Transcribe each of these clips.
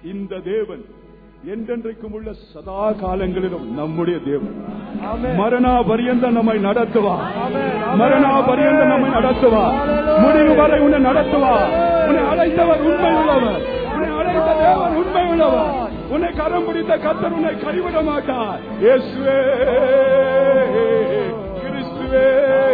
இந்த தேவன் என்றென்றைக்கும் உள்ள சதா காலங்களிலும் நம்முடைய தேவன். மரணா பரியந்த நம்மை நடத்துவா, மரணா பரியந்த நம்மை நடத்துவா, முடிவு வரை உன்னை நடத்துவா. உன்னை அழைத்தவர் உண்மை உள்ளவர், உன்னை அழைத்த தேவன் உண்மை உள்ளவர். உன்னை கரம் பிடித்த கர்த்தர் உன்னை கைவிட மாட்டார். இயேசுவே கிறிஸ்துவே,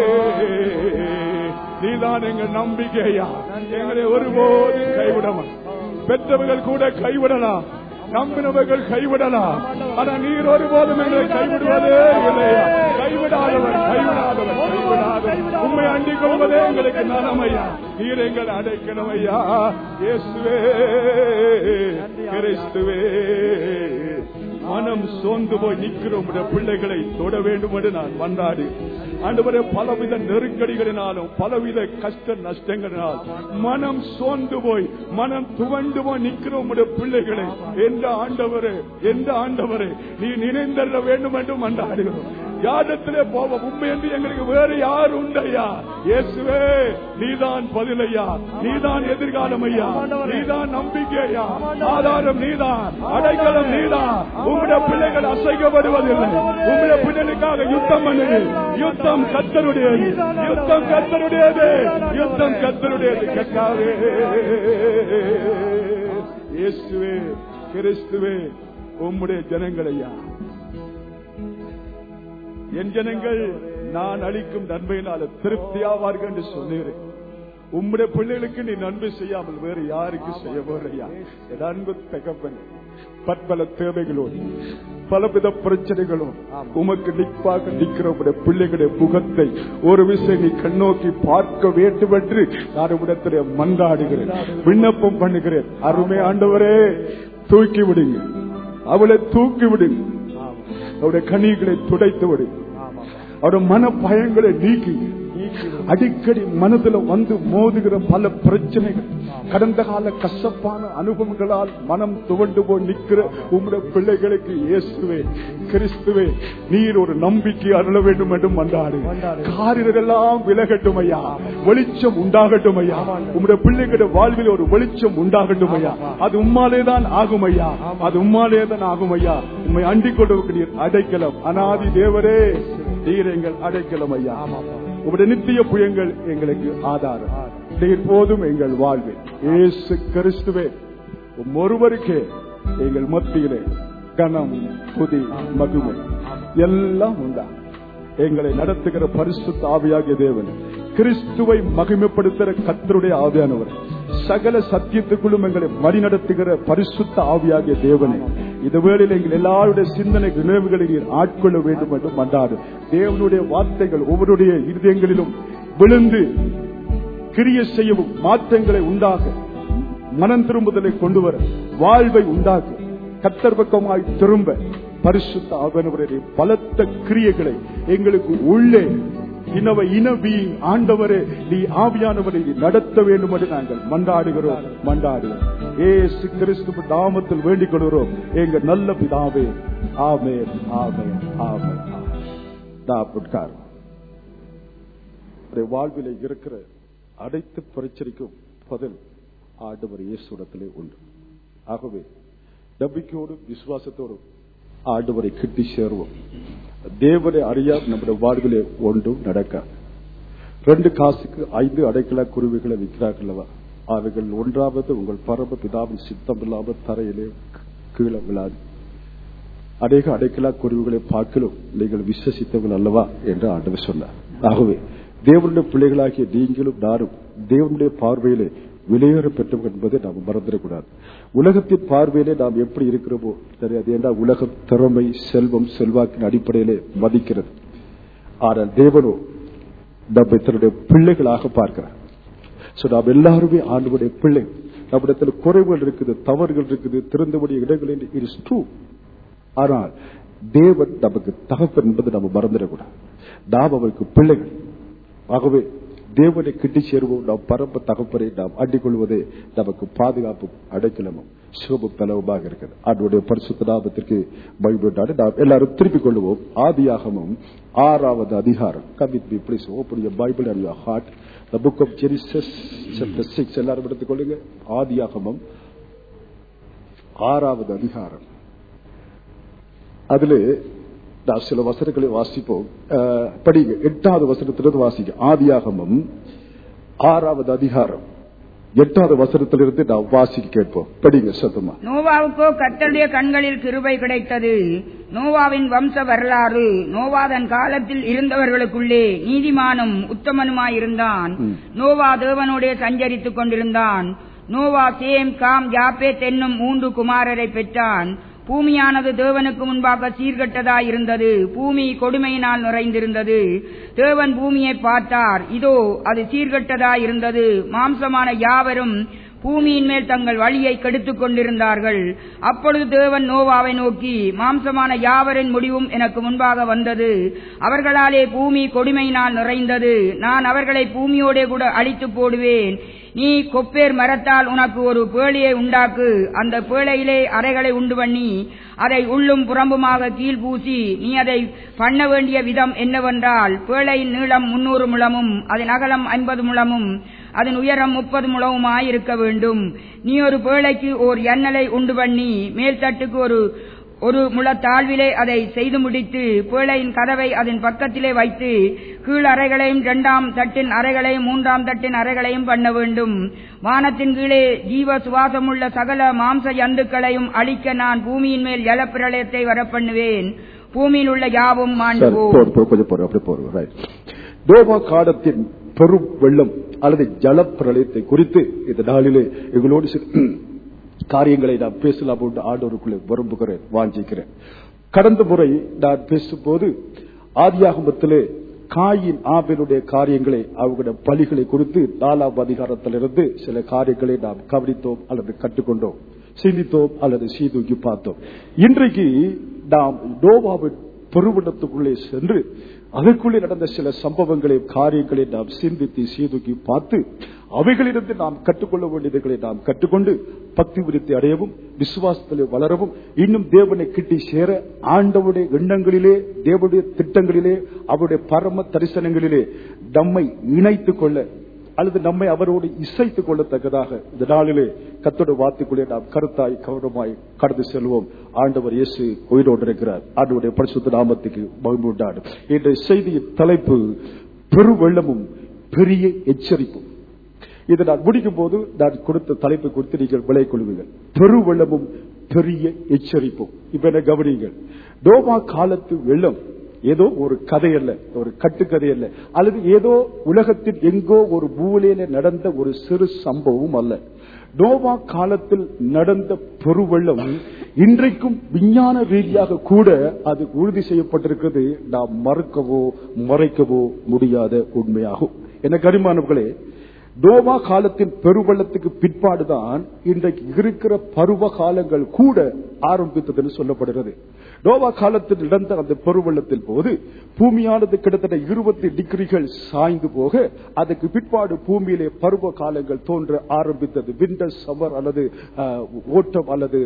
நீதான் எங்கள் நம்பிக்கையா. எங்களை ஒருபோதும் கைவிடலாம். பெற்றவர்கள் கூட கைவிடலாம், நம்பினவர்கள் கைவிடலாம், ஆனா நீர் ஒருபோதும் எங்களை கைவிடுவதே இல்லையா. கைவிடாதவர், கைவிடாதவர், கைவிடாதவர். உண்மை அண்டிக் கொள்வதே எங்களுக்கு நலமையா. நீர் எங்கள் அடைக்கணும் ஐயா. இயேசுவே கிறிஸ்துவே, மனம் சோர்ந்து போய் நிற்கிற உடைய பிள்ளைகளை தொட வேண்டும் என்று நான் மன்றாடி, ஆண்டவரே, பலவித நெருக்கடிகளினாலும் பலவித கஷ்ட நஷ்டங்களினால் மனம் சோர்ந்து போய் மனம் துவண்டு போய் நிற்கிற உடைய பிள்ளைகளை எந்த ஆண்டவரே நீ நினைந்தர வேண்டும் என்று மன்றாடுகிறோம். யாரிடத்திலே போவோம்? உண்மை என்று எங்களுக்கு வேறு யார் உண்டையா? இயேசுவே, நீதான் பதிலையா, நீதான் எதிர்காலம் ஐயா, நீதான் நம்பிக்கையா, ஆதாரம் நீதான், அடைக்கலம் நீதான். உங்களுடைய பிள்ளைகள் அசைக்கப்படுவதில்லை. உங்களுடைய பிள்ளைகளுக்காக யுத்தம் பண்ணுது. யுத்தம் கர்த்தருடையது, யுத்தம் கர்த்தருடையது, யுத்தம் கர்த்தருடையது. கர்த்தாவே இயேசுவே கிறிஸ்துவே, உம்முடைய ஜனங்களையா, என் ஜனங்கள் நான் அளிக்கும் நன்மையினால திருப்தியாவார்கள் என்று சொன்னீர்கள். உம்முடைய பிள்ளைகளுக்கு நீ நன்மை செய்யாமல் வேறு யாருக்கு செய்ய போறையா? என் அன்பு தகப்பன், பற்பல தேவைகளோடு பலவித பிரச்சனைகளும் உமக்கு நிற்பாக நிற்கிற உடைய பிள்ளைகளுடைய முகத்தை ஒரு விஷயம் நீ கண்ணோக்கி பார்க்க வேண்டும் என்று நான் உடத்திலே மன்றாடுகிறேன், விண்ணப்பம் பண்ணுகிறேன். அருமை ஆண்டவரே, தூக்கி விடுங்க, அவளை தூக்கி விடுங்க, அவருடைய கனிகளை துடைத்து விடுங்க, அவருடைய மன பயங்களை நீக்கி. அடிக்கடி மனதில் வந்து மோதுகிற பல பிரச்சனைகள், கடந்த கால கசப்பான அனுபவங்களால் மனம் துவண்டு போய் நிற்கிற உம்முடைய பிள்ளைகளுக்கு இயேசுவே கிறிஸ்துவே, நீர் ஒரு நம்பிக்கை அருள வேண்டும் என்று மன்றாடு. காரியங்களெல்லாம் விலகட்டும் ஐயா, வெளிச்சம் உண்டாகட்டும் ஐயா. உம்முடைய பிள்ளைகளுடைய வாழ்வில் ஒரு வெளிச்சம் உண்டாகட்டும் ஐயா. அது உம்மாலேதான் ஆகும் ஐயா, அது உம்மாலேதான் ஆகும் ஐயா. உம்மை அண்டிக் கொள்வதற்கு நீர் அடைக்கலம். அநாதி தேவரே, நீர் எங்கள் அடைக்கலம் ஐயா. உங்களுடைய நித்திய புயங்கள் எங்களுக்கு ஆதாரம். நீர் போதும் எங்கள் வாழ்வில். இயேசு கிறிஸ்துவே, ஒருவருக்கே எங்கள் மத்தியிலே கனம், துதி, மகிமை எல்லாம் உண்டா. எங்களை நடத்துகிற பரிசுத்த ஆவியாகிய தேவன், கிறிஸ்துவை மகிமைப்படுத்துகிற கர்த்தருடைய ஆவியானவர், சகல சத்தியத்துக்குள்ளும் எங்களை வழிநடத்துகிற பரிசுத்த ஆவியாகிய தேவனே, இந்த வேளையில் எங்கள் எல்லாருடைய சிந்தனை நினைவுகளை நீர் ஆட்கொள்ள வேண்டும் என்று மன்றாடு. தேவனுடைய வார்த்தைகள் ஒவ்வொருடைய இருதயங்களிலும் விழுந்து கிரிய செய்யவும், மாற்றங்களை உண்டாக, மனம் திரும்புதலை கொண்டு வர, வாழ்வை உண்டாக, கர்த்தர் பக்கமாய் திரும்ப பரிசுத்த ஆவியானவருடைய பலத்த கிரியைகளை எங்களுக்கு உள்ளே ஆண்டவரே, நீ ஆவியானவரை நடத்த வேண்டும் என்று நாங்கள் மன்றாடுகிறோம். இயேசு கிறிஸ்து நாமத்தில் வேண்டிக் கொள்கிறோம் எங்கள் நல்ல பிதாவே. ஆமென், ஆமென், ஆமென். வாழ்விலே இருக்கிற அனைத்து பிரச்சனைக்கும் பதில் ஆண்டவர் இயேசுவிடத்திலே உண்டு. ஆகவே நம்பிக்கையோடு விசுவாசத்தோடு ஆண்டவரை கிட்டி சேருவோம். தேவனை அறியாத நம்முடைய வாழ்விலே ஒன்றும் நடக்காது. 2 காசுக்கு 5 அடைக்கல குருவிகளை விற்கிறார்களவா, அவைகள் ஒன்றாவது உங்கள் பரம பிதாவின் சித்தம் இல்லாமல் தரையிலே கீழே விழாது. அநேக அடைக்கல குருவிகளை பார்க்கலும் நீங்கள் விசுவசித்தவர்கள் அல்லவா என்று ஆண்டவர் சொன்னார். ஆகவே தேவனுடைய பிள்ளைகளாகிய நீங்களும் நானும் தேவனுடைய பார்வையிலே விலையேற பெற்றோம் என்பதை நாம் மறந்துடக்கூடாது. உலகத்தின் பார்வையிலே நாம் எப்படி இருக்கிறோமோ தெரியாது. ஏன்னா உலகம் திறமை, செல்வம், செல்வாக்கின் அடிப்படையிலே மதிக்கிறது. ஆனால் தேவனோ நம்ம தன்னுடைய பிள்ளைகளாக பார்க்கிறார். நாம் எல்லாருமே ஆண்டவருடைய பிள்ளை. நம்மிடத்தில் குறைவுகள் இருக்குது, தவறுகள் இருக்குது, திறந்தபடிய இடங்களில் இட் இஸ் ட்ரூ. ஆனால் தேவன் நமக்கு தகப்பன் என்பதை நாம் மறந்துடக்கூடாது. நாம் அவருக்கு பிள்ளைகள். ஆகவே தேவனை கிட்டி சேருவோம். நாம் பரம்ப தகப்பனை நாம் அண்டிக் கொள்வதே நமக்கு பாதுகாப்பும் அடைக்கலமும் சுகமும் பலவுமாக இருக்கிறது. அவருடைய பரிசுத்த நாமத்திற்கு மகிமையுண்டாக நாம் எல்லாரும் திருப்பிக் கொள்வோம். ஆதியாகமம் 6வது அதிகாரம். Come with me please. Open your Bible and your heart. The book of Genesis chapter 6. எல்லாரும் எடுத்துக் கொள்ளுங்க. ஆதியாகமம் 6வது அதிகாரம். அதிலே நான் சில வசனங்களை வாசிப்போம். படிங்க. 8வது வசனத்திலிருந்து வாசிக்க. ஆதியாகமம் 6வது அதிகாரம் 8வது வசனத்திலிருந்து நாம் வாசிக்க கேட்போம். படிங்க சத்தமா. நோவாவுக்கோ கர்த்தருடைய கண்களில் கிருபை கிடைத்தது. நோவாவின் வம்ச வரலாறு. நோவா தன் காலத்தில் இருந்தவர்களுக்குள்ளே நீதிமானும் உத்தமனுமாயிருந்தான். நோவா தேவனோடே சஞ்சரித்துக் கொண்டிருந்தான். நோவா சேம், காம், யாப்பேத் என்னும் 3 குமாரரை பெற்றான். பூமியானது தேவனுக்கு முன்பாக சீர்கெட்டதாயிருந்தது. பூமி கொடுமையினால் நிறைந்திருந்தது. தேவன் பூமியை பார்த்தார், இதோ அது சீர்கெட்டதாயிருந்தது. மாம்சமான யாவரும் பூமியின் மேல் தங்கள் வழியை கெடுத்துக் கொண்டிருந்தார்கள். அப்பொழுது தேவன் நோவாவை நோக்கி, மாம்சமான யாவரின் முடிவும் எனக்கு முன்பாக வந்தது. அவர்களாலே பூமி கொடுமையினால் நிறைந்தது. நான் அவர்களை பூமியோடே கூட அழித்து போடுவேன். நீ கொப்பேர் மரத்தால் உனக்கு ஒரு பேழையை உண்டாக்கு. அந்த பேழையிலே அறைகளை உண்டு பண்ணி அதை உள்ளும் புறம்புமாக கீழ் பூசி, நீ அதை பண்ண வேண்டிய விதம் என்னவென்றால், பேழையின் நீளம் 300 முழமும் அதன் அகலம் 50 முழமும் அதன் உயரம் 30 முழமுமாயிருக்க வேண்டும். நீ ஒரு பேழைக்கு ஓர் எண்ணலை உண்டு பண்ணி மேல் தட்டுக்கு ஒரு முழ தாழ்விலே அதை செய்து முடித்து, பேழையின் கதவை அதன் பக்கத்திலே வைத்து, கீழ் அறைகளையும் 2ஆம் தட்டின் அறைகளையும் 3ஆம் தட்டின் அறைகளையும் பண்ண வேண்டும். வானத்தின் கீழே ஜீவ சுவாசமுள்ள சகல மாம்ச ஜந்துக்களையும் அழிக்க நான் பூமியின் மேல் ஜலப்பிரளயத்தை வரப்பண்ணுவேன். பூமியில் உள்ள யாவும் மாண்டு போகும். நோவா காலத்தின் பெரும் வெள்ளம் அல்லது ஜலப்பிரளயத்தை குறித்து இந்த நாளிலே எங்களோடு காரியங்களை நான் பேசலாம் என்று ஆண்டவருக்குள்ளே விரும்புகிறேன், வாஞ்சிக்கிறேன். கடந்த முறை நான் பேசும்போது ஆதியாகமத்திலே காயின் ஆபேலுடைய காரியங்களை, அவர்களுடைய பலிகளை குறித்து 4ஆம் அதிகாரத்திலிருந்து சில காரியங்களை நாம் கவனித்தோம் அல்லது கற்றுக்கொண்டோம், சிந்தித்தோம் அல்லது சீதூக்கி பார்த்தோம். இன்றைக்கு நாம் நோவாவின் பெருவெள்ளத்துக்குள்ளே சென்று அதற்குள்ளே நடந்த சில சம்பவங்களை, காரியங்களை நாம் சிந்தித்து சீதூக்கி பார்த்து அவைகளிலிருந்து நாம் கற்றுக்கொள்ள வேண்டியதை நாம் கற்றுக்கொண்டு பக்தி விருத்தி அடையவும், விசுவாசத்திலே வளரவும், இன்னும் தேவனை கிட்டி சேர ஆண்டவருடைய எண்ணங்களிலே, தேவனுடைய திட்டங்களிலே, அவருடைய பரம தரிசனங்களிலே நம்மை இணைத்துக் கொள்ள அல்லது நம்மை அவரோடு இசைத்துக் கொள்ளத்தக்கதாக இந்த நாளிலே கர்த்தருடைய வார்த்தைக்குள்ளே நாம் கருத்தாய் கவனமாய் கடந்து செல்வோம். ஆண்டவர் இயேசு உயிரோடு இருக்கிறார். ஆண்டவருடைய பரிசுத்த நாமத்துக்கு மகிமை உண்டாடும். இன்றைய செய்தியின் தலைப்பு பெருவெள்ளமும் பெரிய எச்சரிப்பும். இதை நான் முடிக்கும் போது நான் கொடுத்த தலைப்பை குறித்து நீங்கள் விலை கொள்வீர்கள். பெருவெள்ளமும் பெரிய எச்சரிப்பும். இப்ப என்ன கவனிங்கள். நோவா காலத்து வெள்ளம் ஏதோ ஒரு கதை அல்ல, ஒரு கட்டுக்கதை அல்ல, அல்லது ஏதோ உலகத்தில் எங்கோ ஒரு மூலையில நடந்த ஒரு சிறு சம்பவம் அல்ல. நோவா காலத்தில் நடந்த பெருவெள்ளம் இன்றைக்கும் விஞ்ஞான ரீதியாக கூட அது உறுதி செய்யப்பட்டிருக்கிறது. நாம் மறுக்கவோ மறைக்கவோ முடியாத உண்மையாகும். என்ன கரிமானவர்களே, நோவா காலத்தின் பெருவெள்ளத்துக்கு பிற்பாடுதான் இன்றைக்கு இருக்கிற பருவ காலங்கள் கூட ஆரம்பித்தது சொல்லப்படுகிறது. நோவா காலத்தில் நடந்த அந்த பெருவெள்ளத்தின் போது பூமியானது கிட்டத்தட்ட 20 டிகிரிகள் சாய்ந்து போக, அதுக்கு பிற்பாடு பூமியிலே பருவ காலங்கள் தோன்ற ஆரம்பித்தது. விண்டர், சம்மர் அல்லது ஓட்டம் அல்லது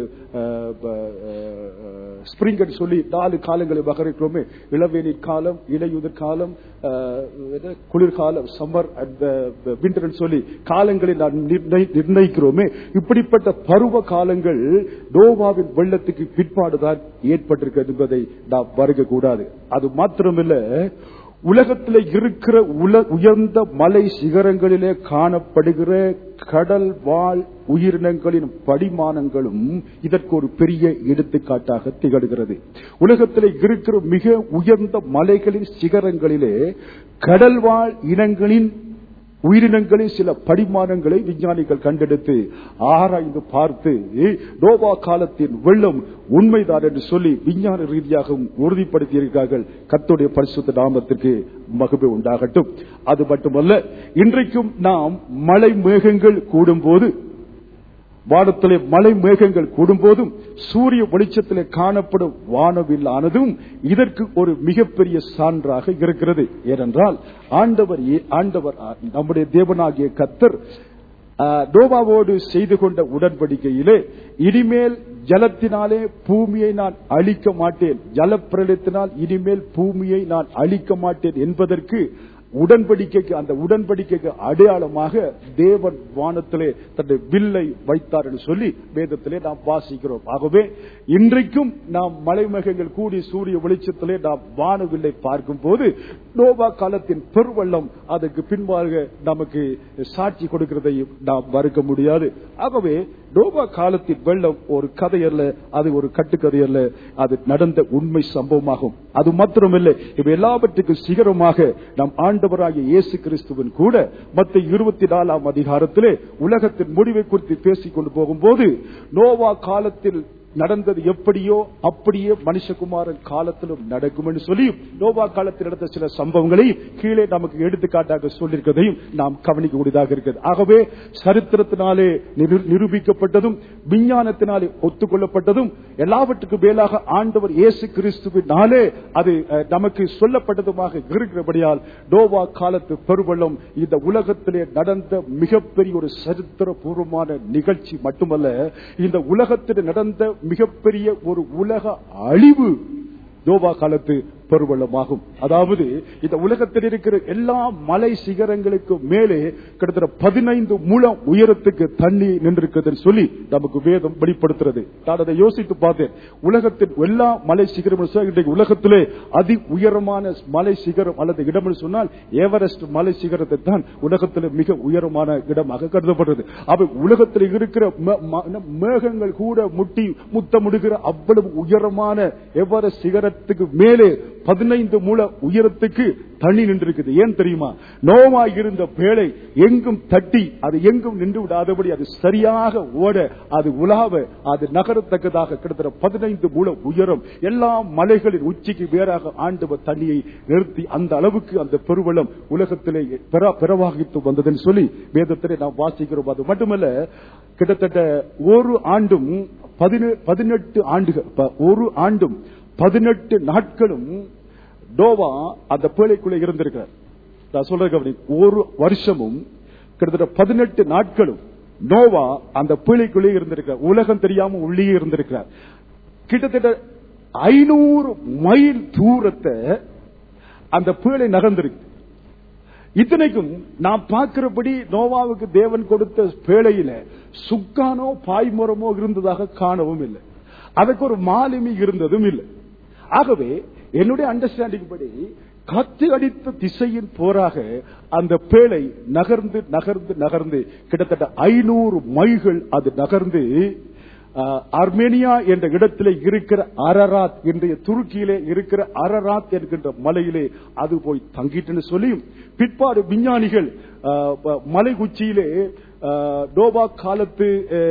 ஸ்பிரிங் சொல்லி 4 காலங்களை வகைக்கிறோமே. இளவேநீர் காலம், இலையுதிர் காலம், குளிர்காலம், சம்மர் அண்ட் விண்டர் சொல்லி காலங்களை நான் நிர்ணயிக்கிறோமே. இப்படிப்பட்ட பருவ காலங்கள் நோவாவின் வெள்ளத்துக்கு பிற்பாடுதான் ஏற்பட்டிருக்கிறது என்பதை நாம் மறக்க கூடாது. அது மாத்திரமில்ல, உலகத்தில் இருக்கிற உயர்ந்த மலை சிகரங்களிலே காணப்படுகிற கடல் வாழ் உயிரினங்களின் படிமானங்களும் இதற்கு ஒரு பெரிய எடுத்துக்காட்டாக திகழ்கிறது. உலகத்தில் இருக்கிற மிக உயர்ந்த மலைகளின் சிகரங்களிலே கடல் வாழ் இனங்களின் உயிரினங்களின் சில படிமானங்களை விஞ்ஞானிகள் கண்டெடுத்து ஆராய்ந்து பார்த்து நோவா காலத்தின் வெள்ளம் உண்மைதான் என்று சொல்லி விஞ்ஞான ரீதியாக உறுதிப்படுத்தியிருக்கிறார்கள். கர்த்தருடைய பரிசுத்த நாமத்திற்கு மகிமை உண்டாகட்டும். அது மட்டுமல்ல, இன்றைக்கும் நாம் மழை மேகங்கள் கூடும்போது, வானத்திலே மலை மேகங்கள் கூடும்போதும் சூரிய வெளிச்சத்திலே காணப்படும் வானவில்லானதும் இதற்கு ஒரு மிகப்பெரிய சான்றாக இருக்கிறது. ஏனென்றால் ஆண்டவர் நம்முடைய தேவனாகிய கர்த்தர் நோவாவோடு செய்து கொண்ட உடன்படிக்கையிலே, இனிமேல் ஜலத்தினாலே பூமியை நான் அழிக்க மாட்டேன், ஜலப்பிரளயத்தினால் இனிமேல் பூமியை நான் அழிக்க மாட்டேன் என்பதற்கு உடன்படிக்கைக்கு, அந்த உடன்படிக்கைக்கு அடையாளமாக தேவன் வானத்திலே தன்னுடைய வில்லை வைத்தார் என்று சொல்லி வேதத்திலே நாம் வாசிக்கிறோம். ஆகவே இன்றைக்கும் நாம் மலைமேகங்கள் கூடி சூரிய வெளிச்சத்திலே நாம் வானவில்லை பார்க்கும் போது நோவா காலத்தின் பெருவெள்ளம் அதற்கு பின்பாக நமக்கு சாட்சி கொடுக்கிறதையும் நாம் மறுக்க முடியாது. ஆகவே நோவா காலத்தின் வெள்ளம் ஒரு கதை அல்ல, அது ஒரு கட்டுக்கதை அல்ல, அது நடந்த உண்மை சம்பவமாகும். அது மாத்திரமல்ல, இவை எல்லாவற்றுக்கும் சிகரமாக நம் ஆண்டவராகிய இயேசு கிறிஸ்துவின் கூட மத்தேயு 24 அதிகாரத்திலே உலகத்தின் முடிவை குறித்து பேசிக் கொண்டு போகும்போது நோவா காலத்தில் நடந்தது எப்படியோ அப்படியே மனுஷகுமாரன் காலத்திலும் நடக்கும் என்று சொல்லி நோவா காலத்தில் நடந்த சில சம்பவங்களை கீழே நமக்கு எடுத்துக்காட்டாக சொல்லியிருக்கிறதையும் நாம் கவனிக்கக்கூடியதாக இருக்கிறது. ஆகவே சரித்திரத்தினாலே நிரூபிக்கப்பட்டதும் விஞ்ஞானத்தினாலே ஒத்துக்கொள்ளப்பட்டதும் எல்லாவற்றுக்கும் மேலாக ஆண்டவர் இயேசு கிறிஸ்துவினாலே அது நமக்கு சொல்லப்பட்டதுமாக இருக்கிறபடியால் நோவா காலத்து பெருவெள்ளம் இந்த உலகத்திலே நடந்த மிகப்பெரிய ஒரு சரித்திரபூர்வமான நிகழ்ச்சி மட்டுமல்ல, இந்த உலகத்தில் நடந்த மிகப்பெரிய ஒரு உலக அழிவு நோவா காலத்து பெருவெள்ளமாகும். அதாவது இந்த உலகத்தில் இருக்கிற எல்லா மலை சிகரங்களுக்கு மேலே கிட்டத்தட்ட 15 முழம் உயரத்துக்கு தண்ணி நின்றிருக்கிறது சொல்லி நமக்கு வேதம் வெளிப்படுத்துறது. நான் அதை யோசித்து பார்த்தேன். உலகத்தின் எல்லா மலை சிகரம் இன்றைக்கு உலகத்திலே அதி உயரமான மலை சிகரம் அல்லது இடம் என்று சொன்னால் எவரெஸ்ட் மலை சிகரத்தை தான் உலகத்திலே மிக உயரமான இடமாக கருதப்படுறது. அவை உலகத்தில் இருக்கிற மேகங்கள் கூட முத்தமிடுகிற அவ்வளவு உயரமான எவரெஸ்ட் சிகரத்துக்கு மேலே 15 முழ உயரத்துக்கு தண்ணி நின்றிருக்குது. ஏன் தெரியுமா? நோவா இருந்த பேழை எங்கும் தட்டி அது எங்கும் நின்று விடாதபடி அது சரியாக ஓட, அது உலாவ, அது நகரத்தக்கதாக கிட்டத்தட்ட 15 முழ உயரம் எல்லா மலைகளின் உச்சிக்கு வேறாக ஆண்டவர் தண்ணியை நிறுத்தி அந்த அளவுக்கு அந்த பெருவெள்ளம் உலகத்திலே பிரவாகித்து வந்ததுன்னு சொல்லி வேதத்திலே நாம் வாசிக்கிறோம். அது மட்டுமல்ல, கிட்டத்தட்ட ஒரு ஆண்டும் 18 ஆண்டுகள், ஒரு ஆண்டும் 18 நாட்களும் நோவா அந்த பேழைக்குள்ளே இருந்திருக்கிறார். நான் சொல்றேன், ஒரு வருஷமும் கிட்டத்தட்ட 18 நாட்களும் நோவா அந்த பேழைக்குள்ளே இருந்திருக்கிறார். உலகம் தெரியாம உள்ளே இருந்திருக்கிறார். கிட்டத்தட்ட 500 மைல் தூரத்தை அந்த பேழை நகர்ந்திருக்கு. இத்தனைக்கும் நாம் பார்க்கிறபடி நோவாவுக்கு தேவன் கொடுத்த பேழையில சுக்கானோ பாய்மரமோ இருந்ததாக காணவும் இல்லை. அதுக்கு ஒரு மாலுமி இருந்ததும் இல்லை. ஆகவே என்னுடைய அண்டர்ஸ்டாண்டிங் படி காற்று அடித்த திசையின் போராக அந்த பேழை நகர்ந்து நகர்ந்து நகர்ந்து கிட்டத்தட்ட 500 மைல்கள் அது நகர்ந்து ஆர்மேனியா என்ற இடத்திலே இருக்கிற அரராத், இன்றைய துருக்கியிலே இருக்கிற அரராத் என்கின்ற மலையிலே அது போய் தங்கிட்டு சொல்லி பிற்பாடு விஞ்ஞானிகள் மலை உச்சியிலே நோவா காலத்து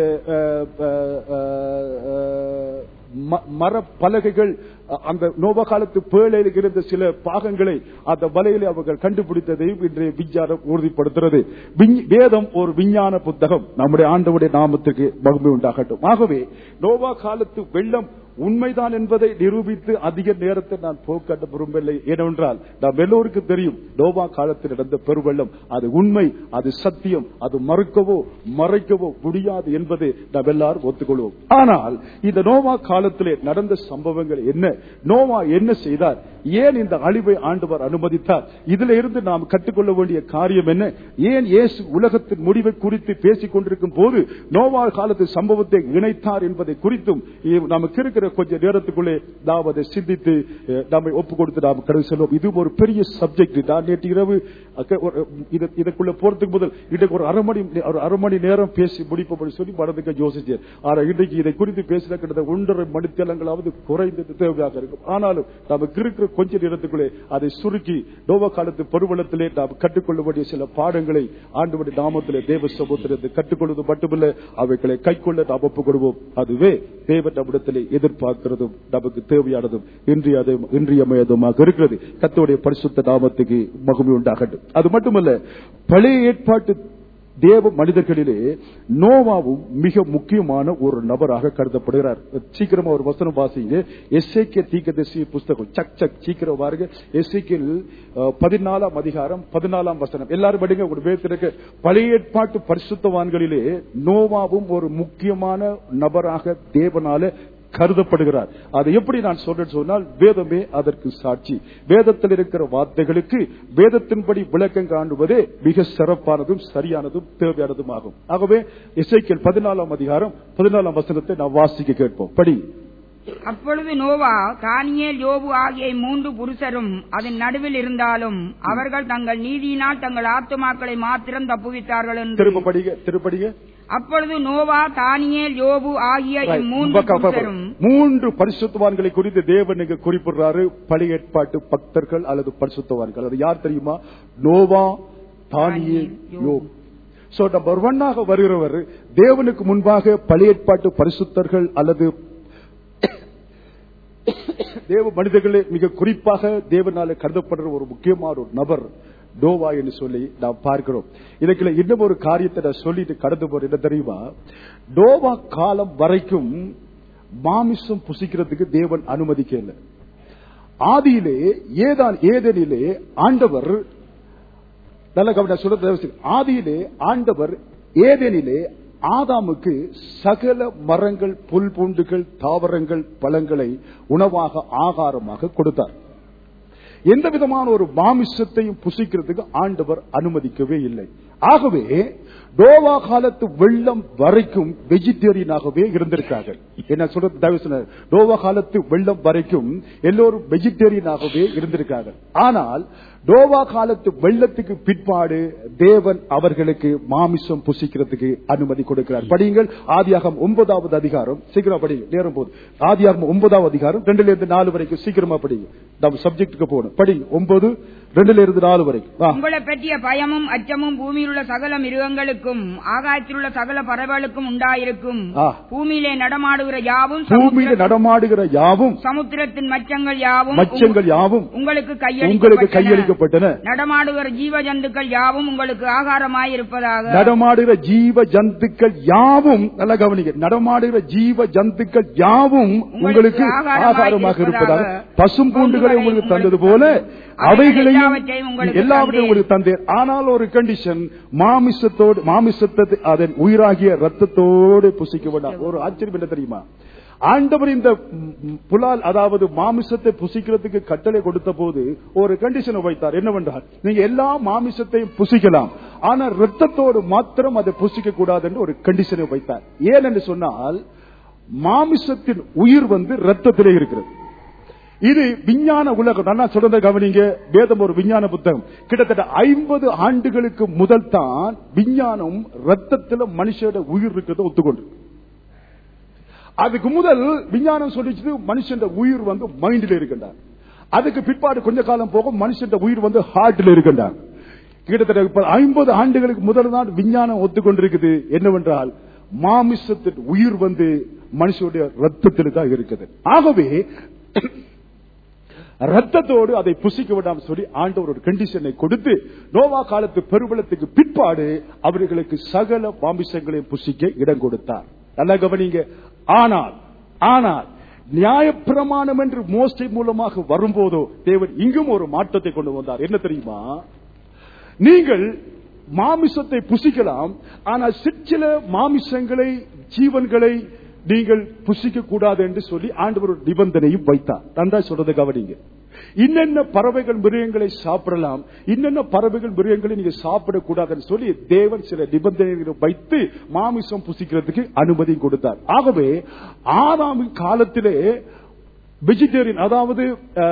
மர பலகைகள், அந்த நோவா காலத்து பேழையில் இருந்த சில பாகங்களை அந்த மலையிலே அவர்கள் கண்டுபிடித்ததையும் இன்றைய விஞ்ஞானம் உறுதிப்படுத்துகிறது. வேதம் ஒரு விஞ்ஞான புத்தகம். நம்முடைய ஆண்டவருடைய நாமத்துக்கு மகிமை உண்டாகட்டும். ஆகவே நோவா காலத்து வெள்ளம் உண்மைதான் என்பதை நிரூபித்து அதிக நேரத்தை நான் போக்காட்ட விரும்பவில்லை. ஏனென்றால் நாம் எல்லோருக்கும் தெரியும், நோவா காலத்தில் நடந்த பெருவெள்ளம் அது உண்மை, அது சத்தியம், அது மறுக்கவோ மறைக்கவோ முடியாது என்பதை நாம் எல்லாரும் ஒத்துக்கொள்வோம். ஆனால் இந்த நோவா காலத்திலே நடந்த சம்பவங்கள் என்ன, நோவா என்ன செய்தார், ஏன் இந்த அழிவை ஆண்டவர் அனுமதித்தார், இதுல இருந்து நாம் கற்றுக்கொள்ள வேண்டிய காரியம் என்ன, ஏன் இயேசு உலகத்தின் முடிவை குறித்து பேசிக் கொண்டிருக்கும் போது நோவா காலத்து சம்பவத்தை இணைத்தார் என்பதை குறித்தும் நமக்கு இருக்கிற கொஞ்ச நேரத்துக்குள்ளே நாம் அதை சிந்தித்து நம்மை ஒப்புக் கொடுத்து நாம் கடந்து செல்வோம். இது ஒரு பெரிய சப்ஜெக்ட். நான் நேற்று இரவு இதற்குள்ள போறதுக்கு முதல் இன்றைக்கு ஒரு அரை மணி நேரம் பேசி முடிப்போம் சொல்லி மனதுக்கு யோசிச்சேன். ஆனால் இன்றைக்கு இதை குறித்து பேசின கிட்ட 1.5 மணித்தேலங்களாவது குறைந்தது தேவையாக இருக்கும். ஆனாலும் நமக்கு இருக்கிற கொஞ்ச நேரத்துக்குள்ளே அதை சுருக்கி நோவா காலத்து பெருவெள்ளத்திலே நாம் கற்றுக்கொள்ள வேண்டிய சில பாடங்களை ஆண்டவருடைய நாமத்திலே தேவ சமூகத்திலிருந்து கற்றுக்கொள்வது மட்டுமல்ல, அவைகளை கைக்கொள்ள நாம் ஒப்புக் கொடுவோம். அதுவே தேவன் நம்மிடத்திலே எதிர்பார்க்கிறதும் நமக்கு தேவையானதும் இன்றியமையதுமாக இருக்கிறது. கர்த்தருடைய பரிசுத்த நாமத்துக்கு மகிமை உண்டாகட்டும். அது மட்டுமல்ல, பழைய ஏற்பாட்டு தேவ மனிதர்களிலே நோவாவும் மிக முக்கியமான ஒரு நபராக கருதப்படுகிறார். சீக்கிரமா ஒரு வசனம் வாசிங்க. எசேக்கியேல் தீர்க்கதரிசி புஸ்தகம் சீக்கிரம் பாருங்க. எசேக்கியேல் 14 அதிகாரம் 14 வசனம். எல்லாரும் படிங்க. ஒரு வேதத்திற்கு பழைய ஏற்பாட்டு பரிசுத்தவான்களிலே நோவாவும் ஒரு முக்கியமான நபராக தேவனால கருதப்படுகிறார். அதை எப்படி நான் சொல்றேன்னு சொன்னால், வேதமே அதற்கு சாட்சி. வேதத்தில் இருக்கிற வார்த்தைகளுக்கு வேதத்தின்படி விளக்கம் காணுவதே மிக சிறப்பானதும் சரியானதும் தேவையானதும் ஆகும். ஆகவே எசேக்கியேல் 14ஆம் அதிகாரம் 14ஆம் வசனத்தை நாம் வாசிக்க கேட்போம். படி. அப்பொழுது நோவா, தானியேல், யோபு ஆகிய 3 புருஷரும் அதன் நடுவில் இருந்தாலும் அவர்கள் தங்கள் நீதியினால் தங்கள் ஆத்துமாக்களை மாத்திரம் தப்புவித்தார்கள் என்று. திருப்படிக. அப்பொழுது நோவா, தானியேல், யோபு ஆகிய 3 பரிசுத்தவான்களை குறித்து தேவனுக்கு குறிப்பிடுறாரு. பழைய ஏற்பாட்டு பக்தர்கள் அல்லது பரிசுத்தவான்கள். அது யார் தெரியுமா? நோவா, தானியேல், யோபு. சோ நம்பர் 1 வருகிறவர் தேவனுக்கு முன்பாக பழைய ஏற்பாட்டு பரிசுத்தர்கள் அல்லது தேவ மனிதர்களே மிக குறிப்பாக தேவனால கருதப்படுற ஒரு முக்கியமான ஒரு நபர் நோவா என்று சொல்லி நாம் பார்க்கிறோம். இதுக்குள்ள இன்னும் ஒரு காரியத்தை நான் சொல்லிட்டு கடந்து போறேன். என்ன தெரியுமா? நோவா காலம் வரைக்கும் மாமிசம் புசிக்கிறதுக்கு தேவன் அனுமதிக்கல. ஆதியிலே ஏதேனிலே ஆண்டவர், நல்ல கவனம் சொல்ல, ஆதியிலே ஆண்டவர் ஏதேனிலே ஆதாமுக்கு சகல மரங்கள், புல் பூண்டுகள், தாவரங்கள், பழங்களை உணவாக ஆகாரமாக கொடுத்தார். எந்த விதமான ஒரு மாமிசத்தையும் புசிக்கிறதுக்கு ஆண்டவர் அனுமதிக்கவே இல்லை. ஆகவே நோவா காலத்து வெள்ளம் வரைக்கும் வெஜிடேரியனாகவே இருந்திருக்காங்க. என்ன சொல்றது? நோவா காலத்து வெள்ளம் வரைக்கும் எல்லோரும் வெஜிடேரியனாகவே இருந்திருக்காங்க. ஆனால் நோவா காலத்து வெள்ளத்துக்கு பிற்பாடு தேவன் அவர்களுக்கு மாமிசம் புசிக்கிறதுக்கு அனுமதி கொடுக்கிறார். படியுங்கள். ஆதியாகமம் 9ஆவது அதிகாரம். சீக்கிரம் படிங்க, நேரம் போது. ஆதியாகமம் 9ஆவது அதிகாரம் 2-4 வரைக்கும் சீக்கிரமா படிங்க. நம்ம சப்ஜெக்டுக்கு போகணும். படிங்க. 9:2-4 வரைக்கும். உங்களை பற்றிய பயமும் அச்சமும் பூமியில் உள்ள சகல மிருகங்களுக்கும் ஆகாயத்தில் உள்ள சகல பறவைகளுக்கும் உண்டாயிருக்கும். பூமியிலே நடமாடுகிற யாவும் சமுத்திரத்தின் மச்சங்கள் யாவும் உங்களுக்கு கையளிக்கப்பட்டன. நடமாடுகிற ஜீவ ஜந்துக்கள் யாவும் உங்களுக்கு ஆகாரமாயிருப்பதாக. நடமாடுகிற ஜீவ ஜந்துக்கள் யாவும், நல்ல கவனிக்க, நடமாடுகிற ஜீவ ஜந்துக்கள் யாவும் உங்களுக்கு ஆகாரமாக இருப்பதாக. பசும் பூண்டுகளை உங்களுக்கு தந்தது போல அவைகளையும் எல்லாவற்றையும் உங்களுக்கு தந்தேன். ஆனால் ஒரு கண்டிஷன், மாமிசத்தை அதன் உயிராகிய ரத்தத்தோடு புசிக்க வேண்டாம். ஒரு ஆச்சரியம் என்ன தெரியுமா? ஆண்டவர் இந்த புலால், அதாவது மாமிசத்தை புசிக்கிறதுக்கு கட்டளை கொடுத்த போது ஒரு கண்டிஷனை வைத்தார். என்னவென்றால், நீங்க எல்லா மாமிசத்தையும் புசிக்கலாம், ஆனா ரத்தத்தோடு மாத்திரம் அதை புசிக்க கூடாது என்று ஒரு கண்டிஷனை வைத்தார். ஏன் என்று சொன்னால், மாமிசத்தின் உயிர் ரத்தத்திலே இருக்கிறது. இது விஞ்ஞான உலகம். நான் சொல்றத கவனிங்க. வேதம் ஒரு விஞ்ஞான புத்தகம். கிட்டத்தட்ட 50 ஆண்டுகளுக்கு முதல் தான் விஞ்ஞானம் ரத்தத்தில் மனுஷோட உயிர் இருக்கிறத ஒத்துக்கொண்டு. அதுக்கு முதல் விஞ்ஞானம் சொல்லிச்சு மனுஷன் உயிர் மைண்டில் இருக்கின்றார். அதுக்கு பிற்பாடு கொஞ்ச காலம் போக மனுஷன் உயிர் ஹார்ட்ல இருக்கின்றார். கிட்டத்தட்ட 50 ஆண்டுகளுக்கு முதல் தான் விஞ்ஞானம் ஒத்துக்கொண்டிருக்குது. என்னவென்றால், மாமிசத்தின் உயிர் மனுஷனுடைய ரத்தத்தில் தான் இருக்குது. ஆகவே ரத்தத்தோடு அதை புசிக்க விடாம சொல்லி ஆண்டவர் ஒரு கண்டிஷனை கொடுத்து, நோவா காலத்து பெருவெள்ளத்துக்கு பிற்பாடு அவர்களுக்கு சகல மாமிசங்களையும் புசிக்க இடம் கொடுத்தார். நல்லா கவனிங்க. ஆனால் நியாயப்பிரமாணம் என்று மோசே மூலமாக வரும்போதோ தேவன் இங்கும் ஒரு மாற்றத்தை கொண்டு வந்தார். என்ன தெரியுமா? நீங்கள் மாமிசத்தை புசிக்கலாம், ஆனால் சிற்சில மாமிசங்களை, ஜீவன்களை நீங்கள் புசிக்க கூடாது என்று சொல்லி ஆண்டவர் ஒரு நிபந்தனையும் வைத்தார். நன்றா சொல்றதை கவனிங்க. இன்னென்ன பறவைகள் மிருகங்களை சாப்பிடலாம், இன்னென்ன பறவைகள் மிருகங்களை நீங்க சாப்பிடக்கூடாதுன்னு சொல்லி தேவன் சில நிபந்தனைகளை வைத்து மாமிசம் புசிக்கிறதுக்கு அனுமதி கொடுத்தார். ஆகவே ஆதாம் காலத்திலே வெஜிடேரியன், அதாவது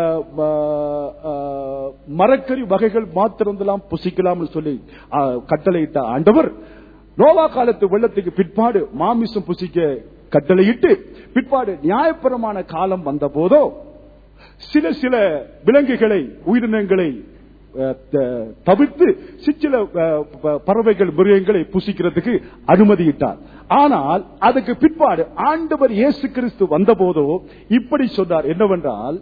மரக்கறி வகைகள் மாத்திரம்தான் புசிக்கலாம் சொல்லி கட்டளையிட்ட ஆண்டவர், நோவா காலத்து வெள்ளத்துக்கு பிற்பாடு மாமிசம் புசிக்க கட்டளையிட்டு, பிற்பாடு நியாயப்பிரமாண காலம் வந்த போதோ சில விலங்குகளை, உயிரினங்களை தவிர்த்து சில பறவைகள், மிருகங்களை புசிக்கிறதுக்கு அனுமதியிட்டார். ஆனால் அதுக்கு பிற்பாடு ஆண்டவர் இயேசு கிறிஸ்து வந்த போதோ இப்படி சொன்னார். என்னவென்றால்,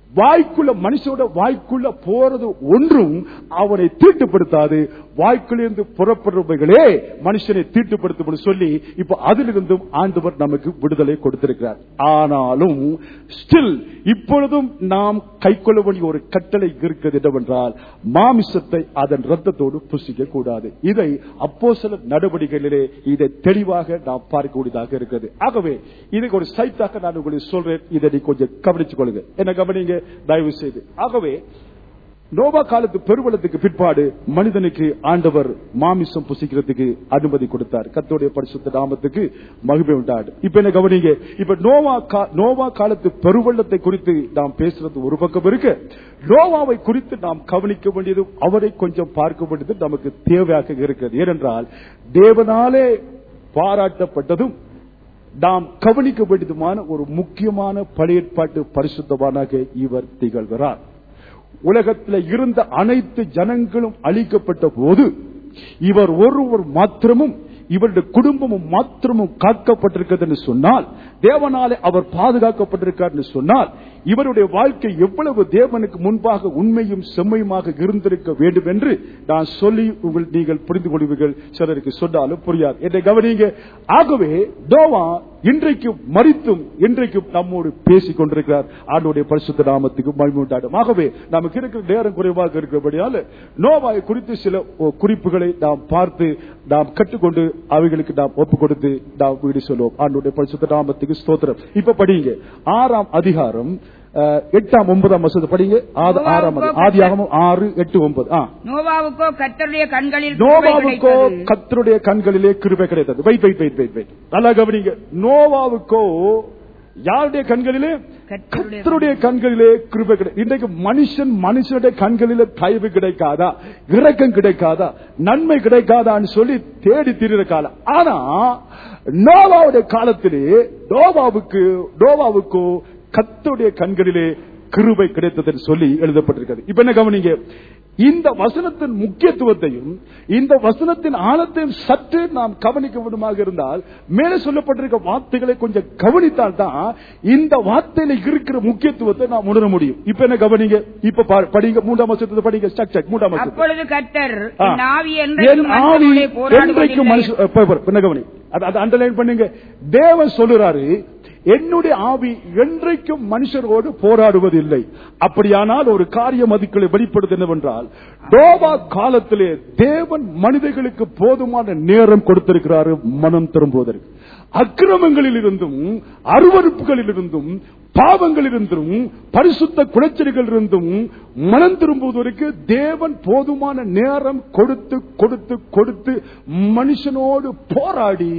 வாய்க்குள்ள மனுஷோட வாய்க்குள்ள போறது ஒன்றும் அவனை தீட்டுப்படுத்தாது. வாய்க்குள்ளிருந்து புறப்படுறவைகளே மனுஷனை தீட்டுப்படுத்தும் சொல்லி இப்ப அதிலிருந்தும் ஆண்டவர் நமக்கு விடுதலை கொடுத்திருக்கிறார். ஆனாலும் ஸ்டில் இப்பொழுதும் நாம் கைக்கொள்ள வேண்டிய ஒரு கட்டளை இருக்கிறது என்னவென்றால், மாமிசத்தை அதன் ரத்தத்தோடு புசிக்க கூடாது. இதை அப்போஸ்தலர் நடவடிக்கைகளிலே இதை தெளிவாக நாம் பார்க்கக்கூடியதாக இருக்கிறது. ஆகவே இதுக்கு ஒரு சைட்டாக நான் உங்களுக்கு சொல்றேன், இதை நீ கொஞ்சம் கவனித்துக் கொள்ளுங்க. என்ன கவனிங்க தயவு செய்து. ஆகவே நோவா காலத்து பெருவெள்ளத்துக்கு பிற்பாடு மனிதனுக்கு ஆண்டவர் மாமிசம் புசிக்கிறதுக்கு அனுமதி கொடுத்தார். கர்த்தருடைய பரிசுத்த நாமத்துக்கு மகிமை உண்டாடு. இப்ப என்ன கவனிங்க, இப்ப நோவா காலத்து பெருவெள்ளத்தை குறித்து நாம் பேசுறது ஒரு பக்கம் இருக்கு. நோவாவை குறித்து நாம் கவனிக்க வேண்டியது, அவரை கொஞ்சம் பார்க்க வேண்டியது நமக்கு தேவையாக இருக்கிறது. ஏனென்றால் தேவனாலே பாராட்டப்பட்டதும் நாம் கவனிக்க வேண்டியதுமான ஒரு முக்கியமான பழைய ஏற்பாட்டு பரிசுத்தவானாக இவர் திகழ்கிறார். உலகத்தில் இருந்த அனைத்து ஜனங்களும் அழிக்கப்பட்ட போது இவர் ஒருவர் மாத்திரமும் இவருடைய குடும்பமும் மாத்திரமும் காக்கப்பட்டிருக்கிறது என்று சொன்னால், தேவனாலே அவர் பாதுகாக்கப்பட்டிருக்கார் என்று சொன்னால், இவருடைய வாழ்க்கை எவ்வளவு தேவனுக்கு முன்பாக உண்மையும் செம்மையுமாக இருந்திருக்க வேண்டும் என்று நான் சொல்லி நீங்கள் புரிந்து கொள்வீர்கள். சிலருக்கு சொன்னாலும் புரியாது. என்னை கவனிங்க. ஆகவே நோவா இன்றைக்கு மரித்தும் இன்றைக்கும் நம்மோடு பேசிக் கொண்டிருக்கிறார். ஆண்டவருடைய பரிசுத்த நாமத்துக்கு மகிமை உண்டாடும். ஆகவே நமக்கு இருக்கிற நேரம் குறைவாக இருக்கிறபடியால் நோவாவை குறித்து சில குறிப்புகளை நாம் பார்த்து நாம் கற்றுக்கொண்டு அவைகளுக்கு நாம் ஒப்பு கொடுத்து நாம் வீடு சொல்லுவோம். ஆண்டவருடைய பரிசுத்த நாமத்துக்கு ஸ்தோத்திரம். இப்ப படிங்க 6ஆம் அதிகாரம் 8ஆம் 9ஆம் வசனத்தை படிங்க. ஆதியாகமம் 6, 8, 9. நோவாவுக்கோ கர்த்தருடைய கண்களிலே கிருபை கிடைத்தது. வெயிட் நல்லா கவனிங்க. நோவாவுக்கோ யாருடைய கண்களிலே? கர்த்தருடைய கண்களிலே கிருபை கிடைக்கும். இன்றைக்கு மனுஷனுடைய கண்களிலே தயவு கிடைக்காதா, இரக்கம் கிடைக்காதா, நன்மை கிடைக்காதான்னு சொல்லி தேடி திரிகிற காலம். ஆனா நோவாவுடைய காலத்திலே நோவாவுக்கு கர்த்தருடைய கண்களிலே கிருபை கிடைத்தது சொல்லி எழுதப்பட்டிருக்கிறது. இப்ப என்ன கவனிங்க, இந்த வசனத்தின் முக்கியத்துவத்தையும் இந்த வசனத்தின் ஆழத்தையும் சற்று நாம் கவனிக்க விடுமாக இருந்தால், மேலே சொல்லப்பட்டிருக்க வார்த்தைகளை கொஞ்சம் கவனித்தால் தான் இந்த வார்த்தையில இருக்கிற முக்கியத்துவத்தை நாம் உணர முடியும். இப்ப என்ன கவனிங்க, இப்ப படிங்க 3ஆம் வசனத்தை படிங்க. 3ஆம் வசனம். அப்பொழுது கர்த்தர் என் ஆவி என்றைக்கும் என்ன கவனி, அதை அண்டர்லைன் பண்ணுங்க. தேவன் சொல்லுறாரு, என்னுடைய ஆவி என்றைக்கும் மனுஷரோடு போராடுவதில்லை. அப்படியானால் ஒரு காரியம் அதுக்குள்ளே வெளிப்படுது என்னவென்றால், நோவா காலத்திலே தேவன் மனிதர்களுக்கு போதுமான நேரம் கொடுத்திருக்கிறாரு மனம் திரும்புவதற்கு. அக்கிரமங்களில் இருந்தும் அருவருப்புகளில் இருந்தும் பாவங்களில் இருந்தும் பரிசுத்த குலைச்சல்களில் இருந்தும் மனம் திரும்புவதற்கு தேவன் போதுமான நேரம் கொடுத்து கொடுத்து கொடுத்து மனுஷனோடு போராடி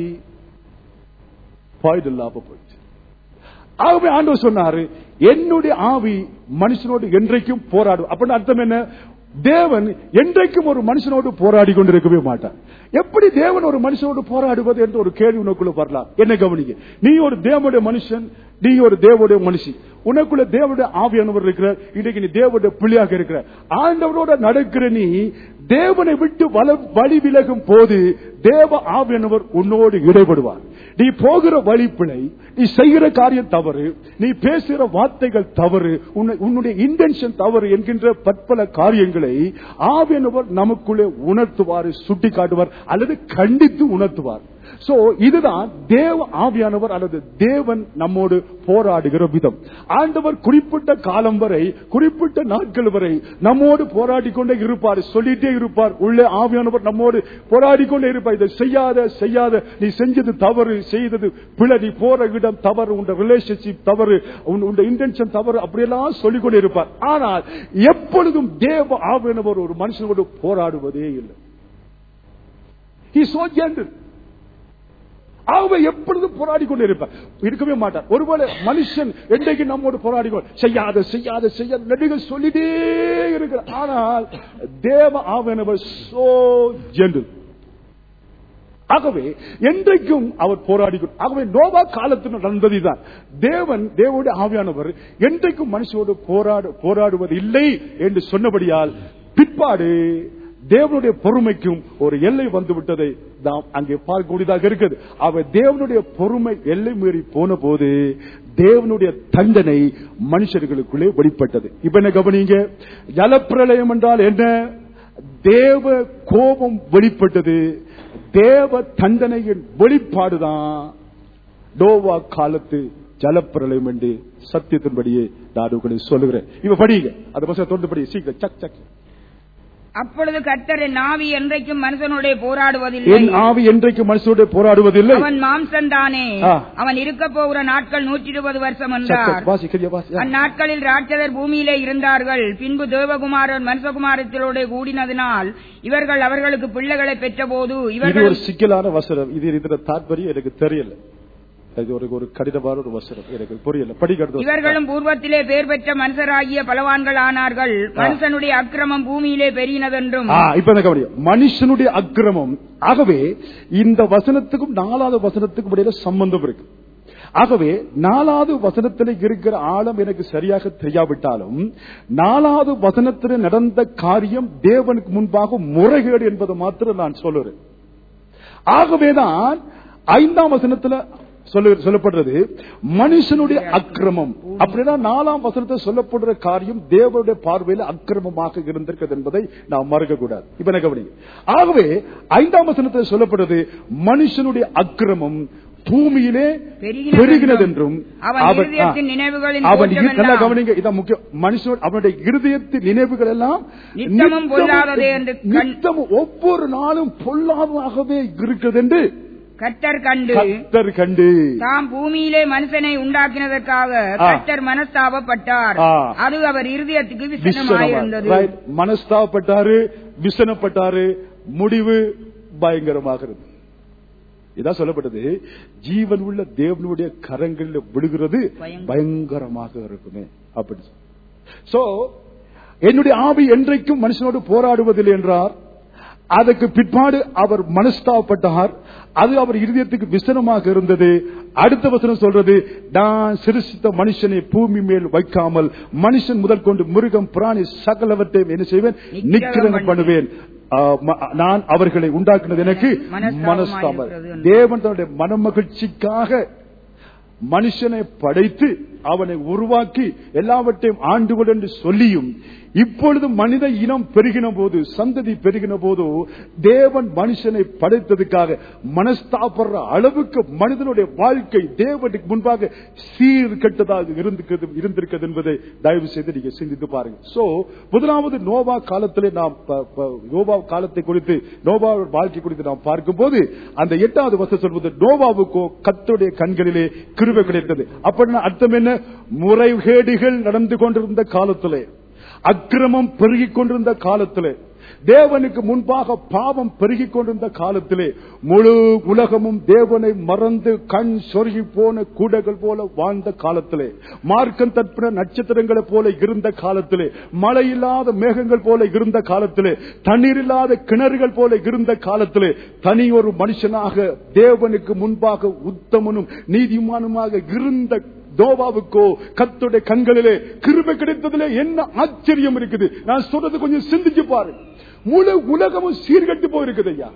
பாய்தல்லாம போயிடுச்சு. ஆகவே ஆண்டவர் சொன்னாரு, என்னுடைய ஆவி மனுஷனோடு என்றைக்கும் போராடும். அப்படின்னு அர்த்தம் என்ன? தேவன் என்றைக்கும் ஒரு மனுஷனோடு போராடி கொண்டிருக்கவே மாட்டார். எப்படி தேவன் ஒரு மனுஷனோடு போராடுவது என்று ஒரு கேள்வி உனக்குள்ள வரலாம். என்ன கவனிக்க, நீ ஒரு தேவனுடைய மனுஷன், நீ ஒரு தேவனுடைய மனுஷி, உனக்குள்ள தேவனுடைய ஆவியானவர் இருக்கிறார். இன்றைக்கு நீ தேவனுடைய பிள்ளையாக இருக்கிற, ஆண்டவரோட நடக்கிற நீ தேவனை விட்டு வழி விலகும் போது தேவ ஆவியானவர் உன்னோடு இடைபடுவார். நீ போகிற வழி பிழை, நீ செய்கிற காரியம் தவறு, நீ பேசுகிற வார்த்தைகள் தவறு, உன்னுடைய இன்டென்ஷன் தவறு என்கின்ற பற்பல காரியங்களை ஆவியானவர் நமக்குள்ளே உணர்த்துவார், சுட்டி காட்டுவார் அல்லது கண்டித்து உணர்த்துவார். சோ இதுதான் தேவ ஆவியானவர் அல்லது தேவன் நம்மோடு போராடுகிற விதம். ஆண்டவர் குறிப்பிட்ட காலம் வரை, குறிப்பிட்ட நாட்கள் வரை நம்மோடு போராடி கொண்டே இருப்பார், சொல்லிட்டே இருப்பார். உள்ளே ஆவியானவர் நம்மோடு போராடி கொண்டே இருப்பார். இதை செய்யாத, நீ செஞ்சது தவறு, செய்தது பிழை, நீ போற இடம் தவறு, உன் ரிலேஷன்ஷிப் தவறு, உன் இன்டென்ஷன் தவறு, அப்படியெல்லாம் சொல்லிக் கொண்டே இருப்பார். ஆனால் எப்பொழுதும் தேவ ஆவியானவர் ஒரு மனுஷனோடு போராடுவதே இல்லை. He is so gentle. ஆகவே எப்பொழுதும் போராடி கொண்டு இருப்பார், இருக்கவே மாட்டார். ஒருவேளை மனுஷன் என்றைக்கு நம்மோடு போராடி செய்யாத நடிகை சொல்லிட்டே இருக்கிறார். ஆனால் தேவ ஆவியானவர் so gentle. ஆகவே என்றைக்கும் அவர் போராடி. ஆகவே நோவா காலத்தில் நடந்ததுதான். தேவனுடைய ஆவியானவர் என்றைக்கும் மனுஷனோடு போராடுவது இல்லை என்று சொன்னபடியால் பிற்பாடு தேவனுடைய பொறுமைக்கும் ஒரு எல்லை வந்து விட்டதை நாம் அங்கே பார்க்கக்கூடியதாக இருக்குது. அவர் தேவனுடைய பொறுமை எல்லை மீறி போன போது தேவனுடைய தண்டனை மனுஷர்களுக்குள்ளே வெளிப்பட்டது. இப்ப என்ன கவனிங்க, ஜலப்பிரளயம் என்றால் என்ன? தேவ கோபம் வெளிப்பட்டது. தேவ தண்டனையின் வெளிப்பாடுதான் நோவா காலத்து ஜலப்பிரளயம் என்று சத்தியத்தின்படியே நான் உங்களுக்கு சொல்லுகிறேன். இப்ப படிங்க, அந்த பசங்க தொடர்ந்து படி சீக்கிரம். சக் சக். அப்பொழுது கர்த்தர் என் ஆவி என்றைக்கும் மனுஷனோட போராடுவதில்லை. என் ஆவி என்றைக்கும் மனுஷனோட போராடுவதில்லை. அவன் மாம்சம் தானே. அவன் இருக்க போகிற நாட்கள் 120 வருஷம் என்றார். அந்நாட்களில் ராட்சதர் பூமியிலே இருந்தார்கள். பின்பு தேவகுமாரன் மனுஷகுமாரத்திலோட கூடினதினால் இவர்கள் அவர்களுக்கு பிள்ளைகளை பெற்ற போது இவர்கள் ஒரு சிக்கலான வசனம். இது இதர தாற்பயம் எனக்கு தெரியல. ஒரு கடினமான ஒரு வசனம் எனக்கு புரியல. படிக்கிறது. இவர்களும் பூர்வத்திலே பேர் பெற்ற மனுஷராகிய பலவான்கள் ஆனார்கள். மனுஷனுடைய அக்கிரமம் பூமியிலே பெருகினதென்றும். இப்ப மனுஷனுடைய அக்கிரமம். ஆகவே இந்த வசனத்துக்கும் 4வது வசனத்துக்கும் இடையில சம்பந்தம் இருக்கு. ஆகவே 4வது வசனத்தில் இருக்கிற ஆழம் எனக்கு சரியாக தெரியாவிட்டாலும் 4வது வசனத்தில் நடந்த காரியம் தேவனுக்கு முன்பாக முறைகேடு என்பதை மாத்திரம் நான் சொல்லுறேன். ஆகவேதான் 5ஆம் வசனத்துல சொல்லப்படுறது மனுஷனுடைய அக்கிரமம். அப்படின்னா 4ஆம் வசனத்தில் சொல்லப்படுற காரியம் தேவனுடைய பார்வையில் அக்கிரமமாக இருந்திருக்கிறது என்பதை நாம் மறக்க கூடாது. இப்ப என்ன கவனிங்க. ஆகவே 5ஆம் வசனத்தில் சொல்லப்படுறது மனுஷனுடைய அக்கிரமம் பூமியிலே பெருகினது என்றும் கவனிங்க. இதான் முக்கியம். மனுஷன் அவனுடைய இருதயத்தின் நினைவுகள் எல்லாம் நித்தமும் ஒவ்வொரு நாளும் பொல்லாததாகவே இருக்கிறது என்று கர்த்தர் கண்டு தாம் பூமியிலே மனுஷனை உண்டாக்கினதற்காக கர்த்தர் மனஸ்தாபப்பட்டார். அது அவர் இருதயத்துக்கு விசனமாயிருந்தது. மனஸ்தாபப்பட்டாரு, விசனப்பட்டாரு. முடிவு பயங்கரமாக இருந்தது. இதான் சொல்லப்பட்டது. ஜீவன் உள்ள தேவனுடைய கரங்களில் விழுகிறது பயங்கரமாக இருக்குமே அப்படி. சோ என்னுடைய ஆவி என்றைக்கும் மனுஷனோடு போராடுவதில்லை என்றார். அதற்கு பிற்பாடு அவர் மனஸ்தாபப்பட்டார். அது அவர் இருதயத்துக்கு விசனமாக இருந்தது. அடுத்த வசனம் சொல்றது, நான் சிருஷ்டித்த மனுஷனை பூமி மேல் வைக்காமல் மனுஷன் முதல் கொண்டு மிருகம் பிராணி சகலவற்றையும் என்ன செய்வேன், நிக்கிரகம் பண்ணுவேன். நான் அவர்களை உண்டாக்குனது எனக்கு மனஸ்தாபம். தேவன் தன்னுடைய மனமகிழ்ச்சிக்காக மனுஷனை படைத்து அவனை உருவாக்கி எல்லாவற்றையும் ஆண்டுகள் என்று சொல்லியும் இப்பொழுது மனித இனம் பெருகின போது, சந்ததி பெருகின போது தேவன் மனுஷனை படைத்ததுக்காக மனஸ்தாபடுற அளவுக்கு மனிதனுடைய வாழ்க்கை தேவனுக்கு முன்பாக சீர்கெட்டதாக இருந்திருக்கிறது என்பதை தயவு செய்து நீங்க சிந்தித்து பாருங்க. சோ முதலாவது நோவா காலத்திலே நாம் நோவா காலத்தை குறித்து, நோவா வாழ்க்கை குறித்து நாம் பார்க்கும் போது அந்த 8வது வசனம் சொல்வது நோவாவுக்கோ கர்த்தருடைய கண்களிலே கிருபை கிடைத்தது. அப்படின்னா அர்த்தம் என்ன? முறைகேடுகள் நடந்து கொண்டிருந்த காலத்திலே, அக்கிரமம் பெருகிக் கொண்டிருந்த காலத்திலே, தேவனுக்கு முன்பாக பாவம் பெருகிக் கொண்டிருந்த காலத்திலே, முழு உலகமும் தேவனை மறந்து கண் சொருகி போன கூடைகள் போல வாழ்ந்த காலத்திலே, மார்க்கம் தப்பின நட்சத்திரங்களை போல இருந்த காலத்திலே, மழை இல்லாத மேகங்கள் போல இருந்த காலத்திலே, தண்ணீர் இல்லாத கிணறுகள் போல இருந்த காலத்திலே, தனி ஒரு மனுஷனாக தேவனுக்கு முன்பாக உத்தமனும் நீதிமானுமாக இருந்த நோவாவுக்கோ கர்த்தருடைய கண்களிலே கிருபை கிடைத்ததிலே என்ன ஆச்சரியம் இருக்குது. நான் சொல்றது கொஞ்சம் சிந்திச்சு பாரு. முழு உலகமும் சீர்கட்டு போயிருக்குது ஐயா.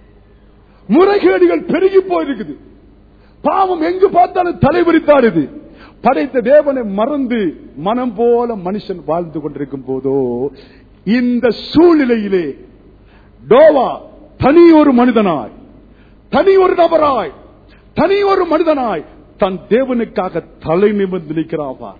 முறைகேடுகள் பெருகி போயிருக்குது. பாவம் எங்கு பார்த்தாலும் தலைவரித்தாடுது. படைத்த தேவனை மறந்து மனம் போல மனுஷன் வாழ்ந்து கொண்டிருக்கும் போதோ இந்த சூழ்நிலையிலே நோவா தனி ஒரு மனிதனாய், தனி ஒரு நபராய், தனி ஒரு மனிதனாய் தன் தேவனுக்காக தலை நிமிர்ந்து நிற்கிறான்.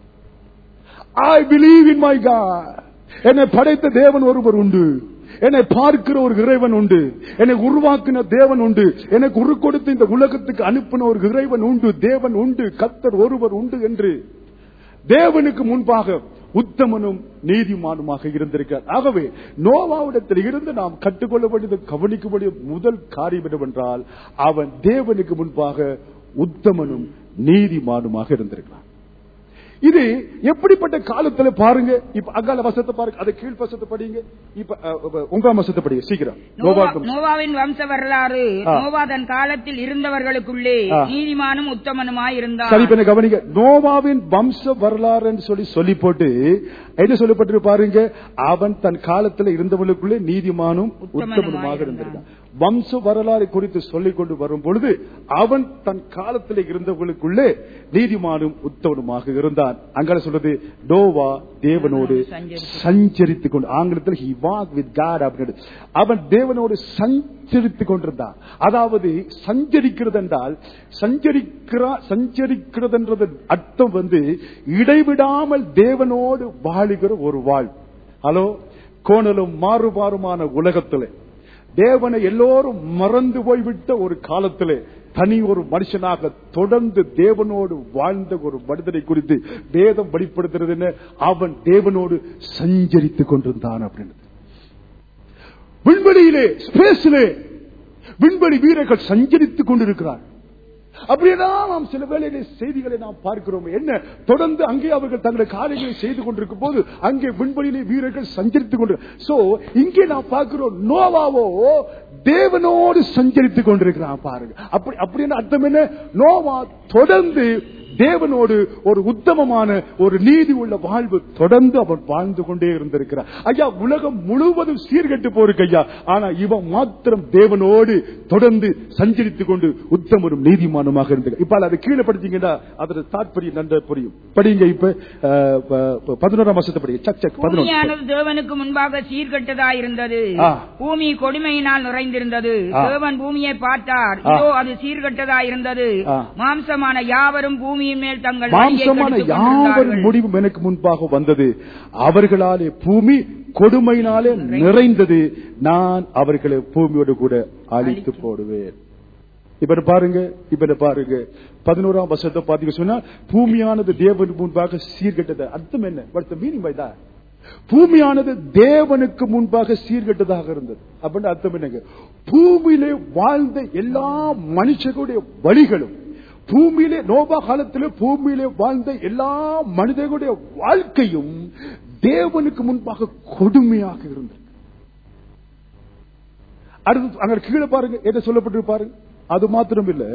I believe in my God. என்னை படைத்த தேவன் ஒருவர் உண்டு, என்னை பார்க்கிற ஒரு இறைவன் உண்டு, என்னை உருவாக்கின தேவன் உண்டு, எனக்கு உரு கொடுத்து இந்த உலகத்துக்கு அனுப்பின ஒரு இறைவன் உண்டு, தேவன் உண்டு, கர்த்தர் ஒருவர் உண்டு என்று தேவனுக்கு முன்பாக உத்தமனும் நீதிமானுமாக இருந்திருக்கிறார். ஆகவே நோவாவிடத்தில் இருந்து நாம் கற்றுக்கொள்ள வேண்டியது, கவனிக்க வேண்டிய முதல் காரியம் என்னவென்றால் அவன் தேவனுக்கு முன்பாக உத்தமனும் நீதிமானுமாக இருந்திருக்கிறான். இது எப்படிப்பட்ட காலத்துல பாருங்க. இப்ப அகால வசத்தை பாருங்க, அதை கீழ் வசத்தை படிங்க. இப்ப 9ஆம் வசத்தை படிங்க சீக்கிரம். நோவாவின் வம்ச வரலாறு. நோவா தன் காலத்தில் இருந்தவர்களுக்குள்ளே நீதிமானும் உத்தமனுமாய் இருந்தார். சரி, இப்ப கவனிங்க. நோவாவின் வம்ச வரலாறு சொல்லி போட்டு என்ன சொல்லப்பட்டு பாருங்க, அவன் தன் காலத்துல இருந்தவர்களுக்குள்ளே நீதிமானும் உத்தமனுமாக இருந்திருக்கான். வம்ச வரலாறு குறித்து சொல்லிக் கொண்டு வரும் பொழுது அவன் தன் காலத்தில் இருந்தவர்களுக்குள்ளே நீதிமானும் உத்தவனுமாக இருந்தான். அங்கே சொல்றது நோவா தேவனோடு சஞ்சரித்துக் கொண்டு, ஆங்கிலத்தில் he walked with God அப்படின்னு, அவன் தேவனோடு சஞ்சரித்துக் கொண்டிருந்தான். அதாவது சஞ்சரிக்கிறது என்றால் சஞ்சரிக்கிறது என்றது அர்த்தம் இடைவிடாமல் தேவனோடு வாழுகிற ஒரு வாழ். ஹலோ, கோணலும் மாறுபாறுமான உலகத்திலே தேவனை எல்லோரும் மறந்து போய்விட்ட ஒரு காலத்திலே தனி ஒரு மனுஷனாக தொடர்ந்து தேவனோடு வாழ்ந்த ஒரு மனிதனை குறித்து வேதம் வெளிப்படுத்துறது, அவன் தேவனோடு சஞ்சரித்துக் கொண்டிருந்தான் அப்படின்னு. விண்வெளியிலே, ஸ்பேஸிலே விண்வெளி வீரர்கள் சஞ்சரித்துக் கொண்டிருக்கிறார். அப்படியேதான் நாம் சில வேளையிலே செய்திகளை நாம் பார்க்கிறோம். என்ன, தொடர்ந்து அங்கே அவர்கள் தங்களுடைய காரியங்களை செய்து கொண்டிருக்கும் போது அங்கே விண்வெளியிலே வீரர்கள் சஞ்சரித்துக் கொண்டு, சோ இங்கே நாம் பார்க்கிறோம் நோவாவோ தேவனோடு சஞ்சரித்துக் கொண்டிருக்கிறான் பாருங்க. அப்படின்னு அர்த்தம் என்ன, நோவா தொடர்ந்து தேவனோடு ஒரு உத்தமமான ஒரு நீதி உள்ள வாழ்வு தொடர்ந்து அவன் வாழ்ந்து கொண்டே இருந்திருக்கிறார். ஐயா, உலகம் முழுவதும் சீர்கெட்டு போருக்கு ஐயா, ஆனா இவன் மாத்திரம் தேவனோடு தொடர்ந்து சஞ்சரித்துக் கொண்டு உத்தமரும் நீதிமானுமாக இருந்தது. இப்ப அதை கீழே படிச்சீங்கன்னா அதோட தாற்பயம் நன்றாக புரியும். படிங்க. இப்ப 11ஆம் வசனத்தை படிங்க. சக் 11. தேவனுக்கு முன்பாக சீர்கெட்டதா இருந்தது, பூமி கொடுமையினால் நிறைந்திருந்தது. தேவன் பூமியை பார்த்தார், இதோ அது சீர்கெட்டதா இருந்தது, மாம்சமான யாவரும் பூமி முடிவும் எனக்கு முன்பாக வந்தது, அவர்களாலே பூமி கொடுமையினாலே நிறைந்தது, நான் அவர்களை பூமியோடு கூட அழித்து போடுவேன். இப்ப பாருங்க 11ஆம் வசனத்தை பாத்தீங்க சொன்னா, பூமியானது தேவனுக்கு முன்பாக சீர்கெட்டது. அர்த்தம் என்ன? பூமியானது தேவனுக்கு முன்பாக சீர்கெட்டதாக இருந்தது அப்படின்னு அர்த்தம் என்னங்க? பூமியிலே வாழ்ந்த எல்லா மனுஷர்களுடைய வழிகளும், பூமியிலே நோபா காலத்திலே பூமியிலே வாழ்ந்த எல்லா மனிதர்களுடைய வாழ்க்கையும் தேவனுக்கு முன்பாக கொடுமையாக இருந்தது. அடுத்து அங்க கீழே பாருங்க என்ன சொல்லப்பட்டிருப்பாருங்க. அது மாத்திரம் இல்ல,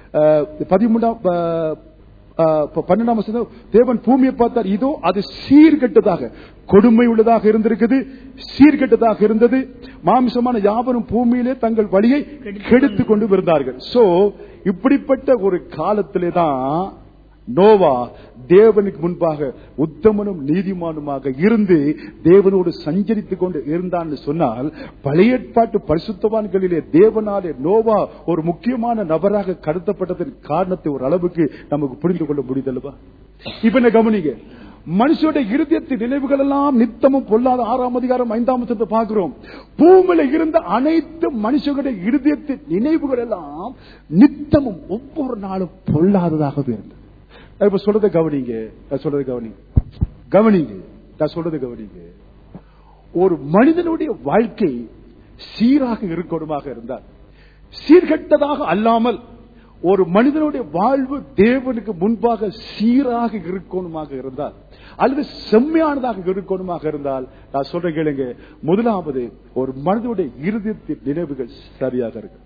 12ஆம் வசனம், தேவன் பூமியை பார்த்தார், இதோ அது சீர்கெட்டதாக கொடுமை உள்ளதாக இருந்திருக்குது, சீர்கெட்டதாக இருந்தது, மாம்சமான யாவரும் பூமியிலே தங்கள் வழியை கெடுத்துக் கொண்டு இருந்தார்கள். சோ இப்படிப்பட்ட ஒரு காலத்திலே தான் நோவா தேவனுக்கு முன்பாக உத்தமனும் நீதிமானுமாக இருந்து தேவனோடு சஞ்சரித்துக் கொண்டு இருந்தான்னு சொன்னால், பழைய ஏற்பாட்டு பரிசுத்தவான்களிலே தேவனாலே நோவா ஒரு முக்கியமான நபராக கருதப்பட்டதன் காரணத்தை ஒரு அளவுக்கு நமக்கு புரிந்து கொள்ள முடியுதல்லவா? இப்ப என்ன கவனிங்க, மனுஷனுடைய இருதயத்தின் நினைவுகள் எல்லாம் நித்தமும் பொல்லாத. 6ஆம் அதிகாரம் 5ஆம் வசனத்தை பார்க்கிறோம். பூமியில இருந்த அனைத்து மனுஷனுடைய இருதயத்தின் நினைவுகள் எல்லாம் நித்தமும் ஒவ்வொரு நாளும் பொல்லாததாகவே இருந்தது. இப்ப சொல்றதை கவனிங்க, கவனிங்க. ஒரு மனிதனுடைய வாழ்க்கை சீராக இருக்கணுமாக இருந்தால், சீர்கெட்டதாக அல்லாமல் ஒரு மனிதனுடைய வாழ்வு தேவனுக்கு முன்பாக சீராக இருக்கணுமாக இருந்தால், அல்லது செம்மையானதாக இருக்கணுமாக இருந்தால், நான் சொல்ற கேளுங்க, முதலாவது ஒரு மனிதனுடைய இருதயத்தின் நினைவுகள் சரியாக இருக்கு.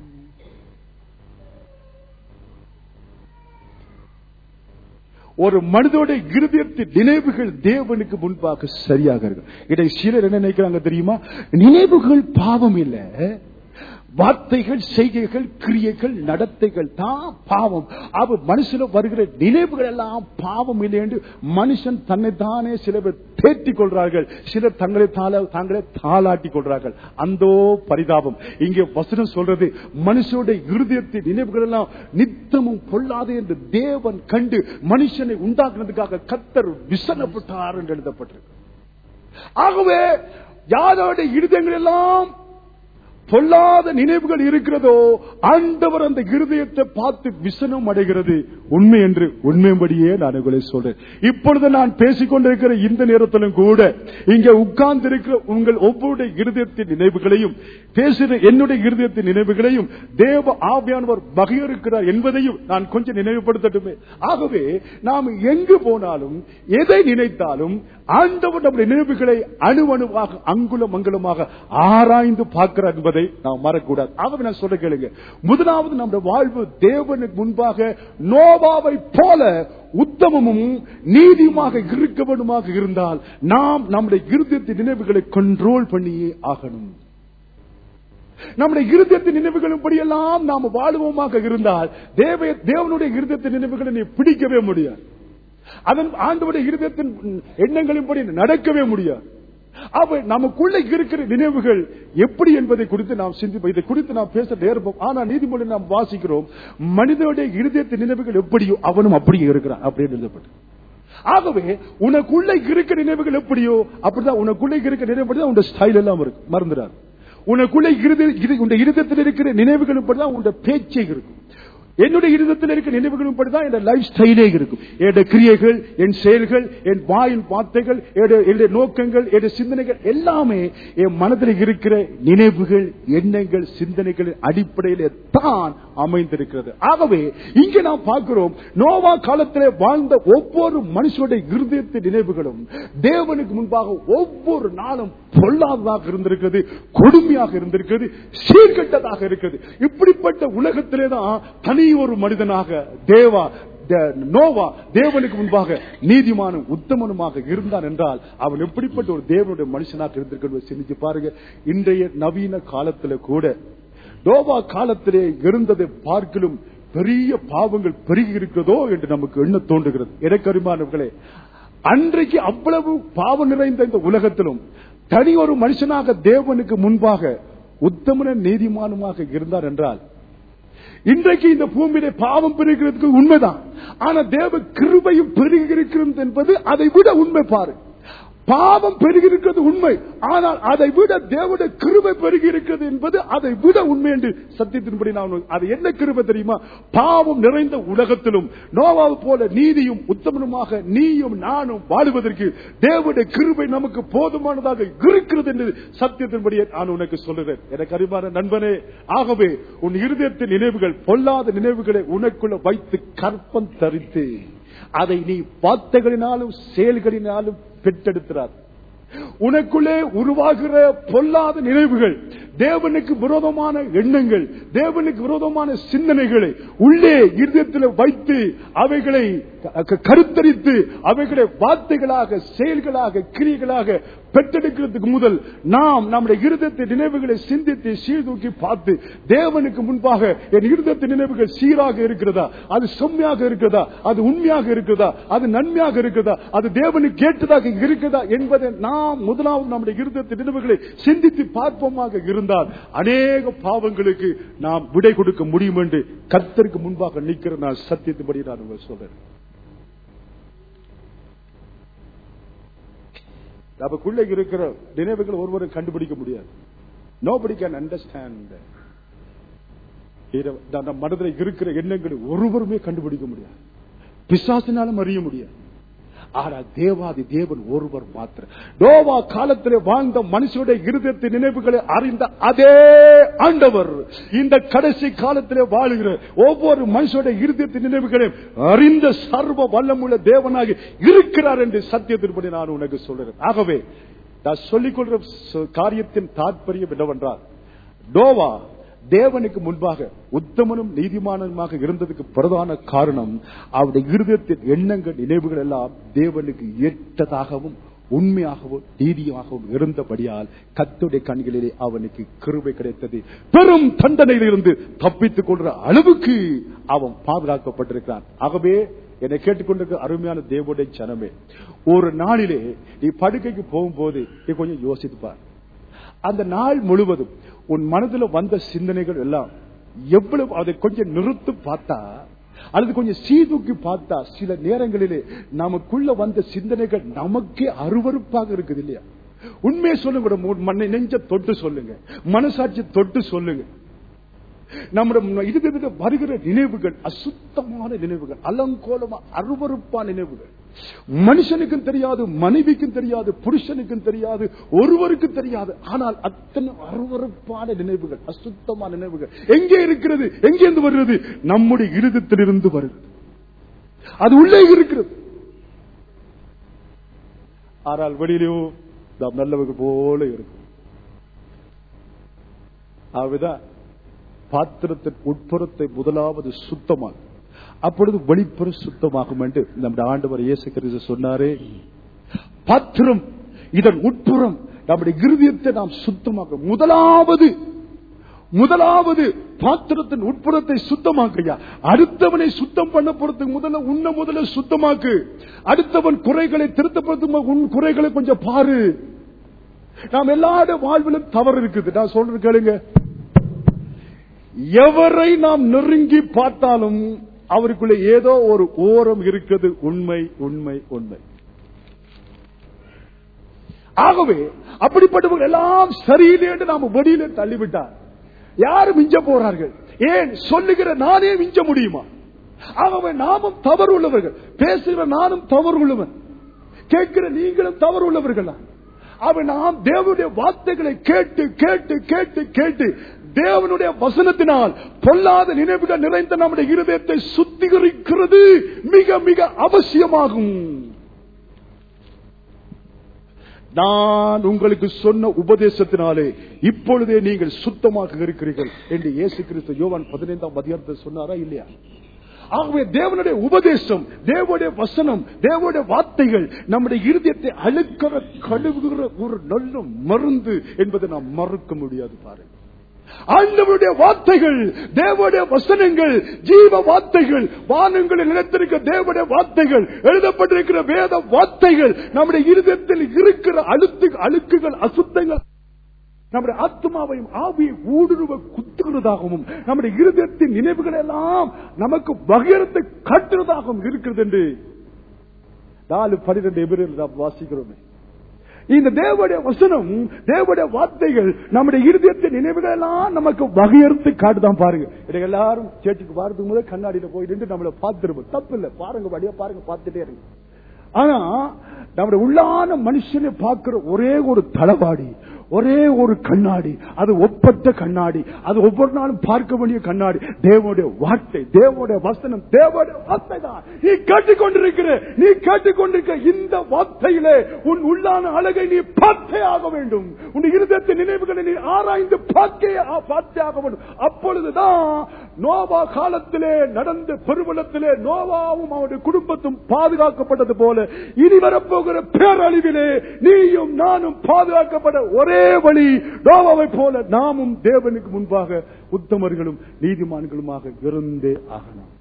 ஒரு மனிதனுடைய இருதயத்தின் நினைவுகள் தேவனுக்கு முன்பாக சரியாக இருக்கு. இதை சிலர் என்ன நினைக்கிறாங்க தெரியுமா? நினைவுகள் பாவம் இல்ல, வார்த்தைகள், செய்கைகள், கிரியைகள், நடத்தைகள் தான் பாவம். அவ மனுஷன வருகிற நினைவுகள் எல்லாம் பாவம் இல்லை என்று மனுஷன் தன்னைத்தானே சில பேர் தேற்றிக் கொள்றார்கள், சிலர் தங்களை தாளாட்டிக் கொள்றார்கள். அந்தோ பரிதாபம். இங்கே வசனம் சொல்றது, மனுஷனுடைய இருதயத்தின் நினைவுகள் எல்லாம் நித்தமும் பொல்லாது என்று தேவன் கண்டு மனுஷனை உண்டாக்குறதுக்காக கர்த்தர் விசனப்பட்டார் என்று எழுதப்பட்டிருக்கு. ஆகவே யாரோட இருதயங்கள் எல்லாம் பொல்லாத நினைவுகள் இருக்கிறதோ, ஆண்டவர் அந்த இருதயத்தை பார்த்து விசனம் அடைகிறது. உண்மை என்று உண்மைப்படியே நான் உங்களை சொல்றேன். இப்பொழுது நான் பேசிக்கொண்டிருக்கிற இந்த நேரத்திலும் கூட இங்கே உட்கார்ந்து இருக்கிற உங்கள் ஒவ்வொரு இருதயத்தின் நினைவுகளையும், பேசுகிற என்னுடைய இருதயத்தின் நினைவுகளையும் தேவ ஆவியானவர் வகையறுக்கிறார் என்பதையும் நான் கொஞ்சம் நினைவுபடுத்தட்டுமே. ஆகவே நாம் எங்கு போனாலும் எதை நினைத்தாலும் ஆண்டவர் நம்முடைய நினைவுகளை அணுவணுவாக அங்குலம் அங்குலமாக ஆராய்ந்து பார்க்கிறார் என்பதை நாம் மறக்கூடாது. ஆகவே நான் சொல்ல கேளுங்க, முதலாவது நம்முடைய வாழ்வு தேவனுக்கு முன்பாக நோவாவை போல உத்தமமும் நீதியுமாக இருக்க வேண்டுமாக இருந்தால், நாம் நம்முடைய இருதயத்தின் நினைவுகளை கண்ட்ரோல் பண்ணியே ஆகணும். நம்முடைய இருதயத்தின் நினைவுகளும் படியெல்லாம் நாம் வாழ்வோமாக இருந்தால் தேவனுடைய இருதயத்தின் நினைவுகளை நீ பிடிக்கவே முடியாது. அதன் ஆண்டவருடைய இருதயத்தின் எண்ணங்களின் படி நடக்கவே முடியாது. அவ நமக்குள்ள இருக்கிற நினைவுகள் எப்படி என்பதை குறித்து நாம் சிந்திப்போம். இதை குறித்து நாம் பேச நேர்ப்போம். ஆனா நீதிமொழி நாம் வாசிக்கிறோம், மனிதனுடைய இருதயத்தின் நினைவுகள் எப்படியோ அவனும் அப்படியே இருக்கிறான் அப்படின்னு எழுதப்பட்டு. ஆகவே உனக்குள்ள இருக்கிற நினைவுகள் எப்படியோ அப்படிதான் உனக்குள்ள இருக்கிற நினைவு உன் ஸ்டைல் எல்லாம் இருக்கு. மறந்துடாது. உனக்குள்ள இருதயத்தில் இருக்கிற நினைவுகளும் படிதான் உன் பேச்சே இருக்கும். என்னுடைய இருதயத்தில் இருக்கிற நினைவுகளும் படிதான் என் லைஃப் ஸ்டைலே இருக்கும். என்னுடைய கிரியைகள், என் செயல்கள், என் வாயின் வார்த்தைகள், என்னுடைய நோக்கங்கள், என்னுடைய சிந்தனைகள் எல்லாமே என் மனதில் இருக்கிற நினைவுகள், எண்ணங்கள், சிந்தனைகளின் அடிப்படையிலே தான் அமைந்திருக்கிறது. ஆகவே இங்கே நாம் பார்க்கிறோம், நோவா காலத்திலே வாழ்ந்த ஒவ்வொரு மனுஷனுடைய இருதயத்தின் நினைவுகளும் தேவனுக்கு முன்பாக ஒவ்வொரு நாளும் பொல்லாததாக இருந்திருக்கிறது, கொடுமையாக இருந்திருக்கிறது, சீர்கட்டதாக இருக்கிறது. இப்படிப்பட்ட உலகத்திலே தான் தனி ஒரு மனிதனாக நோவா தேவனுக்கு முன்பாக நீதிமானும் உத்தமனுமாக இருந்தான் என்றால் அவன் எப்படிப்பட்ட ஒரு தேவனுடைய மனுஷனாக இருந்திருக்கிறது சிந்திச்சு பாருங்க. இன்றைய நவீன காலத்திலே கூட நோவா காலத்திலே இருந்ததை பார்க்கலும் பெரிய பாவங்கள் பெருகி இருக்கிறதோ என்று நமக்கு எண்ண தோன்றுகிறது. எனக்கு அருமையானவர்களே, அன்றைக்கு அவ்வளவு பாவம் நிறைந்த இந்த உலகத்திலும் தனி ஒரு மனுஷனாக தேவனுக்கு முன்பாக உத்தமனும் நீதிமானுமாக இருந்தார் என்றால், இன்றைக்கு இந்த பூமியிலே பாவம் பெருகிறதுக்கு உண்மைதான். ஆனா தேவ கிருபையும் பெருகி இருக்கிறது என்பது அதை விட உண்மை. பாரு, பாவம் பெருகி இருக்கிறது உண்மை, ஆனால் அதை விட தேவனுடைய கிருபை பெருகி இருக்கிறது என்பது அதை விட உண்மை என்று சத்தியத்தின்படி நான் அது என்ன கிருபை தெரியுமா? பாவம் நிறைந்த உலகத்திலும் நோவாவை போல நீதியும் உத்தமனுமாக நீயும் நானும் வாழுவதற்கு தேவனுடைய கிருபை நமக்கு போதுமானதாக இருக்கிறது என்று சத்தியத்தின்படி நான் உனக்கு சொல்லுகிறேன். எனக்கு அருமையான நண்பனே, ஆகவே உன் இருதயத்தின் நினைவுகள், பொல்லாத நினைவுகளை உனக்குள்ள வைத்து கற்பம் தரித்து அதை நீ வார்த்தைகளினாலும் செயல்களினாலும் பெற்றெடுக்கிறார். உனக்குள்ளே உருவாகிற பொல்லாத நினைவுகள், தேவனுக்கு விரோதமான எண்ணங்கள், தேவனுக்கு விரோதமான சிந்தனைகளை உள்ளே இருதயத்தில் வைத்து அவைகளை கருத்தரித்து அவைகளை வார்த்தைகளாக, செயல்களாக, கிரியைகளாக பெற்றெடுக்கிறதுக்கு முதல் நாம் நம்முடைய இருதயத்தின் நினைவுகளை சிந்தித்து சீர்தூக்கி பார்த்து தேவனுக்கு முன்பாக என் இருதயத்தின் நினைவுகள் சீராக இருக்கிறதா, அது செம்மையாக இருக்கிறதா, அது உண்மையாக இருக்கிறதா, அது நன்மையாக இருக்கிறதா, அது தேவனுக்கு கேட்டதாக இருக்கிறதா என்பதை நாம் முதலாவது நம்முடைய இருதயத்தின் நினைவுகளை சிந்தித்து பார்ப்போமாக இருந்தால் அநேக பாவங்களுக்கு நாம் விடை கொடுக்க முடியும் என்று கர்த்தருக்கு முன்பாக நிற்கிற நான் சத்தியத்தின்படி நான் உங்களுக்கு சொல்றேன். நமக்குள்ள இருக்கிற நினைவுகள் ஒருவரும் கண்டுபிடிக்க முடியாது. Nobody can understand. நம்ம மனதில் இருக்கிற எண்ணங்களை ஒருவருமே கண்டுபிடிக்க முடியாது, பிசாசினாலும் அறிய முடியாது. ஆனா தேவாதி தேவன் ஒருவர் மாத்திரம். நோவா காலத்திலே வாழ்ந்த மனுஷனுடைய இருதயத்தின் நினைவுகளை அறிந்த அதே ஆண்டவர் இந்த கடைசி காலத்திலே வாழுகிற ஒவ்வொரு மனுஷனுடைய இருதயத்தின் நினைவுகளை அறிந்த சர்வ வல்லமுள்ள தேவனாக இருக்கிறார் என்று சத்தியத்தின்படி நான் உனக்கு சொல்றேன். ஆகவே நான் சொல்லிக்கொள்ற காரியத்தின் தாற்பயம் என்னவென்றால், நோவா தேவனுக்கு முன்பாக உத்தமனும் நீதிமானுமாக இருந்ததுக்கு பிரதான காரணம் அவருடைய இருதயத்தின் எண்ணங்கள், நினைவுகள் எல்லாம் தேவனுக்கு ஏற்றதாகவும் உண்மையாகவும் நீதியாகவும் இருந்தபடியால் கர்த்தருடைய கண்களிலே அவனுக்கு கிருபை கிடைத்தது. பெரும் தண்டனையிலிருந்து தப்பித்துக் கொள்ற அளவுக்கு அவன் பாதுகாக்கப்பட்டிருக்கிறான். ஆகவே என்னை கேட்டுக்கொண்டிருக்க அருமையான தேவனுடைய ஜனமே, ஒரு நாளிலே நீ படுக்கைக்கு போகும்போது நீ கொஞ்சம் யோசித்துப்பார். அந்த நாள் முழுவதும் உன் மனதில் வந்த சிந்தனைகள் எல்லாம் எவ்வளவு, அதை கொஞ்சம் நிறுத்து பார்த்தா அல்லது கொஞ்சம் சீதூக்கி பார்த்தா சில நேரங்களிலே நமக்குள்ள வந்த சிந்தனைகள் நமக்கே அருவருப்பாக இருக்குது இல்லையா? உண்மையை சொல்லுங்க, நெஞ்ச தொட்டு சொல்லுங்க, மனசாட்சி தொட்டு சொல்லுங்க. நம்முடைய இது வருகிற நினைவுகள் அசுத்தமான நினைவுகள், அலங்கோலமா அருவருப்பான நினைவுகள். மனுஷனுக்கும் தெரியாது, மனைவிக்கும் தெரியாது, புருஷனுக்கும் தெரியாது, ஒருவருக்கும் தெரியாது. ஆனால் அத்தனை அருவருப்பான நினைவுகள், அசுத்தமான நினைவுகள் எங்கே இருக்கிறது? எங்கேருந்து வருகிறது? நம்முடைய இருதயத்திலிருந்து வருகிறது. அது உள்ளே இருக்கிறது. ஆனால் வெளியிலோ நாம் நல்லவர்கள் போல இருக்கும். ஆகவேதான் பாத்திரத்தின் உட்புறத்தை முதலாவது சுத்தமாகும், அப்பொழுது வெளிப்புற சுத்தமாகும் என்று நம்முடைய ஆண்டவர் இயேசு கிறிஸ்து சொன்னாரே. பாத்திரம், இதன் உட்புறம் நம்முடைய இருதயத்தை நாம் சுத்தமாக்க முதலாவது முதலாவது பாத்திரத்தின் உட்புறத்தை சுத்தமாக்கையா. அடுத்தவனை சுத்தம் பண்ண போறதுக்கு முதல்ல சுத்தமாக்கு. அடுத்தவன் குறைகளை திருத்தப்படுத்த உன் குறைகளை கொஞ்சம் பாரு. நாம் எல்லாருடைய வாழ்விலும் தவறு இருக்குது. நான் சொல்றது கேளுங்க, எவரை நாம் நெருங்கி பார்த்தாலும் அவருக்குள்ள ஏதோ ஒரு ஓரம் இருக்கிறது. உண்மை உண்மை உண்மை. ஆகவே அப்படிப்பட்டவர்கள் எல்லாம் சரியில்லை என்று நாம் வெளியில தள்ளிவிட்டார். யாரும் மிஞ்ச போறார்கள்? ஏன் சொல்லுகிற நானே மிஞ்ச முடியுமா? ஆகவே நாமும் தவறு உள்ளவர்கள். பேசுகிற நானும் தவறு உள்ளவன். கேட்கிற நீங்களும் தவறு உள்ளவர்கள். அவன் நாம் தேவனுடைய வார்த்தைகளை கேட்டு கேட்டு கேட்டு கேட்டு தேவனுடைய வசனத்தினால் பொல்லாத நினைவுகள் நிறைந்த நம்முடைய இருதயத்தை சுத்திகரிக்கிறது மிக மிக அவசியமாகும். நான் உங்களுக்கு சொன்ன உபதேசத்தினாலே இப்பொழுதே நீங்கள் சுத்தமாக இருக்கிறீர்கள் என்று இயேசு கிறிஸ்து யோவான் 15ஆம் அதிகாரத்தில் சொன்னாரா இல்லையா? ஆகவே தேவனுடைய உபதேசம், தேவனுடைய வசனம், தேவனுடைய வார்த்தைகள் நம்முடைய இருதயத்தை அழுக்கிற கழுவுகிற ஒரு நல்ல மருந்து என்பதை நாம் மறுக்க முடியாது. பாருங்கள், ஆண்டவருடைய வார்த்தைகள், தேவனுடைய வசனங்கள், ஜீவ வார்த்தைகள், வானங்களில் நிலைத்திருக்கிற தேவனுடைய வார்த்தைகள், எழுதப்பட்டிருக்கிற வேத வார்த்தைகள் நம்முடைய இருதயத்தில் இருக்கிற அழுக்குகள், அசுத்தங்கள் நம்முடைய ஆத்மாவையும் ஆவியை ஊடுருவ குத்துகிறதாகவும் நம்முடைய இருதயத்தின் நினைவுகள் எல்லாம் நமக்கு வகையறத்தை காட்டுறதாகவும் இருக்கிறது என்று 4:12 எபிரேயரில் நாம் வாசிக்கிறோமே. இந்த தேவனுடைய வசனம், தேவனுடைய வார்த்தைகள் நம்முடைய இருதயத்தின் நினைவுகள் எல்லாம் நமக்கு வகையறுத்து காட்டுதான். பாருங்க, எல்லாரும் சேர்ச்சுக்கு வாரத்துக்கு முதல் கண்ணாடியில போய் நின்று நம்மளை பார்த்துருப்போம். தப்பு இல்லை, பாருங்க, வழியா பாருங்க, பார்த்துட்டே இருங்க. ஆனா நம்முடைய உள்ளான மனுஷனை பார்க்கிற ஒரே ஒரு தளவாடி, ஒரே ஒரு கண்ணாடி, அது ஒப்பற்ற கண்ணாடி, அது ஒவ்வொரு நாளும் பார்க்க வேண்டிய கண்ணாடி தேவனுடைய வார்த்தை, தேவனுடைய வசனம், தேவனுடைய வார்த்தை தான். நீ கேட்டுக்கொண்டிருக்கிற இந்த வார்த்தையிலே உன் உள்ளான அழகை நீ பார்த்தே ஆக வேண்டும். உன் இருதயத்தின் நினைவுகளை நீ ஆராய்ந்து பார்த்தே ஆக வேண்டும். அப்பொழுதுதான் நோவா காலத்திலே நடந்த பெருவெள்ளத்திலே நோவாவும் அவருடைய குடும்பத்தும் பாதுகாக்கப்பட்டது போல இனி வரப்போகிற பேரழிவிலே நீயும் நானும் பாதுகாக்கப்பட ஒரே வழி நோவாவை போல நாமும் தேவனுக்கு முன்பாக உத்தமர்களும் நீதிமான்களுமாக இருந்தே ஆகணும்.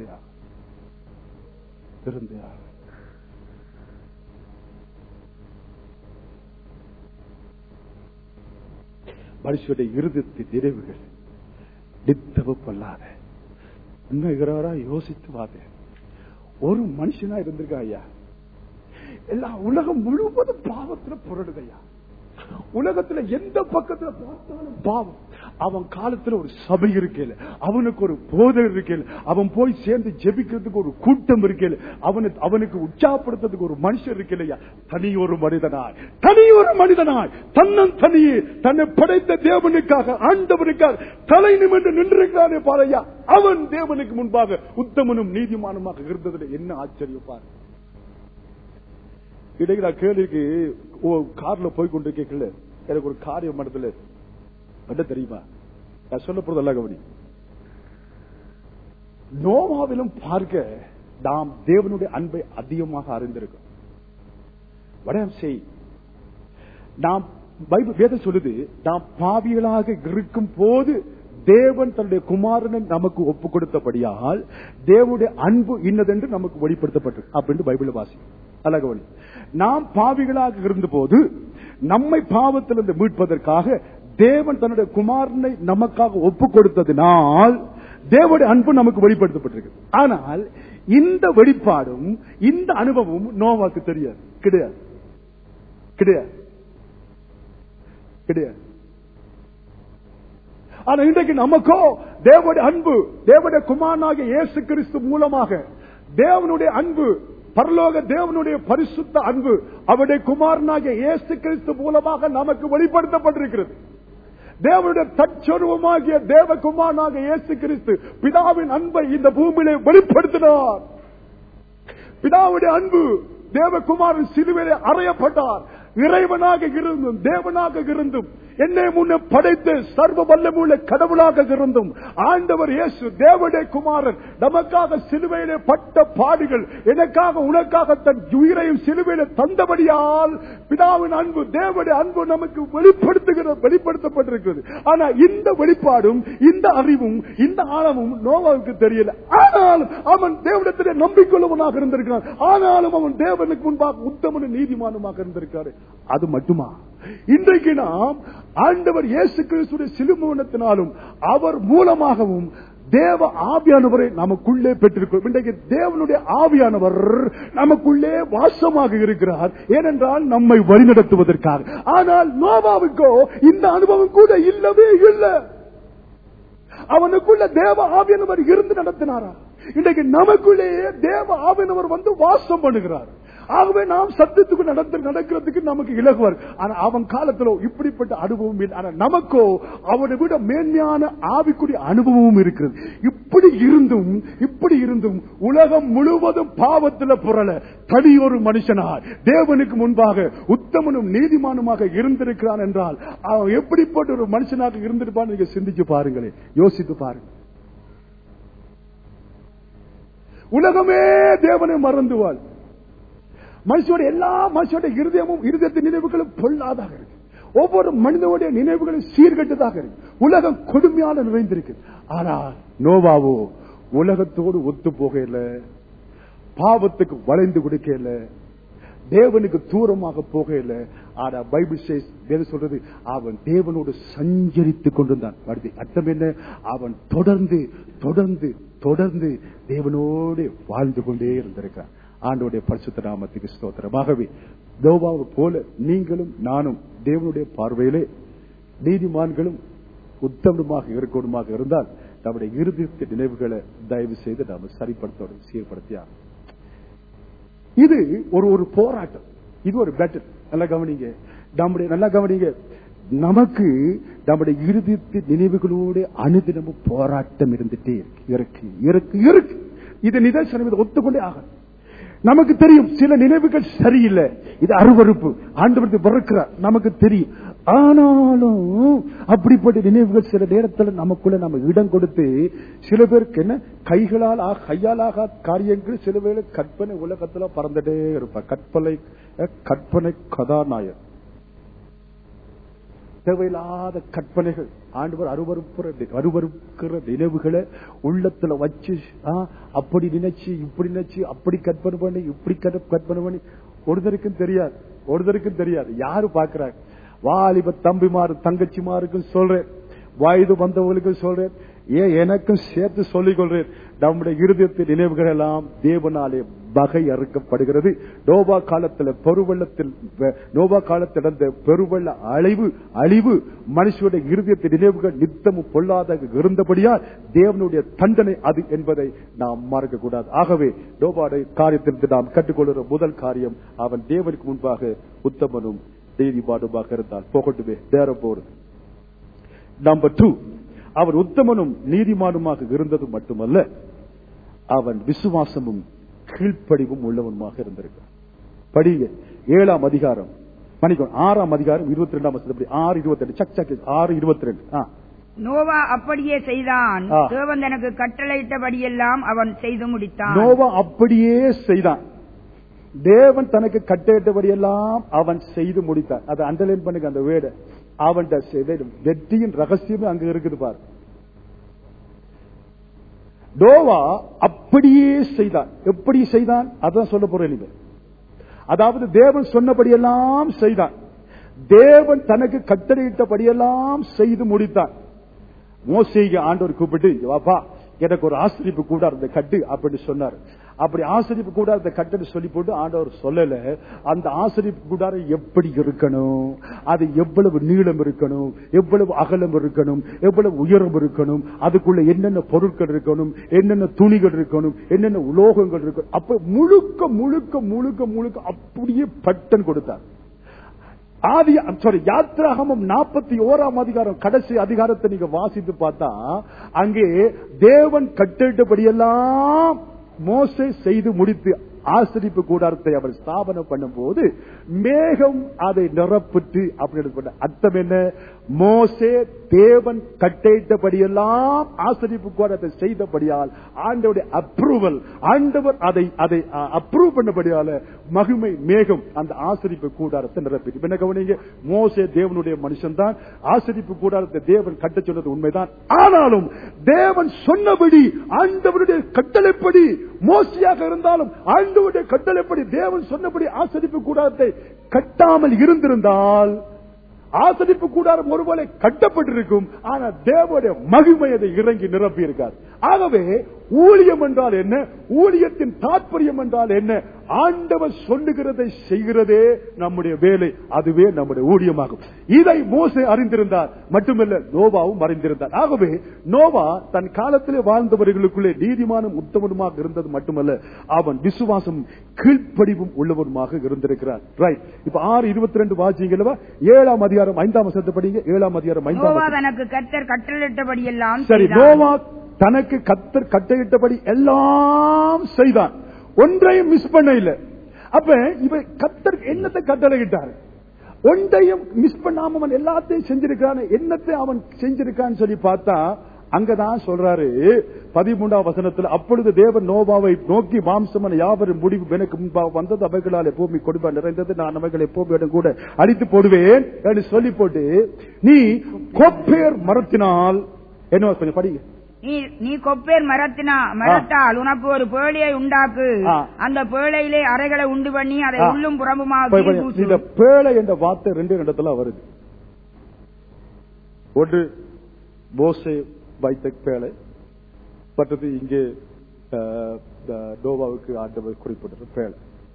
மனுஷனுடைய இருதயத்தின் நிறைவுகள் நித்தவ கொள்ளாத உண்மைகிறாரா யோசித்து வாங்க. ஒரு மனுஷனா இருந்திருக்கா ஐயா, எல்லா உலகம் முழுவதும் பாவத்துல புரடுதையா. உலகத்துல எந்த பக்கத்துல பார்த்தாலும் பாவம். அவன் காலத்துல ஒரு சபை இருக்கல, அவனுக்கு ஒரு போதகர் இருக்கல, அவன் போய் சேர்ந்து ஜெபிக்கிறதுக்கு ஒரு கூட்டம் இருக்கல, அவனுக்கு உற்சாகப்படுத்துறதுக்கு ஒரு மனுஷன் இருக்கலையா. தனியொரு மனிதனாய் தன்னையே தன்னை படைத்த தேவனுக்காக, ஆண்டவனுக்காக தலை நிமிர்ந்து நின்றிருக்கிறானே பாரையா, அவன் தேவனுக்கு முன்பாக உத்தமனும் நீதிமானுமாக இருந்ததுல என்ன ஆச்சரியம் பாரு. இடையில கேள்விக்கு கார்ல போய் கொண்டிருக்கல, எனக்கு ஒரு காரியம் மனத்துல என்ன தெரியுமா, நான் சொல்ல போறதல்ல கவனி. நோவாவிலும் பார்க்க நாம் தேவனுடைய அன்பை அதிகமாக அறிந்திருக்கோம். நாம் பைபிள் வேதம் சொல்லுது, நாம் பாவிகளாக இருக்கும் போது தேவன் தன்னுடைய குமாரனை நமக்கு ஒப்பு கொடுத்தபடியால் தேவனுடைய அன்பு இன்னதென்று நமக்கு வெளிப்படுத்தப்பட்டது அப்படின்னு பைபிள் வாசி. அழகவனி, நாம் பாவிகளாக இருந்த போது நம்மை பாவத்திலிருந்து மீட்பதற்காக தேவன் தன்னுடைய குமாரனை நமக்காக ஒப்பு கொடுத்ததினால் தேவனுடைய அன்பு நமக்கு வெளிப்படுத்தப்பட்டிருக்கு. ஆனால் இந்த வெளிப்பாடும் இந்த அனுபவமும் நோவாக்கு தெரியாது, கிடையாது. ஆனா இன்றைக்கு நமக்கோ தேவனுடைய அன்பு, தேவனுடைய குமாரனாகிய இயேசு கிறிஸ்து மூலமாக தேவனுடைய அன்பு, பரலோக தேவனுடைய பரிசுத்த அன்பு அவருடைய குமாரனாகிய இயேசு கிறிஸ்து மூலமாக நமக்கு வெளிப்படுத்தப்பட்டிருக்கிறது. தேவனுடைய தற்சொருவமாகிய தேவகுமாரனாகிய இயேசு கிறிஸ்து பிதாவின் அன்பை இந்த பூமியிலே வெளிப்படுத்தினார். பிதாவுடைய அன்பு, தேவகுமாரன் சிலுவையிலே அறையப்பட்டார். இறைவனாக இருந்தும் தேவனாக இருந்தும் என்னை முன்னே படைத்து சர்வ வல்லமுள்ள கடவுளாக இருந்தும் ஆண்டவர் இயேசு தேவனுடைய குமாரன் நமக்காக சிலுவையிலே பட்ட பாடுகள், எனக்காக உனக்காக தன் உயிரையும் சிலுவையிலே தந்தபடியால் பிதாவின் அன்பு, தேவனுடைய அன்பு நமக்கு வெளிப்படுத்தப்பட்டிருக்கிறது. ஆனா இந்த வெளிப்பாடும் இந்த அறிவும் இந்த ஆழமும் நோவாவுக்கு தெரியல. ஆனாலும் அவன் தேவனிடத்திலே நம்பிக்கையுள்ளவனாக இருந்திருக்கிறான். ஆனாலும் அவன் தேவனுக்கு முன்பாக உத்தமனும் நீதிமானுமாக இருந்திருக்காரு. அது மட்டுமா, இன்றைக்கு நாம் ஆண்டவர் இயேசு கிறிஸ்துவின் சிலுமரணத்தினாலும் அவர் மூலமாகவும் தேவ ஆவியானவரை நமக்குள்ளே பெற்றிருக்கிறோம். இன்றைக்கு தேவனுடைய ஆவியானவர் நமக்குள்ளே வாசமாக இருக்கிறார். ஏனென்றால் நம்மை வழிநடத்துவதற்காக. ஆனால் நோவாவுக்கோ இந்த அனுபவம் கூட இல்லவே இல்லை. அவனுக்குள்ள தேவ ஆவியானவர் இருந்து நடத்தினாரா? இன்றைக்கு நமக்குள்ளேயே தேவ ஆவியானவர் வந்து வாசம் பண்ணுகிறார். ஆகவே நாம் சத்தியத்துக்கு நடக்கிறதுக்கு நமக்கு இலகுவார். ஆனா அவன் காலத்திலோ இப்படிப்பட்ட அனுபவம் இல்லை. ஆனா நமக்கோ அவனை விட மேன்மையான ஆவிக்குரிய அனுபவமும் இருக்கிறது. இப்படி இருந்தும் உலகம் முழுவதும் பாவத்தில் புரள தனியொரு மனுஷனாய் தேவனுக்கு முன்பாக உத்தமனும் நீதிமானுமாக இருந்திருக்கிறான் என்றால் அவன் எப்படிப்பட்ட ஒரு மனுஷனாக இருந்திருப்பான் நீங்க சிந்திச்சு பாருங்களேன், யோசித்து பாருங்க. உலகமே தேவனை மறந்துவாள். மனுஷனுடைய இருதயத்தின் நினைவுகளும் பொல்லாதாக இருக்கு. ஒவ்வொரு மனிதனுடைய நினைவுகளும் சீர்கட்டதாக இருக்கு. உலகம் கொடுமையான நிறைந்திருக்கு. ஆனா நோவாவோ உலகத்தோடு ஒத்து போகல, பாவத்துக்கு வளைந்து கொடுக்கல, தேவனுக்கு தூரமாக போகல. ஆனா பைபிள் சொல்றது அவன் தேவனோடு சஞ்சரித்துக் கொண்டிருந்தான். அர்த்தம் என்ன? அவன் தொடர்ந்து தொடர்ந்து தொடர்ந்து தேவனோடு வாழ்ந்து கொண்டே இருந்திருக்கான். ஆண்டவருடைய பரிசுத்த நாமத்துக்கு ஸ்தோத்திரம். ஆகவே நோவாவை போல நீங்களும் நானும் தேவனுடைய பார்வையிலே நீதிமான்களும் உத்தமமாக இருக்கணுமாக இருந்தால் நம்முடைய இறுதி நினைவுகளை தயவு செய்து நாம சரிப்படுத்த சீர்படுத்தியா. இது ஒரு போராட்டம், இது ஒரு பேட்டில். நல்லா கவனிங்க, நல்லா கவனிங்க. நமக்கு நம்முடைய இறுதி நினைவுகளோடு அனுதினமும் போராட்டம் இருந்துட்டே இருக்கு. இது நிதர்சனம், இதை ஒத்துக்கொண்டே ஆக. நமக்கு தெரியும் சில நினைவுகள் சரியில்லை, இது அருவருப்பு, ஆண்டவருக்கு வெறுக்கிறார், நமக்கு தெரியும். ஆனாலும் அப்படிப்பட்ட நினைவுகள் சில நேரத்தில் நமக்குள்ள நம்ம இடம் கொடுத்து, சில பேருக்கு என்ன கையாலாக காரியங்கள் சில வேளை கற்பனை உலகத்துல பறந்துட்டே இருப்பா. கற்பனை கதாநாயகர், தேவையில்லாத கற்பனைகள், ஆண்டவர் அருவருக்கிற நினைவுகளை உள்ளத்துல வச்சு அப்படி நினைச்சு இப்படி நினைச்சு அப்படி கற்பனை பண்ணி இப்படி கற்பனை பண்ணி ஒருத்தருக்கும் தெரியாது யாரு பாக்குறாங்க. வாலிப தம்பிமாரு தங்கச்சிமாருக்கும் சொல்றேன், வயது வந்தவர்களுக்கும் சொல்றேன், எனக்கும் சேர்த்து சொல்லிக் கொள்றேன். நம்முடைய இருதயத்தின் நினைவுகள் எல்லாம் தேவனாலே வகை அறுக்கப்படுகிறது. நோவா காலத்தில் நடந்த பெருவெள்ள அழிவு மனுஷனுடைய இருதயத்தின் நினைவுகள் நித்தமும் பொல்லாதாக இருந்தபடியால் தேவனுடைய தண்டனை அது என்பதை நாம் மறக்க கூடாது. ஆகவே நோவாவுடைய காரியத்திற்கு நாம் கற்றுக்கொள்கிற முதல் காரியம், அவன் தேவனுக்கு முன்பாக உத்தமனும் நீதிமானுமாக இருந்தால் போகட்டுமே, நேரம் போறது. நம்பர் 2, அவன் உத்தமனும் நீதிமானுமாக இருந்தது மட்டுமல்ல, அவன் விசுவாசமும் கீழ்ப்படிவும் உள்ளவனுமாக இருந்திருக்கிறான். படிங்க 7ஆம் அதிகாரம், 6ஆம் அதிகாரம் 22ஆம் வசனம், 6:22, 6:22. நோவா அப்படியே செய்தான், தேவன் தனக்கு கட்டளையிட்டபடியெல்லாம் அவன் செய்து முடித்தான். நோவா அப்படியே செய்தான், தேவன் தனக்கு கட்டளையிட்டபடியெல்லாம் அவன் செய்து முடித்தான். அதை அண்டர்லைன் பண்ணுங்க, அந்த வேர்டை. அவன் வெற்றியின் ரகசியமே அங்க இருக்குது பாரு. நோவா அப்படியே செய்தான். எப்படி செய்தான் அதான் சொல்ல போறேன். அதாவது தேவன் சொன்னபடியெல்லாம் செய்தான், தேவன் தனக்கு கட்டளையிட்டபடியெல்லாம் செய்து முடித்தான். மோசேயை ஆண்டவர் கூப்பிட்டு, வாப்பா எனக்கு ஒரு ஆசிரியப்பு கூடாரத்தை கட்டு அப்படின்னு சொன்னார். அப்படி ஆசிரியப்பு கூடாரத்தை கட்டுன்னு சொல்லி போட்டு ஆண்டவர் சொல்லல, அந்த ஆசிரியப்பு கூடாரம் எப்படி இருக்கணும், அது எவ்வளவு நீளம் இருக்கணும், எவ்வளவு அகலம் இருக்கணும், எவ்வளவு உயரம் இருக்கணும், அதுக்குள்ள என்னென்ன பொருட்கள் இருக்கணும், என்னென்ன துணிகள் இருக்கணும், என்னென்ன உலோகங்கள் இருக்கணும், அப்ப முழுக்க முழுக்க முழுக்க முழுக்க அப்படியே பட்டன் கொடுத்தார். யாத்திராகமம் 41ஆம் அதிகாரம் கடைசி அதிகாரத்தை நீங்க வாசித்து பார்த்தா, அங்கே தேவன் கட்டளையிட்டபடியெல்லாம் மோசே செய்து முடித்து ஆசரிப்பு கூடாரத்தை அவர் ஸ்தாபனம் பண்ணும் போது மேகம் அதை நிரப்பிட்டு அப்படின்னு அர்த்தம் என்ன? மோசே தேவன் கட்டளையிட்டபடியெல்லாம் ஆசரிப்பு கூடாரத்தை செய்தபடியால் ஆண்டவருடைய அப்ரூவல், ஆண்டவர் அதை அப்ரூவ் பண்ணபடியால மகிமை மேகம் அந்த ஆசரிப்பு கூடாரத்தை நிரப்பிட்டு. என்ன கவனிங்க, மோசே தேவனுடைய மனுஷன் தான், ஆசரிப்பு கூடாரத்தை தேவன் கட்ட சொன்னது உண்மைதான். ஆனாலும் தேவன் சொன்னபடி ஆண்டவருடைய கட்டளைப்படி மோசையாக இருந்தாலும் ஆண்டவருடைய கட்டளைப்படி தேவன் சொன்னபடி ஆசரிப்பு கூடாரத்தை கட்டாமல் இருந்திருந்தால் ஆசரிப்பு கூடாரம் ஒருவேளை கட்டப்பட்டிருக்கும், ஆனால் தேவனுடைய மகிமை அதை இறங்கி நிரப்பி இருக்கார். ஆகவே ஊழியம் என்றால் என்ன, ஊழியத்தின் தாற்பயம் என்றால் என்ன? ஆண்டவர் சொல்லுகிறதை செய்கிறதே நம்முடைய வேலை, அதுவே நம்முடைய ஊழியமாகும். இதை மோசே அறிந்திருந்தார், மட்டுமல்ல நோவாவும் அறிந்திருந்தார். ஆகவே நோவா தன் காலத்திலே வாழ்ந்தவர்களுக்குள்ளே நீதிமானும் உத்தமனுமாக இருந்தது மட்டுமல்ல, அவன் விசுவாசம் கீழ்ப்படிவும் உள்ளவனுமாக இருந்திருக்கிறார். ரைட், இப்ப 6:22 வாசிங்களா, 7ஆம் அதிகாரம் 5ஆம் வசனத்தை படிங்க. 7ஆம் அதிகாரம் 5ஆம் வசனம். தனக்கு கர்த்தர் கட்டளையிட்டபடி எல்லாம் சரி, நோவா தனக்கு கர்த்தர் கட்டளையிட்டபடி எல்லாம் செய்தான், ஒன்றையும் மிஸ் பண்ண இல்ல. அப்ப இவ கர்த்தர் என்னத்தை கட்டளையிட்டார்? ஒன்றையும் மிஸ் பண்ணாம அவன் எல்லாத்தையும் செஞ்சிருக்கான். என்னத்தை அவன் செஞ்சிருக்கான்னு சொல்லி பார்த்தா அங்கதான் சொல்றாரு 13ஆம் வசனத்தில், அப்பொழுது தேவன் நோவாவை நோக்கி, மாம்சமன் யாவரும் முடிவு எனக்கு முன்பாக வந்தது, அவைகளால் பூமி கொடுப்பா நிறைந்தது, நான் அவைகளை பூமியுடன் கூட அழித்து போடுவேன் என்று சொல்லி போட்டு, நீ கொப்பேர் மரத்தினால் என்ன கொஞ்சம் படிங்க. நீ கொப்பேர் மரத்தால் உனக்கு ஒரு பேழையை உண்டாக்கு, அந்த பேழையிலே அறைகளை உண்டு பண்ணி அதை உள்ளும் புறம்புமாக. இந்த பேழை என்ற வார்த்தை 2 இடத்துல வருது. ஒன்று மோசே வைத்த பேழை, மற்றது இங்கே நோவாவுக்கு ஆண்டவர் குறிப்பிட்ட பேழை.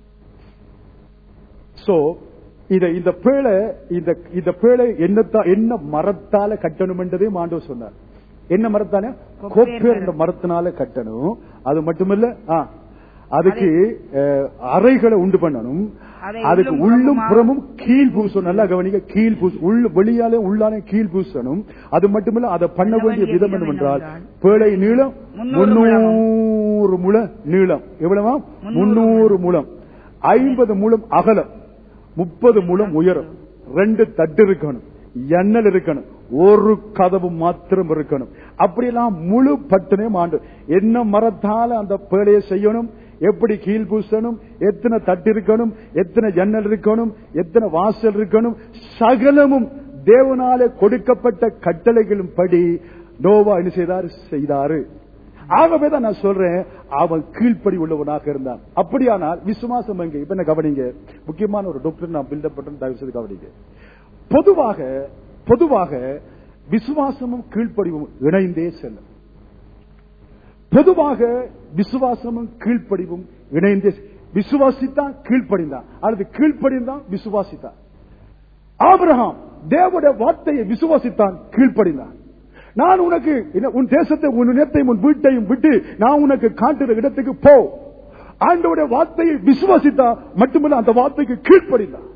சோ இந்த பேழை என்ன மரத்தால கட்டணும் என்றதையும் ஆண்டவர் சொன்னார். என்ன மரத்தானே? கொப்பேர் என்ற மரத்தினால கட்டணும். அது மட்டுமல்ல, அதுக்கு அறைகளை உண்டு பண்ணணும், அதுக்கு உள்ளும் புறமும் கீழ் பூசணும். நல்லா கவனிக்க, கீழ் பூச, வெளியாலே உள்ளாலே கீழ் பூசணும். அது மட்டுமல்ல, அதை பண்ண வேண்டிய விதம் என்னவென்றால், பேழை நீளம் 300 முழ நீளம். எவ்வளவா? 300 முழம், 50 முழம் அகலம், 30 முழம் உயரம், 2 தட்டு இருக்கணும், எண்ணல் இருக்கணும், ஒரு கதவு மாத்திரம் இருக்கணும். அப்படியெல்லாம் முழு பட்டனையும் ஆண்டு என்ன மரத்தால அந்த பேழையை செய்யணும், எப்படி கீழ் பூசணும், எத்தனை தட்டு இருக்கணும், எத்தனை ஜன்னல் இருக்கணும், எத்தனை வாசல் இருக்கணும், சகலமும் தேவனாலே கொடுக்கப்பட்ட கட்டளைகளும் படி நோவா என்ன செய்தாரு. ஆகவேதான் நான் சொல்றேன், அவன் கீழ்ப்படி உள்ளவனாக இருந்தான். அப்படியானால் விசுவாசம் எங்க? இப்ப என்ன கவனிங்க, முக்கியமான ஒரு டாக்டர் நான் பில்டப் பண்றேன், தயவு செய்து கவனிங்க. பொதுவாக விசுவாசமும் கீழ்ப்படிவும் இணைந்தே செல்லும். பொதுவாக விசுவாசமும் கீழ்ப்படிவும் இணைந்தே, விசுவாசித்தான் கீழ்ப்படிந்தான், அல்லது கீழ்ப்படிந்தான் விசுவாசித்தான். ஆபிரகாம் தேவனுடைய வார்த்தையை விசுவாசித்தான், கீழ்ப்படிந்தான். நான் உனக்கு உன் தேசத்தை, உன் இனத்தையும் உன் வீட்டையும் விட்டு நான் உனக்கு காட்டுற இடத்துக்கு போ. ஆண்டவருடைய வார்த்தையை விசுவாசித்தான், மட்டுமல்ல அந்த வார்த்தைக்கு கீழ்ப்படிந்தான்.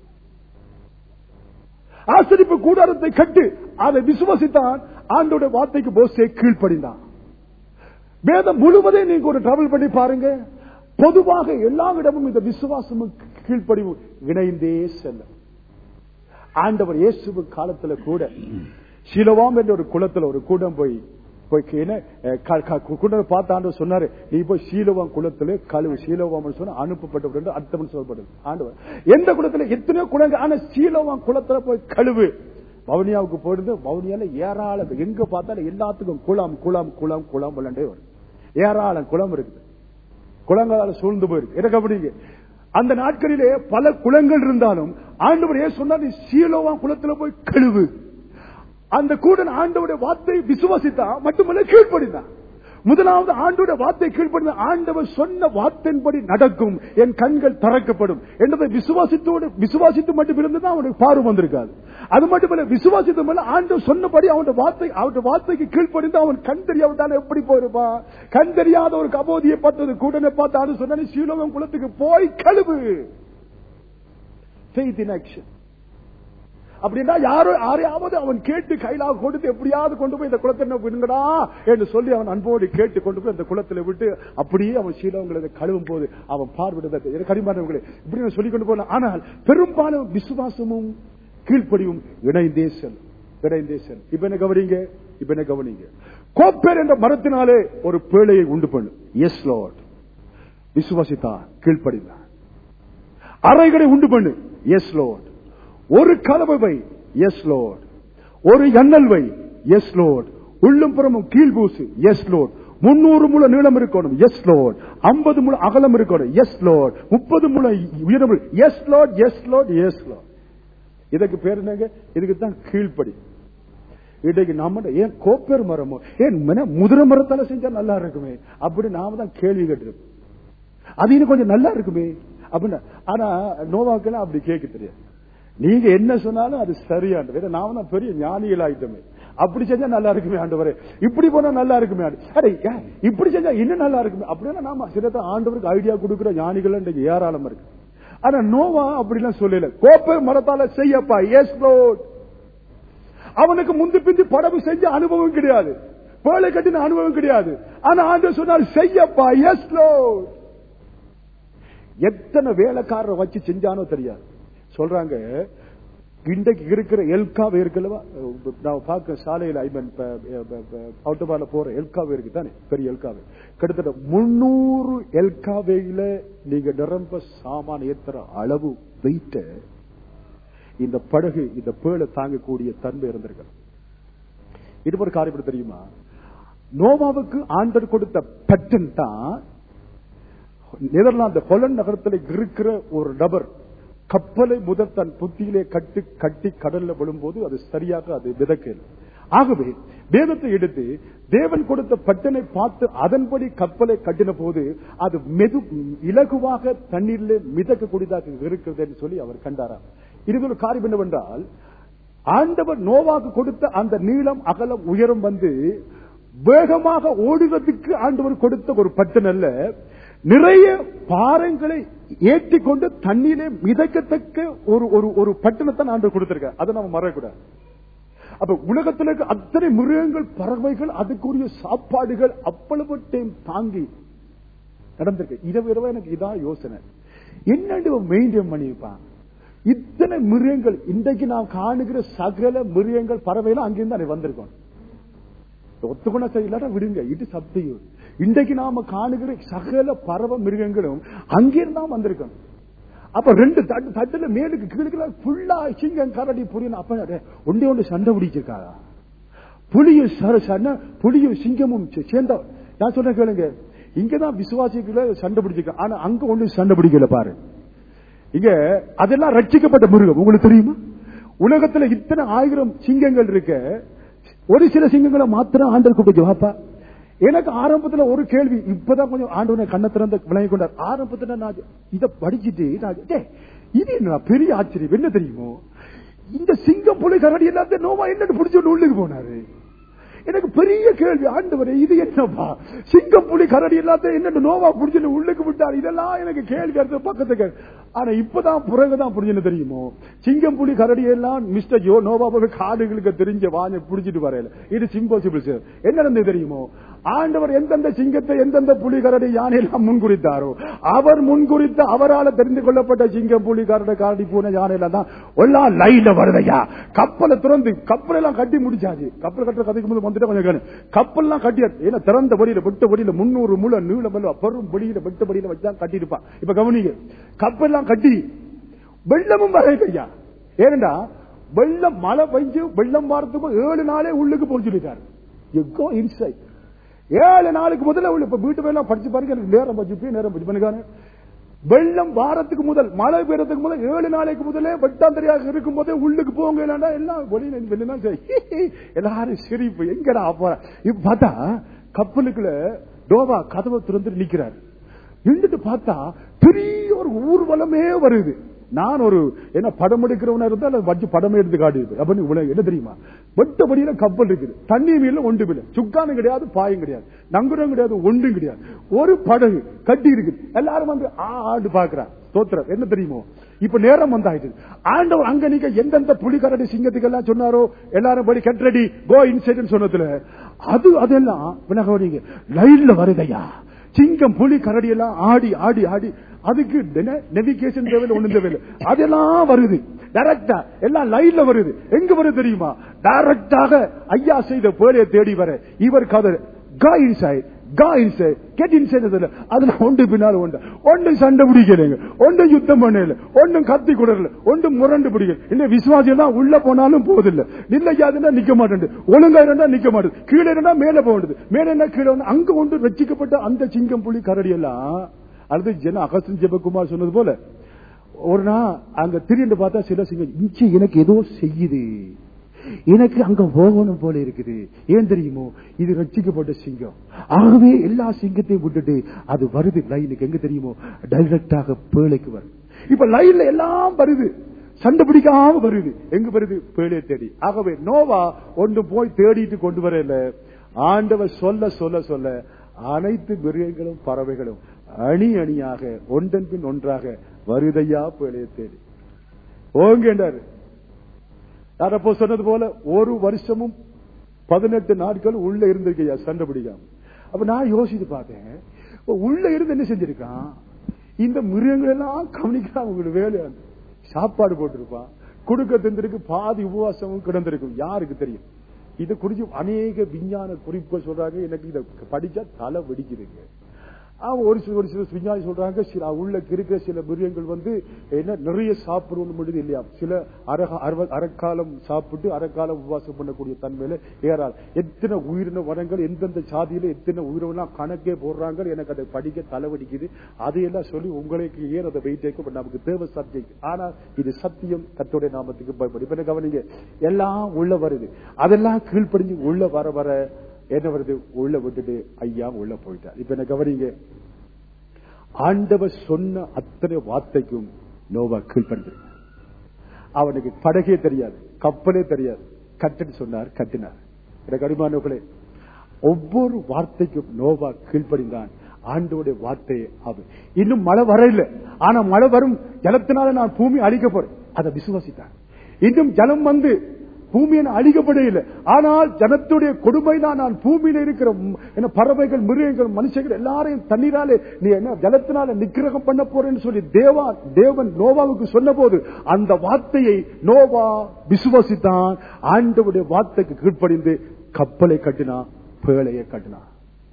ஆசரிப்பு கூடாரத்தை கட்டு, அதை விசுவாசித்தான், ஆண்டவருடைய வார்த்தைக்கு மோசே கீழ்ப்படிந்தான். வேதம் முழுவதையும் நீங்க ஒரு டிராவல் பண்ணி பாருங்க, பொதுவாக எல்லா இடமும் இந்த விசுவாசமும் கீழ்ப்படிவும் இணைந்தே செல்லும். ஆண்டவர் இயேசு காலத்துல கூட சிலோவாம் என்ற ஒரு குளத்துல ஒரு கூட்டம் போய் பார்த்து சொன்னாரு, நீ போய் சீலோவாம் குளத்துல கழுவு. சீலோவாம் சொன்ன அனுப்பப்பட்ட அர்த்தம் சொல்லப்படுது. ஆண்டவர் எந்த குளத்துல எத்தனையோ குளங்கள், ஆனா சீலோவாம் குளத்துல போய் கழுவு. வவுனியாவுக்கு போயிருந்து வவுனியால ஏராளம், எங்க பார்த்தாலும் எல்லாத்துக்கும் குளம் குளம் குளம் குளம் விளையாண்டே வரும். ஏராளம் குளம் இருக்குது, குளங்களால சூழ்ந்து போயிருக்கு. எனக்கு அப்படிங்க அந்த நாட்களிலே பல குளங்கள் இருந்தாலும் ஆண்டவர் ஏன் சொன்னார், நீ சீலோவாம் குளத்துல போய் கழுவு. அந்த கூடன் ஆண்டவருடைய வார்த்தை விசுவாசித்தா, மட்டுமல்ல கீழ்ப்படிந்தான். முதலாவது ஆண்டவருடைய வார்த்தை கீழ்ப்படிந்த, ஆண்டவர் சொன்ன வார்த்தையின்படி நடக்கும், என் கண்கள் திறக்கப்படும் என்பதை விசுவாசித்து மட்டும் இருந்துதான் அவனுக்கு பார்வை வந்திருக்காது. அது மட்டுமல்ல, விசுவாசித்து மேல ஆண்டவர் சொன்னபடி அவருடைய வார்த்தைக்கு கீழ்ப்படிந்து அவன் கண் தெரியாவிட்டாலும் எப்படி போயிருப்பான்? கண் தெரியாத ஒரு கபோதியை பார்த்தது கூடனை பார்த்து சொன்ன, சீலோவாம் குளத்துக்கு போய் கழுவு. Faith in action. அப்படின்னா யாரையாவது அவன் கேட்டு கையிலாக கொடுத்து எப்படியாவது கொண்டு போய் இந்த குளத்தை விடுங்கடா என்று சொல்லி அவன் அன்போடு கேட்டு கொண்டு போய் அந்த குளத்துல விட்டு அப்படியே அவன் சீலவங்களை கழுவும் போது அவன் பார்வையிட கரிமானவங்களை இப்படி சொல்லி கொண்டு போன. ஆனால் பெரும்பாலும் விசுவாசமும் கீழ்ப்படியும் இணைந்தே செல்லும். இப்ப என்ன கவனிங்க. கோப்பேர் என்ற மரத்தினாலே ஒரு பேழையை உண்டு பண்ணு. Yes Lord. விசுவாசித்தான், கீழ்ப்படிந்தான். அறைகளை உண்டு பண்ணு. Yes Lord. ஒரு கதவை வை. S Lord. ஒரு எண்ணல் வை. S Lord. உள்ளும் புறமும் கீழ் பூசு. S Lord. 300 முழ நீளம் இருக்கணும். S Lord. 50 முழ அகலம் இருக்கணும். S Lord. 30 முழ உயரம். Yes Lord. Yes Lord. Yes Lord. இதுக்கு பேர் என்னங்க? இதுக்கு தான் கீழ்ப்படி. இன்றைக்கு நம்ம ஏன் கோப்பேர் மரமோ ஏன் முதிர மரத்தால செஞ்சா நல்லா இருக்குமே அப்படி நாம தான் கேள்வி கேட்டிருப்போம். அது இன்னும் கொஞ்சம் நல்லா இருக்குமே அப்படின்னா. ஆனா நோவாக்கெல்லாம் அப்படி கேட்க தெரியாது. நீங்க என்ன சொன்னாலும் அது சரியாண்டு. நாம தான் பெரிய ஞானிகள் ஆயிட்டோமே. அப்படி செஞ்சா நல்லா இருக்குமே ஆண்டவரே, இப்படி போனா நல்லா இருக்குமே, அடே இப்படி செஞ்சா இன்னும் நல்லா இருக்குமே அப்படின்னா நாம சிலத்தை ஆண்டவருக்கு ஐடியா கொடுக்கிற ஞானிகள் இன்றைக்கு ஏராளமா இருக்கு. ஆனா நோவா அப்படிலாம் சொல்லல. கோப்பேர் மரத்தால செய்யப்பா. Yes Lord. அவனுக்கு முந்தி பிந்தி படகு செஞ்ச அனுபவம் கிடையாது, பேழை கட்டின அனுபவம் கிடையாது. ஆனா ஆண்டவர் சொன்னார் செய்யப்பா. Yes Lord. எத்தனை வேலைக்காரரை வச்சு செஞ்சானோ தெரியாது. சொல்றாங்க இன்றைக்கு இருக்கிற எல்காவே இருக்குல்லவா, நான் பார்க்க சாலையில அவுட்டபார்ல போற எல்காவே இருக்கு தானே, பெரிய எல்காவே. கிட்டத்தட்ட 300 எல்காவேல நீங்க நிரம்ப சாமான ஏத்துற அளவு வெயிட்ட இந்த படகு இந்த பேழை தாங்கக்கூடிய தன்மை இருந்திருக்கு. இது ஒரு காரியம் தெரியுமா? நோவாவுக்கு ஆண்டவர் கொடுத்த பட்டன் தான் நெதர்லாந்து ஹொலண்ட் நகரத்தில் இருக்கிற ஒரு நபர் கப்பலை முதல் தன் புத்தியிலே கட்டி கடல்ல விழும்போது அது சரியாக அது மிதக்கல. ஆகவே வேதத்தை எடுத்து தேவன் கொடுத்த பட்டனை பார்த்து அதன்படி கப்பலை கட்டின போது அது இலகுவாக தண்ணீரிலே மிதக்கக்கூடியதாக இருக்கிறது என்று சொல்லி அவர் கண்டாராம். இது ஒரு காரியம் என்னவென்றால், ஆண்டவர் நோவாக்கு கொடுத்த அந்த நீளம் அகலம் உயரம் வேகமாக ஓடுவதற்கு ஆண்டவர் கொடுத்த ஒரு பட்டன் அல்ல, நிறைய பாறைகளை ஏற்றிக்கொண்டு தண்ணீரே மிதக்கத்தக்க ஒரு பட்டணத்தான் ஆண்டவர் கொடுத்திருக்க. அதை நம்ம மறக்கூடாது. அப்ப உலகத்தில் இருக்க அத்தனை மிருகங்கள் பறவைகள் அதுக்குரிய சாப்பாடுகள் அவ்வளவு டைம் தாங்கி நடந்திருக்கு. இரவு எனக்கு இதான் யோசனை, என்னண்டு மெயின்டைன் பண்ணிருப்பான் இத்தனை மிருகங்கள். இன்றைக்கு நாம் காணுகிற சகல மிருகங்கள் பறவைகள் அங்கிருந்து வந்திருக்கோம். ஒத்துக்கொண்டா சரி, இல்லாட்டா விடுங்க, இது சத்தியம். இன்றைக்கு நாம காணுகிற சகல பறவை மிருகங்களும் அங்கிருந்தா வந்திருக்கோம். அப்ப 2 தட்டுல மேலுக்கு கீழே ஃபுல்லா சிங்கம் கரடி புரியணும். அப்ப ஒன்று சண்டை பிடிச்சிருக்காங்க. புலியும் சிங்கமும் சேர்ந்த நான் சொல்ற கேளுங்க, இங்கதான் விசுவாசிகளை சண்டை பிடிச்சிருக்க. ஆனா அங்க ஒண்ணு சண்டை பிடிக்கல பாரு. இங்க அதெல்லாம் ரட்சிக்கப்பட்ட மிருகம். உங்களுக்கு தெரியுமா, உலகத்துல இத்தனை 1000 சிங்கங்கள் இருக்க, ஒரு சில சிங்கங்களை மாத்திரம் ஆண்டவர் கூப்பிட்டு வாப்பா. எனக்கு ஆரம்பத்துல ஒரு கேள்வி, இப்பதான் கொஞ்சம் ஆண்டவனை கண்ணை திறந்த விளங்கி கொண்டார். ஆரம்பத்துல நான் இதை படிச்சுட்டு இது என்ன பெரிய ஆச்சரியம் என்ன தெரியுமோ, இந்த சிங்கம் புலி கரடி எல்லாத்தையும் நோவா என்னன்னு பிடிச்சோன்னு உள்ளுக்கு போனாரு. எனக்கு பெரிய கேள்வி, ஆண்டவரே இது என்னப்பா, சிங்கம் புலி கரடி எல்லாத்தையும் என்னன்னு நோவா புடிச்சுன்னு உள்ளுக்கு விட்டாரு. இதெல்லாம் எனக்கு கேள்வி பக்கத்துக்கு. ஆனா இப்பதான் பிறகுதான் புரிஞ்சுன்னு தெரியுமோ, சிங்கம் புலி கரடி எல்லாம் மிஸ்டர் ஜோ நோவா காடுகளுக்கு தெரிஞ்ச வாங்க புடிச்சிட்டு வரையில. இது இம்பாசிபிள் சார். என்ன நடந்தது தெரியுமோ, ஆண்டவர் எந்தெந்த சிங்கத்தை எந்தெந்த புலி கரடி யானை எல்லாம் முன்குறித்தாரோ அவர் முன்குறித்த அவரால் தெரிந்து கொள்ளப்பட்ட சிங்கம் புலி கரடி பூனை யானை எல்லாம் தான் எல்லாம் லைன்ல வருதையா. கப்பலை திறந்து கப்பலெல்லாம் கட்டி முடிச்சாச்சு. கப்பல் கட்டுற கதைக்கு போது வந்துட்டு கொஞ்சம் கப்பல் எல்லாம் கட்டியாச்சு. ஏன்னா திறந்த வழியில வெட்ட வழியில 300 முழ நீளம் பெரும் வெளியில வெட்ட வழியில வச்சுதான் கட்டிருப்பான். இப்ப கவனிங்க, கப்பல்லாம் கட்டி வெள்ளமும் வரையா. ஏனண்டா வெள்ளம் மழை பெஞ்சு வெள்ளம் வாரத்துக்கு 7 நாளே உள்ளுக்கு போச்சுட்டாரு. எக்கோ இன்சைட் 7 நாளுக்கு முதல்ல இப்ப வீட்டு வேலை படிச்சு பாருங்க, எனக்கு நேரம் பச்சு பண்ணுங்க. வெள்ளம் வாரத்துக்கு முதல் மழை பெய்யறதுக்கு முதல் 7 நாளைக்கு முதலே வெட்டாந்தரையாக இருக்கும் போதே உள்ளுக்கு போங்க. எல்லாம் வெளியில எல்லாரும் சிரிப்பு எங்கடா போற. இப்ப பார்த்தா கப்பலுக்குள்ள நோவா கதவை திறந்து நிக்கிறாரு. நின்றுட்டு பார்த்தா பெரிய ஒரு ஊர்வலமே வருது. நான் ஒரு என்ன படம் எடுக்கிறவனா இருந்தா வச்சு படமே எடுத்து காட்டுது. அப்படின்னு என்ன தெரியுமா, வெட்டபடியில கப்பல் இருக்குது, தண்ணி மீன்ல ஒன்று இல்லை, சுக்கானும் கிடையாது, பாயும் கிடையாது, நங்குரம் கிடையாது, ஒன்றும் கிடையாது, ஒரு படகு கட்டி இருக்குது. எல்லாரும் வந்து ஆண்டு பாக்குறான். தோத்திரம் என்ன தெரியுமோ, இப்ப நேரம் வந்தாயிட்டு. ஆண்டவர் அங்க நீங்க எந்தெந்த புலிகரடி சிங்கத்துக்கு எல்லாம் சொன்னாரோ எல்லாரும் போய் கெட் ரெடி கோ இன்சைட் சொன்னதுல அதெல்லாம் லைன்ல வருதையா. சிங்கம் புலி கரடி எல்லாம் ஆடி ஆடி ஆடி அதுக்கு நெவிகேஷன் தேவையில்லை, ஒண்ணு தேவையில்லை, அதெல்லாம் வருது டைரக்டா, எல்லாம் லைன்ல வருது. எங்க வருது தெரியுமா? டைரக்டாக ஐயா செய்த பேழையை தேடி வர இவர் கதை அதுல ஒன்று பின்னால் ஒன்றும் சண்டை பிடிக்கலைங்க, ஒன்றும் யுத்தம் பண்ணல, ஒன்றும் கத்தி கொடுறல, ஒன்றும் முரண்டு பிடிக்கல. இல்ல விசுவாசி எல்லாம் உள்ள போனாலும் போதில்லை, இல்லையா நிக்க மாட்டேன், ஒழுங்கா இருந்தா நிக்க மாட்டேது, கீழே இருந்தா மேல போகது, மேல கீழே அங்க ஒன்று ரசிக்கப்பட்ட அந்த சிங்கம் புலி கரடி எல்லாம் அடுத்து ஜன அகஸ்தின் ஜெபகுமார் சொன்னது போல ஒரு நாள் அங்க திடீர்னு பார்த்தா சில சிங்கம் இஞ்சி எனக்கு ஏதோ செய்யுது, எனக்கு அங்க போகணும் போல இருக்குது. ஏன் தெரியுமோ? இது ரட்சிக்கப்பட்ட சிங்கம். ஆகவே எல்லா சிங்கத்தையும் விட்டுட்டு அது வருது லைனுக்கு. எங்க தெரியுமோ? டைரக்டாக பேழைக்கு வருது. இப்ப லைன்ல எல்லாம் வருது, சண்டை பிடிக்காம வருது. எங்க வருது? பேழையை தேடி. ஆகவே நோவா ஒன்று போய் தேடிட்டு கொண்டு வரல. ஆண்டவர் சொல்ல சொல்ல சொல்ல அனைத்து மிருகங்களும் பறவைகளும் அணி அணியாக ஒன்றன் பின் ஒன்றாக வருதையா பேழையை தேடி ஓங்கேண்டாரு. யாரப்போ சொன்னது போல ஒரு வருஷமும் 18 நாட்கள் உள்ள இருந்திருக்கையா சண்டை பிடிக்காம. அப்ப நான் யோசித்து பார்த்தேன், உள்ள இருந்து என்ன செஞ்சிருக்கான்? இந்த மிருகங்கள் எல்லாம் கவனிக்கலாம். உங்களுக்கு வேலையா சாப்பாடு போட்டிருப்பான், குடுக்க தந்திருக்கு, பாதி உபவாசமும் கிடந்திருக்கும். யாருக்கு தெரியும்? இதை குறிச்சு அநேக விஞ்ஞான குறிப்புகள் சொல்றாங்க. எனக்கு இதை படிச்சா தலை வெடிக்குதுங்க. ஒரு சில விஞ்ஞானி சொல்றாங்க, சில உள்ள இருக்கிற சில மிருகங்கள் என்ன நிறைய சாப்பிடணும் முடியுது இல்லையா, சில அரைக்காலம் சாப்பிட்டு அரைக்காலம் உபவாசம் பண்ணக்கூடிய தன்மையில ஏறாது. எத்தனை உயிரின வனங்கள் எந்தெந்த சாதியில எத்தனை உயிரினம் கணக்கே போடுறாங்க. எனக்கு அதை படிக்க தலைவடிக்குது. அதையெல்லாம் சொல்லி உங்களுக்கு ஏன் அதை வெயிட் நமக்கு தேவை சப்ஜெக்ட். ஆனா இது சத்தியம், கர்த்தருடைய நாமத்துக்கு பயப்படும். இப்ப கவனிங்க, எல்லாம் உள்ள வருது, அதெல்லாம் கீழ்ப்படிஞ்சு உள்ள வர வர என்ன வருது? உள்ள விட்டுட்டு ஐயா உள்ள போயிட்டார். இப்ப என்ன கவனிங்க, ஆண்டவர் சொன்ன அத்தனை வார்த்தைக்கும் நோவா கீழ்ப்படிஞ்சிருக்க. அவனுக்கு படகே தெரியாது, கப்பலே தெரியாது, கட்டுன்னு சொன்னார், கட்டினார். எனக்கு அருமையானவர்களே, ஒவ்வொரு வார்த்தைக்கும் நோவா கீழ்ப்படிந்தான். ஆண்டவருடைய வார்த்தையை அவர் இன்னும் மழை வரையில, ஆனா மழை வரும், ஜலத்தினால நான் பூமி அழிக்க போறேன், அதை விசுவாசித்தான். இன்னும் ஜலம் பூமியை அழிக்கப்படையில, ஆனால் ஜனத்துடைய கொடுமை தான் நான் பூமியில இருக்கிற பறவைகள் மிருகங்கள் மனுஷர்கள் எல்லாரையும் தண்ணீராலே நீ என்ன ஜலத்தினால நிக்கிரகம் பண்ண போறேன்னு சொல்லி தேவன் நோவாவுக்கு சொன்ன போது அந்த வார்த்தையை நோவா விசுவாசித்தான். ஆண்டவருடைய வார்த்தைக்கு கீழ்ப்படிந்து கப்பலை கட்டினான், பேழையை கட்டினான்.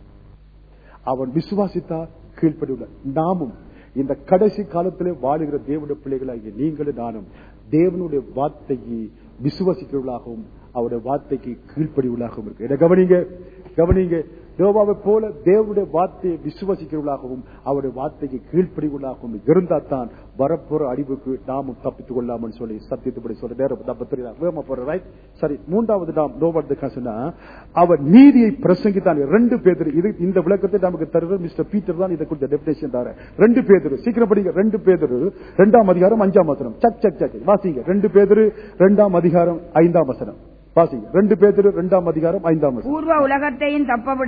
அவன் விசுவாசித்தார், கீழ்ப்படியுள்ள. நாமும் இந்த கடைசி காலத்திலே வாழுகிற தேவனுடைய பிள்ளைகளாகிய நீங்களும் நானும் தேவனுடைய வார்த்தையை விசுவாசிக்கிறவர்களாகவும் அவருடைய வார்த்தைக்கு கீழ்ப்படிவுள்ளாகவும் இருக்கு. இதை கவனிங்க. நோவாவை போல தேவனுடைய வார்த்தையை விசுவாசிக்கிறவர்களாகவும் அவருடைய வார்த்தைக்கு கீழ்ப்படிவுள்ளாகவும் இருந்தால்தான் வரப்போற அடிவுக்கு நாமும் தப்பித்துக் கொள்ளாமல் சொல்லி சத்தியத்துப்படி சொல்ற நேரம் போற. சரி, மூன்றாவது நாம் நோவாடுறதுக்காக சொன்னா அவர் நீதியை பிரசங்கித்தான். 2 பேதுரு, இது இந்த விளக்கத்தை நமக்கு தருவது மிஸ்டர் பீட்டர் தான். இதை குறித்த டெபினேஷன் தர 2 பேதுரு, சீக்கிரம் படிங்க. 2 பேதுரு 2ஆம் அதிகாரம் 5ஆம் வசனம். சக் வாசிங்க. 2 பேதுரு 2ஆம் அதிகாரம் 5ஆம் வசனம் வாசிங்க. 2 பேதுரு 2ஆம் அதிகாரம் 5ஆம் வசனம். பூர்வ உலகத்தையும்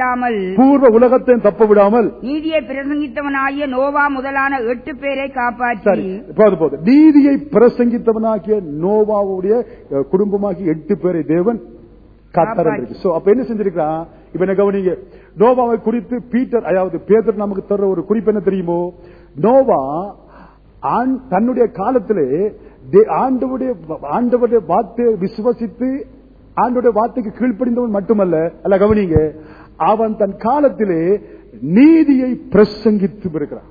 தப்ப விடாமல் நீதியை பிரசங்கித்தவனாகிய நோவா முதலான 8 பேரை காப்பாற்றி. போது நீதியை பிரசங்கித்தவனாகிய நோவாவுடைய குடும்பமாகிய 8 பேரை தேவன் காத்தார். அப்ப என்ன செஞ்சிருக்கான்? இப்ப என்ன கவனிங்க, நோவாவை குறித்து பீட்டர், அதாவது பேதர் நமக்கு தர்ற ஒரு குறிப்பு என்ன தெரியுமோ? நோவா தன்னுடைய காலத்திலே ஆண்டவருடைய வார்த்தையை விசுவாசித்து ஆண்டவருடைய வார்த்தைக்கு கீழ்ப்படிந்தவன் மட்டுமல்ல, அல்ல கவனிங்க, அவன் தன் காலத்திலே நீதியை பிரசங்கித்து இருக்கிறான்.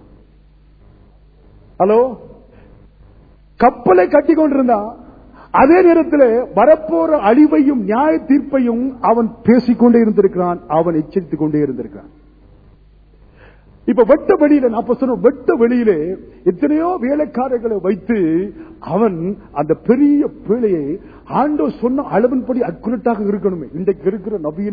ஹலோ, கப்பலை கட்டி கொண்டிருந்தான். அதே நேரத்தில் வரப்போற அழிவையும் நியாய தீர்ப்பையும் அவன் பேசிக்கொண்டே இருந்திருக்கிறான், அவன் எச்சரித்துக் கொண்டே இருந்திருக்கிறான். இப்ப வெட்ட வெளியில நான் சொன்ன வெட்ட வெளியிலே எத்தனையோ வேலைக்காரர்களை வைத்து அவன் அந்த பெரிய பேழையை ஆண்டவர் சொன்ன அளவின்படி அக்குரட்டாக இருக்கணுமே. இன்றைக்கு இருக்கிற நவீன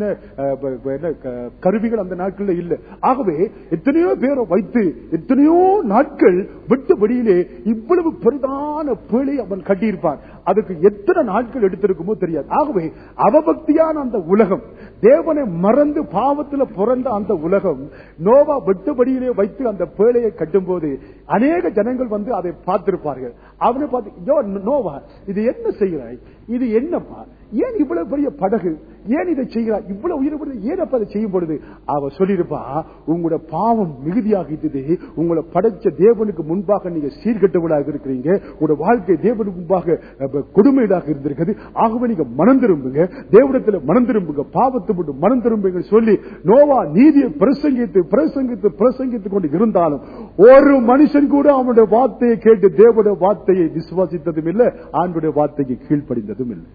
கருவிகள் அந்த நாட்கள்ல இல்ல. ஆகவே எத்தனையோ பேரை வைத்து எத்தனையோ நாட்கள் வெட்டபடியிலே இவ்வளவு பெரிதான பேழை அவன் கட்டியிருப்பான். அதுக்கு எத்தனை நாட்கள் எடுத்திருக்குமோ தெரியாது. ஆகவே அவபக்தியான அந்த உலகம், தேவனை மறந்து பாவத்தில் பிறந்த அந்த உலகம் நோவா வெட்டபடியிலே வைத்து அந்த பேழையை கட்டும் போது அநேக ஜனங்கள் வந்து அதை பார்த்திருப்பார்கள். அவனை பார்த்து, நோவா இது என்ன செய்கிறாய், இது என்னப்பா, ஏன் இவ்வளவு பெரிய படகு, ஏன் இதை செய்கிறாய், இவ்வளவு உயிர் ஏன் அப்ப அதை செய்யும் பொழுது அவ சொல்லிருப்பா, உங்களோட பாவம் மிகுதியாகிட்டது, உங்களை படைச்ச தேவனுக்கு முன்பாக நீங்க சீர்கட்டவளாக இருக்கிறீங்க, உங்களோட வாழ்க்கை தேவனுக்கு முன்பாக கொடுமையாக இருந்திருக்கிறது. ஆகவே நீங்க மனம் திரும்புங்க, தேவனத்தில் மனம் திரும்புங்க, பாவத்தை விட்டு மனம் திரும்புங்க சொல்லி நோவா நீதியை பிரசங்கித்து பிரசங்கித்து பிரசங்கித்துக் கொண்டு இருந்தாலும் ஒரு மனுஷன் கூட அவனுடைய வார்த்தையை கேட்டு தேவனுடைய வார்த்தையை விசுவாசித்ததும் இல்லை, ஆண்டுடைய வார்த்தைக்கு கீழ்ப்படிந்ததும் இல்லை.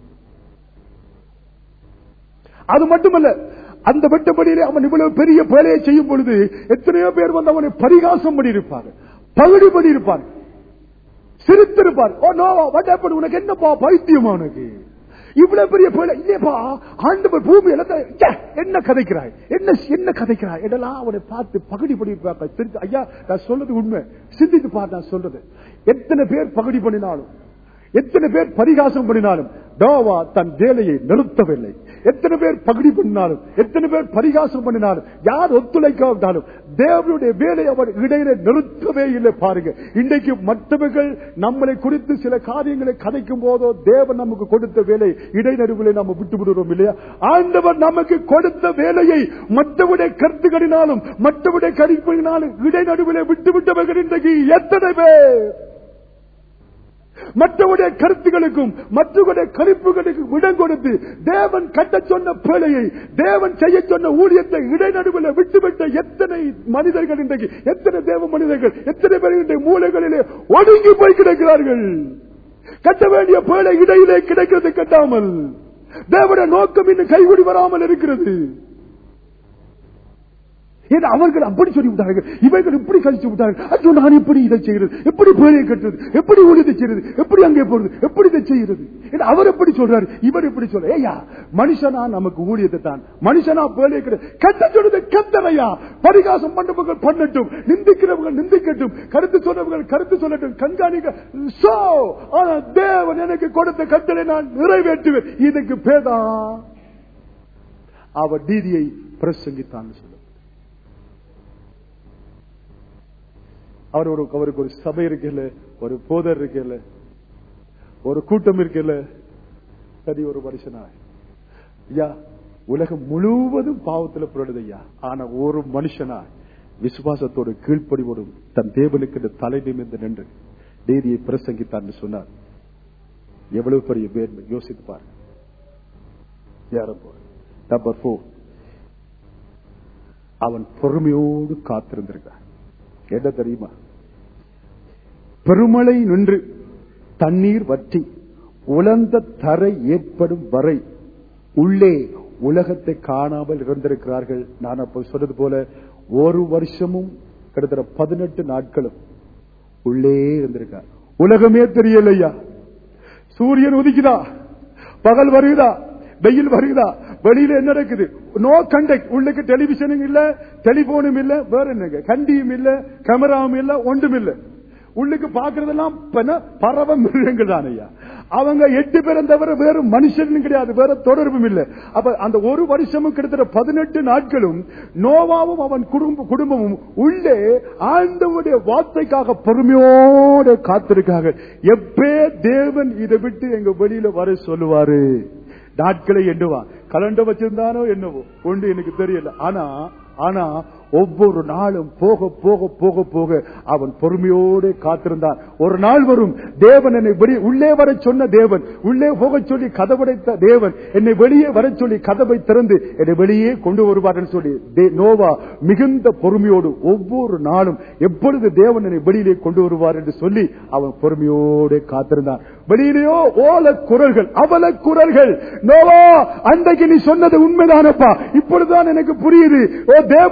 அது மட்டுமல்ல, அந்த வெட்டப்படியிலே அவன் இவ்வளவு பெரிய வேலையை செய்யும் பொழுது எத்தனையோ பேர் வந்து அவனை பரிகாசம் பண்ணியிருப்பார்கள், பகுடி பண்ணியிருப்பார்கள், சிரித்திருப்பார். ஓ நோவா, உனக்கு என்னப்பா பைத்தியமானது, இவ்வளவு பெரிய பேழை இல்லையப்பா, ஆண்டவர் பூமி என்ன கதைக்கிறாய், என்ன கதைக்கிறாய் இதெல்லாம் அவனை பார்த்து பகுடி பண்ணியிருப்பாங்க. ஐயா நான் சொல்றது உண்மை, சிந்தித்து பார். நான் சொல்றது எத்தனை பேர் பகுடி பண்ணினாலும், எத்தனை பேர் பரிகாசம் பண்ணினாலும் நோவா தன் வேலையை நிறுத்தவில்லை. எத்தனை பேர் பகுடி பண்ணினாலும், எத்தனை பேர் பரிகாசம் பண்ணினாலும், யார் ஒத்துழைக்காவிட்டாலும் தேவனுடைய வேலை அவர் இடையில நிறுத்தவே இல்லை. பாருங்க, இன்றைக்கு மற்றவர்கள் நம்மளை குறித்து சில காரியங்களை கதைக்கும் போதோ தேவன் நமக்கு கொடுத்த வேலை இடைநடுவில் நம்ம விட்டு விடுறோம் இல்லையா? ஆண்டவர் நமக்கு கொடுத்த வேலையை மற்றவருடைய கருத்துக்களினாலும் மற்றவருடைய கணிப்பினாலும் இடைநடுவில் விட்டு விட்டவர்கள் இன்றைக்கு எத்தனை பேர்? மற்றவருடைய கருத்துகளுக்கும் மற்றவருடைய கணிப்புகளுக்கும் இடம் கொடுத்து தேவன் கட்ட சொன்ன பேழையை, தேவன் செய்ய சொன்ன ஊழியத்தை இடைநடுவில் விட்டுவிட்ட எத்தனை மனிதர்கள் இன்றைக்கு, எத்தனை தேவ மனிதர்கள், எத்தனை பேர் இன்றைய மூலைகளிலே ஒடுங்கி போய் கிடக்கிறார்கள். கட்ட வேண்டிய பேழை இடையிலே கிடைக்கிறது கட்டாமல், தேவனுடைய நோக்கம் இன்னும் கைகூடி வராமல் இருக்கிறது. அவர்கள் அப்படி சொல்லி விட்டார்கள், இவர்கள் இப்படி கழிச்சு விட்டார்கள். ஐயோ நான் எப்படி இதை செய்யறது, எப்படி பேழையை கட்டுறது, எப்படி ஊழியத்தை செய்யறது, எப்படி அங்கே போறது, எப்படி இதை செய்யறது, அவர் எப்படி சொல்றாரு, இவர் எப்படி சொல்ற. ஐயா மனுஷனா நமக்கு ஊழியத்தை தான், மனுஷனா பேழையை கட்ட சொல்றது கத்தனையா. பரிகாசம் பண்ணவர்கள் பண்ணட்டும், நிந்திக்கிறவர்கள் நிந்திக்கட்டும், கருத்து சொன்னவர்கள் கருத்து சொல்லட்டும், கண்காணிக்க. தேவன் எனக்கு கொடுத்த கட்டளை நான் நிறைவேற்றுவேன். இதுக்கு பேதா அவர் நீதியை பிரசங்கித்தான் சொல்ல. அவருக்கு ஒரு சபை இருக்கல, ஒரு போதர் இருக்கல, ஒரு கூட்டம் இருக்கல, சரி ஒரு மனுஷனா. ஐயா உலகம் முழுவதும் பாவத்தில் புரடுது ஐயா, ஆனா ஒரு மனுஷனா விசுவாசத்தோடு கீழ்ப்படிவோடும் தன் தேவனுக்கு தலை நிமிர்ந்து நின்று நீதியை பிரசங்கித்தான் சொன்னார். எவ்வளவு பெரிய வேண்மை யோசித்து பாருங்க. நம்பர் 4, அவன் பொறுமையோடு காத்திருந்திருக்கான். என்ன தெரியுமா? பெருமழை நின்று தண்ணீர் வற்றி உலர்ந்த தரை ஏற்படும் வரை உள்ளே உலகத்தை காணாமல் இருந்திருக்கிறார்கள். நான் அப்ப சொன்னது போல ஒரு வருஷமும் கிட்டத்தட்ட 18 நாட்களும் உள்ளே இருந்திருக்கார். உலகமே தெரியலையா? சூரியன் உதிக்குதா, பகல் வருகிறா, வெயில் வருகிறா, வெளியில என்ன நடக்குது? No contact. உள்ளுக்கு டெலிவிஷனும் இல்ல, டெலிபோனும் இல்ல, வேற என்னங்க, கண்டியும் இல்ல, கேமராவும் இல்ல, ஒன்றும் இல்ல. உள்ளுக்கு பாக்குறதெல்லாம் பறவை மிருகங்கள் தான் ஐயா. அவங்க 8 பேரும் தவிர வேற மனுஷனும் கிடையாது, வேற தொடர்பும் இல்லை. அப்ப அந்த ஒரு வருஷமும் கிட்டத்தட்ட 18 நாட்களும் நோவாவும் அவன் குடும்பமும் உள்ளே ஆண்டவருடைய வார்த்தைக்காக பொறுமையோடு காத்திருக்காங்க. எப்பே தேவன் இதை விட்டு எங்க வெளியில வர சொல்லுவாரு. நாட்களை எண்ணுவா, கலண்ட வச்சிருந்தானோ என்னவோ ஒன்று எனக்கு தெரியல. ஆனா ஒவ்வொரு நாளும் போக போக போக போக அவன் பொறுமையோடு காத்திருந்தான். ஒரு நாள் வரும், தேவன் என்னை உள்ளே வர சொன்ன தேவன், உள்ளே போக சொல்லி கதவடைத்த தேவன் என்னை வெளியே வர சொல்லி கதவை திறந்து என்னை வெளியே கொண்டு வருவார் சொல்லி நோவா மிகுந்த பொறுமையோடு ஒவ்வொரு நாளும் எப்பொழுது தேவன் என்னை வெளியிலே கொண்டு வருவார் என்று சொல்லி அவன் பொறுமையோடு காத்திருந்தான். வெளியிலேயோ ஓல குரல்கள், அவல குரல்கள். நோவா, அன்றைக்கு நீ சொன்னது உண்மைதானப்பா, இப்பொழுதுதான் எனக்கு புரியுது. ஓ தேவன் ஜலத்தினால்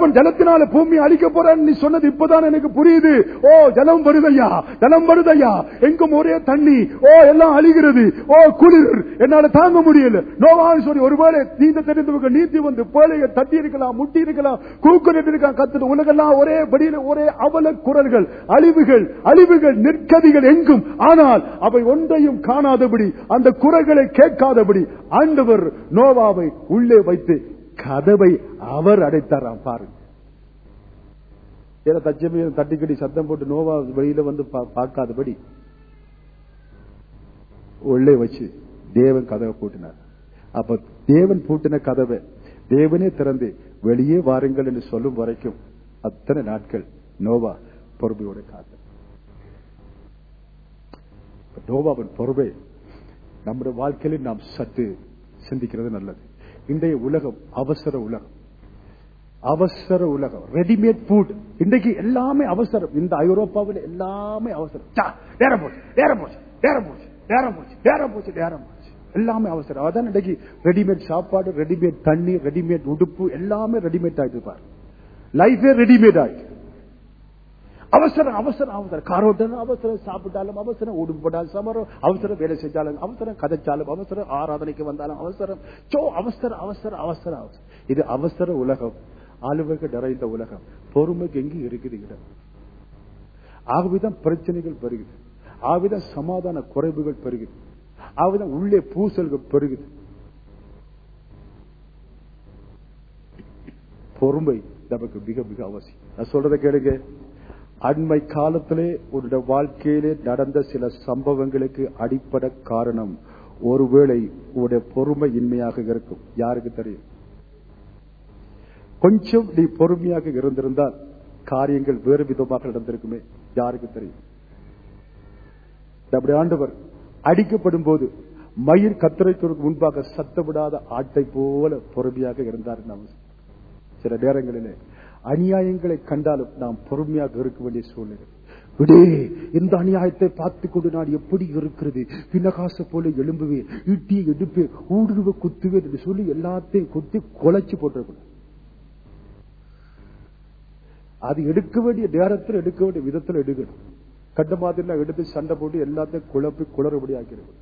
தேவனால பூமி அழிக்க போறான்னு நீ சொன்னது இப்பதான் எனக்கு புரியுது. ஓ ஜலம் வருதையா, ஜலம் வருதையா, எங்கும் ஒரே தண்ணி, ஓ எல்லாம் அழிகிறது, ஓ குளிர் என்னால தாங்க முடியல. நோவான்னு சொல்லி ஒருவேளை நீந்த தெரிந்தவங்க நீந்தி வந்து பேழையை தட்டி இருக்கலாம், முட்டி இருக்கலாம், கூக்குரட்டு இருக்கலாம், கத்துட்டு உலகெல்லாம் ஒரே படியில ஒரே அவல குரல்கள், அழிவுகள், அழிவுகள், நிற்கதிகள் எங்கும். ஆனால் அவை ஒன்றையும் காணாதபடி, அந்த குரல்களை கேட்காதபடி ஆண்டவர் நோவாவை உள்ளே வைத்து கதவை அவர் அடைத்தாராம். பாருங்க, தச்சமையை தட்டிக்கடி சத்தம் போட்டு நோவா வெளியில வந்து பார்க்காதபடி உள்ளே வச்சு தேவன் கதவை பூட்டினார். அப்ப தேவன் பூட்டின கதவை தேவனே திறந்து வெளியே வாருங்கள் என்று சொல்லும் வரைக்கும் அத்தனை நாட்கள் நோவா பொறுமையோட காத்தார். நோவாவின் பொறுமை நம்முடைய வாழ்க்கையில் நாம் சற்று சிந்திக்கிறது நல்லது. இன்றைய உலகம் அவசர உலகம், அவசர உலகம், ரெடிமேட் ஃபுட். இன்றைக்கு எல்லாமே அவசரம். இந்த ஐரோப்பாவில் எல்லாமே அவசரம். நேரம் போச்சு, நேரம் போச்சு, நேரம் போச்சு, நேரம் போச்சு, நேரம் போச்சு, நேரம் போச்சு, எல்லாமே அவசரம். அதான் இன்றைக்கு ரெடிமேட் சாப்பாடு, ரெடிமேட் தண்ணி, ரெடிமேட் உடுப்பு, எல்லாமே ரெடிமேட் ஆயிட்டு பாரு. லைஃபே ரெடிமேட் ஆயிட்டு. அவசரம் அவசரம் அவசரம், காரோட்டம் அவசரம், சாப்பிட்டாலும் அவசரம், உடுப்பு போட்டாலும் சமரம் அவசரம், வேலை செஞ்சாலும் அவசரம், கதைச்சாலும் அவசரம், ஆராதனைக்கு வந்தாலும் அவசரம். அவசரம் அவசரம் அவசரம் அவசரம். இது அவசர உலகம், ஆளுவர்கள் நிறைந்த உலகம். பொறுமைக்கு எங்கே இருக்குது இடம்? ஆகவேதான் பிரச்சனைகள் பெருகுது, ஆகவேதான் சமாதான குறைவுகள் பெருகுது, ஆகவேதான் உள்ளே பூசல்கள் பெருகுது. பொறுமை நமக்கு மிக மிக அவசியம். நான் சொல்றதை கேளுங்க. அண்மை காலத்திலே உன்னுடைய வாழ்க்கையிலே நடந்த சில சம்பவங்களுக்கு அடிப்படை காரணம் ஒருவேளை உன்னுடைய பொறுமை இன்மையாக இருக்கும். யாருக்கு தெரியும்? கொஞ்சம் நீ பொறுமையாக இருந்திருந்தால் காரியங்கள் வேறு விதமாக நடந்திருக்குமே. யாருக்கு தெரியும்? நம்முடைய ஆண்டவர் அடிக்கப்படும் போது மயிர் கத்தரைக்கு முன்பாக சத்தமிடாத ஆட்டை போல பொறுமையாக இருந்தார். நாம் சில நேரங்களிலே அநியாயங்களை கண்டாலும் நாம் பொறுமையாக இருக்க வேண்டிய சூழ்நிலை. விடே, இந்த அநியாயத்தை பார்த்துக் கொண்டு நான் எப்படி இருக்கிறது, பின்னகாச போல எழும்புவேன், ஈட்டியை எடுப்பேன், ஊடுருவ குத்துவேன் என்று சொல்லி எல்லாத்தையும் குத்தி கொலைச்சு போட்டிருக்கணும். அது எடுக்க வேண்டிய நேரத்தில் எடுக்க வேண்டிய விதத்தில் எடுக்கணும். கண்ட மாதிரி எடுத்து சண்டை போட்டு எல்லாத்தையும் குழப்பி குளறுபடி ஆக்கிடும்.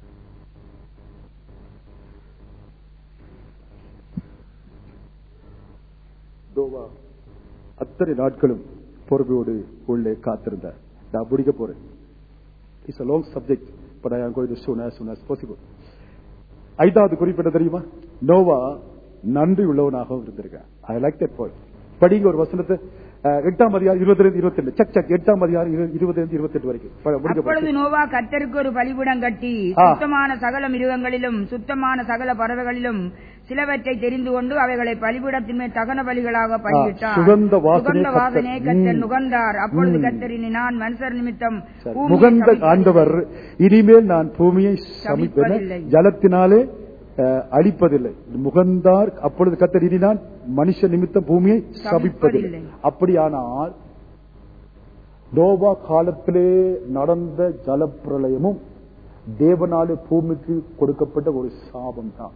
அத்தனை நாட்களும் பொறுமையோடு உள்ளே காத்திருந்தார். நான் முடிக்க போறேன். It's a long subject, but I am going to soon as possible. ஐந்தாவது குறிப்பிட்ட தெரியுமா? நோவா நன்றி உள்ளவனாக இருந்திருக்கார். I like that point. படிங்க ஒரு வசனத்தை, 8ஆம் அதிகாரம் 22-28. சக் 8ஆம் அதிகாரம் 20-28 வரைக்கும். அப்பொழுது நோவா கர்த்தருக்கு ஒரு பலிபீடம் கட்டி சுத்தமான சகல மிருகங்களிலும் சுத்தமான சகல பறவைகளிலும் சிலவற்றை தெரிந்து கொண்டு அவைகளை பலிபீடத்தின் மேல் தகன பலிகளாக பலியிட்டார். சுகந்த வாசனை கர்த்தர் நுகர்ந்தார். அப்பொழுது கர்த்தர், இனி நான் மனுஷர் நிமித்தம் முகந்த ஆண்டவர், இனிமேல் நான் பூமியை சபிப்பதில்லை, ஜலத்தினாலே அழிப்பதில்லை. முகந்தார். அப்பொழுது கர்த்தர், இனி நான் மனுஷ நிமித்தம் பூமியை சபிப்பதில்லை. அப்படியானால் நோவா காலத்திலே நடந்த ஜலப்பிரளயமும் தேவனாலே பூமிக்கு கொடுக்கப்பட்ட ஒரு சாபம் தான்.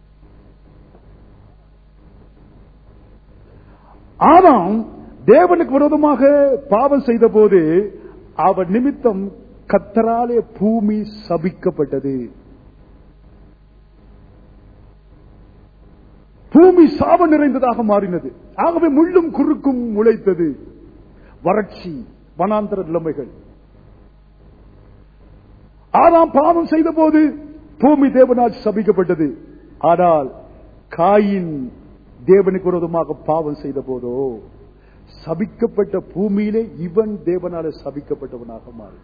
ஆனாம் தேவனுக்கு விரோதமாக பாவம் செய்த போது அவர் நிமித்தம் கர்த்தராலே பூமி சபிக்கப்பட்டது. பூமி சாபம் நிறைந்ததாக மாறினது. ஆகவே முள்ளும் குறுக்கும் முளைத்தது. வறட்சி, வனாந்தர நிலைமைகள். ஆதாம் பாவம் செய்த போது பூமி தேவனால் சபிக்கப்பட்டது. ஆனால் காயின் தேவனுக்கு விரோதமாக பாவம் செய்த போதோ சபிக்கப்பட்ட பூமியிலே இவன் தேவனால சபிக்கப்பட்டவனாக மாறி.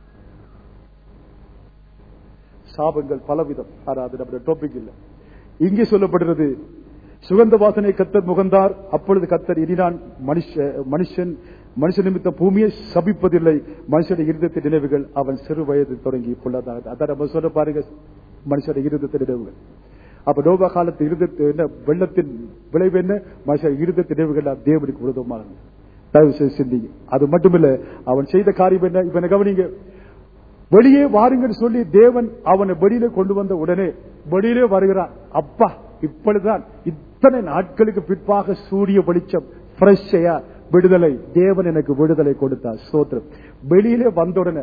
சாபங்கள் பலவிதம். அது நம்முடைய டாபிக் இல்லை. இங்கே சொல்லப்படுகிறது, சுகந்த வாசனை கர்த்தர் முகந்தார். அப்பொழுது கர்த்தர், இனி நான் மனுஷ நிமித்த பூமியை சபிப்பதில்லை, மனுஷனுடைய இருதயத்தின் நினைவுகள் அவன் சிறு வயது தொடங்கி பொல்லாத. அதான் நம்ம சொல்ல பாருங்க, மனுஷனுடைய இருதயத்தின் நினைவுகள். அப்ப நோவா காலத்து இருதயத்து என்ன, வெள்ளத்தின் விளைவு என்ன, மனுஷன் இருதயத்தின் நினைவுகள் தேவனுக்கு விரோதமாக. தயவு செய்து சிந்திங்க. அது மட்டுமில்ல, அவன் செய்த காரியம் என்ன? இவனை கவனிங்க. வெளியே வாருங்கன்னு சொல்லி தேவன் அவனை வெளியிலே கொண்டு வந்த உடனே வெளியிலே வருகிறான். அப்பா, இப்பொழுதுதான் இத்தனை நாட்களுக்கு பிற்பாக சூரிய வெளிச்சம், ஃப்ரெஷ் ஏர், விடுதலை. தேவன் எனக்கு விடுதலை கொடுத்தார். ஸ்தோத்திரம். வெளியிலே வந்த உடனே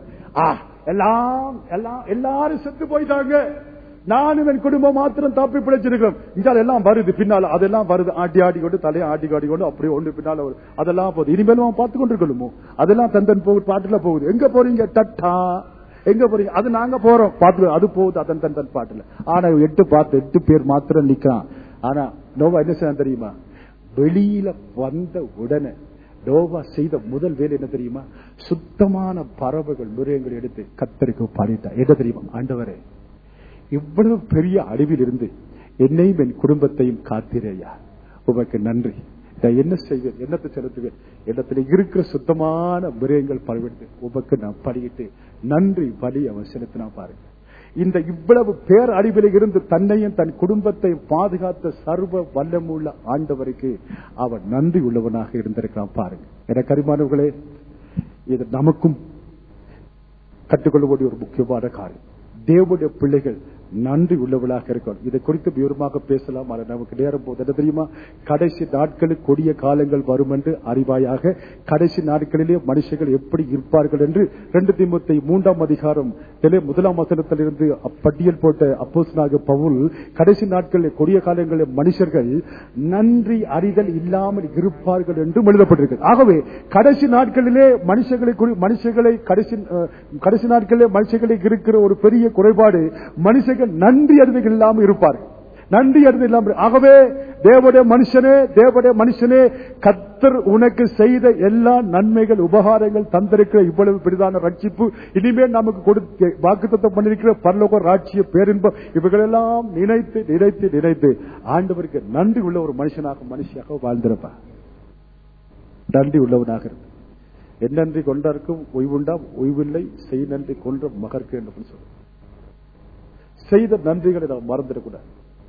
எல்லாரும் செத்து போயிட்டாங்க, நானும் என் குடும்பம் மாத்திரம் தப்பி பிழைச்சிருக்கிறோம். இங்கால எல்லாம் வருது, பின்னால அதெல்லாம் வருது, ஆட்டி ஆடி கொண்டு தலையை ஆட்டி ஆடி கொண்டு அப்படியே ஒன்று பின்னால அதெல்லாம் போகுது. இனிமேலும் பார்த்து கொண்டு இருக்கணுமோ, அதெல்லாம் தந்தன் போகுது, பாட்டுல போகுது. எங்க போறீங்க? தட்டா எங்க போறீங்க? அது நாங்க போறோம் பாத்து, அது போகுது அதன் தன் பாட்டுல. ஆனா 8 பேர் மாத்திரம் நிக்கிறான். ஆனா நோவா என்ன செய்ய தெரியுமா? வெளியில வந்த உடனே நோவா செய்த முதல் வேலை என்ன தெரியுமா? சுத்தமான பறவைகள் மிருகங்கள் எடுத்து கர்த்தருக்கு பாடிட்டார். என்ன தெரியுமா? ஆண்டவரே, இவ்வளவு பெரிய அழிவில் இருந்து என்னையும் என் குடும்பத்தையும் காத்திரையா, உமக்கு நன்றி. என்ன செய்வேன்? என்னத்தை செலுத்துவேன்? இடத்துல இருக்கிற சுத்தமான மிருகங்கள் பறவைட்டு உமக்கு நான் படிக்கிட்டு நன்றி பலி அவன் செலுத்தினா பாருங்க. இந்த இவ்வளவு பேர் அழிவில் இருந்து தன்னையும் தன் குடும்பத்தையும் பாதுகாத்த சர்வ வல்லமுள்ள ஆண்டவருக்கு அவன் நன்றி உள்ளவனாக இருந்திருக்கிறான் பாருங்க. எனக்கு அருமையானவர்களே, இது நமக்கும் கற்றுக்கொள்ளக்கூடிய ஒரு முக்கியமான காரியம். தேவனுடைய பிள்ளைகள் நன்றி உள்ளவளாக இருக்கணும். இதை குறித்து விவரமாக பேசலாம், ஆனால் நமக்கு நேரம் போது. என்ன தெரியுமா? கடைசி நாட்களில் கொடிய காலங்கள் வரும் என்று அறிவாயாக. கடைசி நாட்களிலே மனுஷர்கள் எப்படி இருப்பார்கள் என்று 2 தீமோத்தேயு 3ஆம் அதிகாரம் 1ஆம் வசனத்திலிருந்து பட்டியல் போட்ட அப்போஸ்தலனாகிய பவுல், கடைசி நாட்களில் கொடிய காலங்களில் மனுஷர்கள் நன்றி அறிதல் இல்லாமல் இருப்பார்கள் என்று எழுதப்பட்டிருக்கிறது. ஆகவே கடைசி நாட்களிலே மனுஷர்களை கடைசி நாட்களிலே மனுஷர்களுக்கு இருக்கிற ஒரு பெரிய குறைபாடு, மனுஷர்கள் நன்றி அறிதல் இல்லாமல் இருப்பார்கள். நன்றி அறிதல் இல்லாமல். ஆகவே தேவனுடைய மனுஷனே, கர்த்தர் உனக்கு செய்த எல்லா நன்மைகள் உபகாரங்கள் தந்திருக்கிற இவ்வளவு பெரிதான ரட்சிப்பு, இனிமேல் நமக்கு கொடுத்து வாக்குத்தத்தம் பண்ணிருக்கிற பரலோக ராஜ்ய பேரின்பம், இவைகளெல்லாம் நினைத்து நினைத்து நினைத்து ஆண்டவருக்கு நன்றி உள்ள ஒரு மனுஷியாக வாழ்ந்திருப்பார். நன்றி உள்ளவனாக இருக்கு. என் நன்றி கொண்டாருக்கும் ஓய்வுண்டா? ஓய்வில்லை, செய் நன்றி கொன்ற மகற்கு என்று சொல்ல. செய்த நன்றிகளை நாம் மறந்துடக்கூடாது.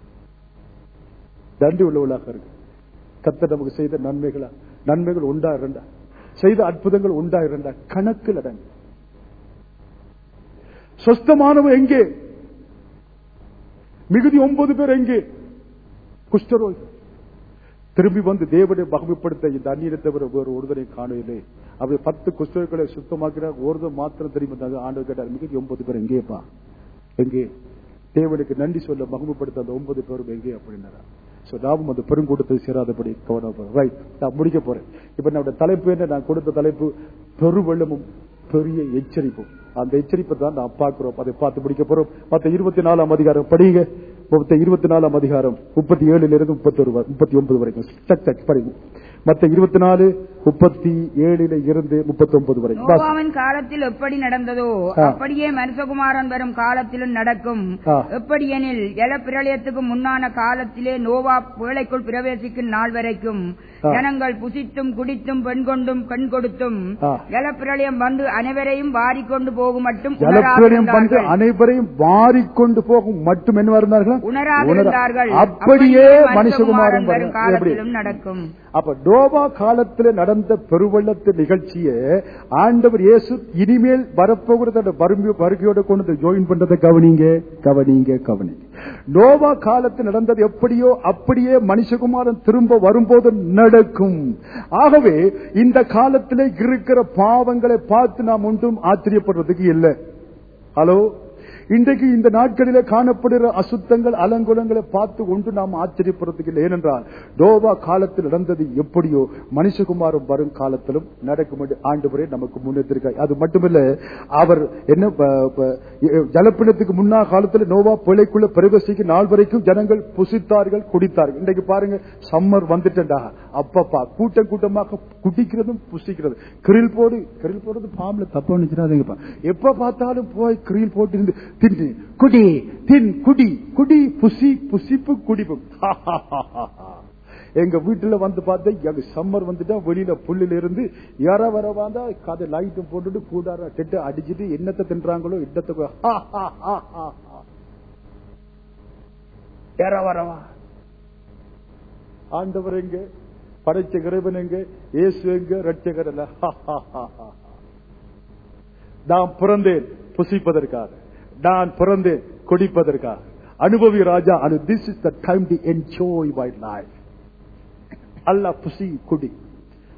நன்றி உள்ளவளாக இருக்கு. கர்த்தர் நமக்கு செய்த நன்மைகள் உண்டா இரண்டா, செய்த அற்புதங்கள் உண்டா இரண்டா, கணக்கில் அடங்கு. சொஸ்தமானவன் எங்கே? மிகுதி 9 பேர் எங்கே? குஷ்டரோகி. திரும்பி வந்து தேவனை மகிமைப்படுத்த இந்த அந்நியத்தை ஒருவரை காணவில்லை. அவை 10 குஷ்டரோகிகளை சுத்தமாக்கிறார். ஒருவர் மாத்திரம் திரும்பி ஆண்டவர் கேட்டார், மிகுதி 9 பேர் எங்கேப்பா? எங்கே? தேவனுக்கு நன்றி சொல்ல மகிமைப்படுத்த அந்த 9 பேரும் எங்கே அப்படின்னாரா? நாமும் அந்த பெருங்கூட்டத்தை சேராதபடி கவனம். ரைட், நான் முடிக்க போறேன். இப்ப நம்முடைய தலைப்பு என்ன? நான் கொடுத்த தலைப்பு பெருவெள்ளமும் பெரிய எச்சரிப்பும். அந்த எச்சரிப்பை தான் நான் பார்க்கிறோம், அதை பார்த்து முடிக்க போறோம். மத்த 24ஆம் அதிகாரம் படிங்க. 24ஆம் அதிகாரம் 37 39 வரைக்கும் படிங்க. மத்த 24 37 இருந்து 39 வரை. நோவாவின் காலத்தில் எப்படி நடந்ததோ அப்படியே மனுஷகுமாரன் வரும் காலத்திலும் நடக்கும். எப்படி எனில், ஜலப்பிரளயத்துக்கு முன்னான காலத்திலே நோவா பேழைக்குள் பிரவேசிக்கும் நாள் வரைக்கும் ஜனங்கள் புசித்தும் குடித்தும் பெண் கொண்டும் கண் கொடுத்தும் ஜலப்பிரளயம் வந்து அனைவரையும் வாரிக்கொண்டு போகும் மட்டும் அனைவரையும் வாரிக்கொண்டு போகும் மட்டும் என்ன இருந்தார்கள்? உணராதிருந்தார்கள். அப்படியே மனுஷகுமாரன் வரும் காலத்திலும் நடக்கும். அப்ப நோவா காலத்தில் நடந்த பெருவெள்ளத்து நிகழ்ச்சியை ஆண்டவர் இயேசு இனிமேல் வரப்போகிறத வருகையோட கொண்டு ஜாயின் பண்றதை கவனிங்க. நோவா காலத்தில் நடந்தது எப்படியோ அப்படியே மனுஷகுமாரன் திரும்ப வரும்போது நடக்கும். ஆகவே இந்த காலத்திலே இருக்கிற பாவங்களை பார்த்து நாம் ஒன்றும் ஆச்சரியப்படுறதுக்கு இல்லை. ஹலோ, இன்றைக்கு இந்த நாட்களிலே காணப்படுகிற அசுத்தங்கள் அலங்குலங்களை பார்த்து ஒன்று நாம் ஆச்சரியப்படுறதுக்கு இல்லை. ஏனென்றால் நோவா காலத்தில் நடந்தது எப்படியோ மனுஷகுமாரன் வரும் காலத்திலும் நடக்கும் என்று ஆண்டவரே நமக்கு முன்னெடுத்திருக்கார். அது மட்டுமல்ல, அவர் என்ன ஜலப்பினத்துக்கு முன்னா காலத்தில் நோவா பிழைக்குள்ள பிரவேசிக்கும் நாள் வரைக்கும் ஜனங்கள் புசித்தார்கள், குடித்தார்கள். இன்றைக்கு பாருங்க, சம்மர் வந்துட்டா அப்பப்பா கூட்டம் கூட்டமாக குடிக்கிறதும் புசிக்கிறது. கிரில் போடுறது பாம்புல தப்ப நினைச்சிடாதீங்கப்பா. எப்ப பார்த்தாலும் போய் கிரில் போட்டு இருந்து தின்னு குடி தின் குடி குடி புசி புசிப்பு குடிப்பு. எங்க வீட்டுல வந்து பார்த்தா எங்க சம்மர் வந்துட்டா வெளியில புல்லில இருந்து யார வர வந்தா கதை லைட்டும் போட்டுட்டு கூடார டெட்டு அடிச்சுட்டு என்னத்தை தின்றாங்களோ இடத்துக்கு யார வரவா. ஆண்டவர் எங்க? படைச்ச இறைவன் எங்க? இயேசு எங்க? ரட்சகர் அல்ல. நான் பிறந்தேன் புசிப்பதற்காக, நான் பிறந்தேன் குடிப்பதற்காக. அனுபவி ராஜா, this is the time to enjoy my life. அல்ல புசி குடி.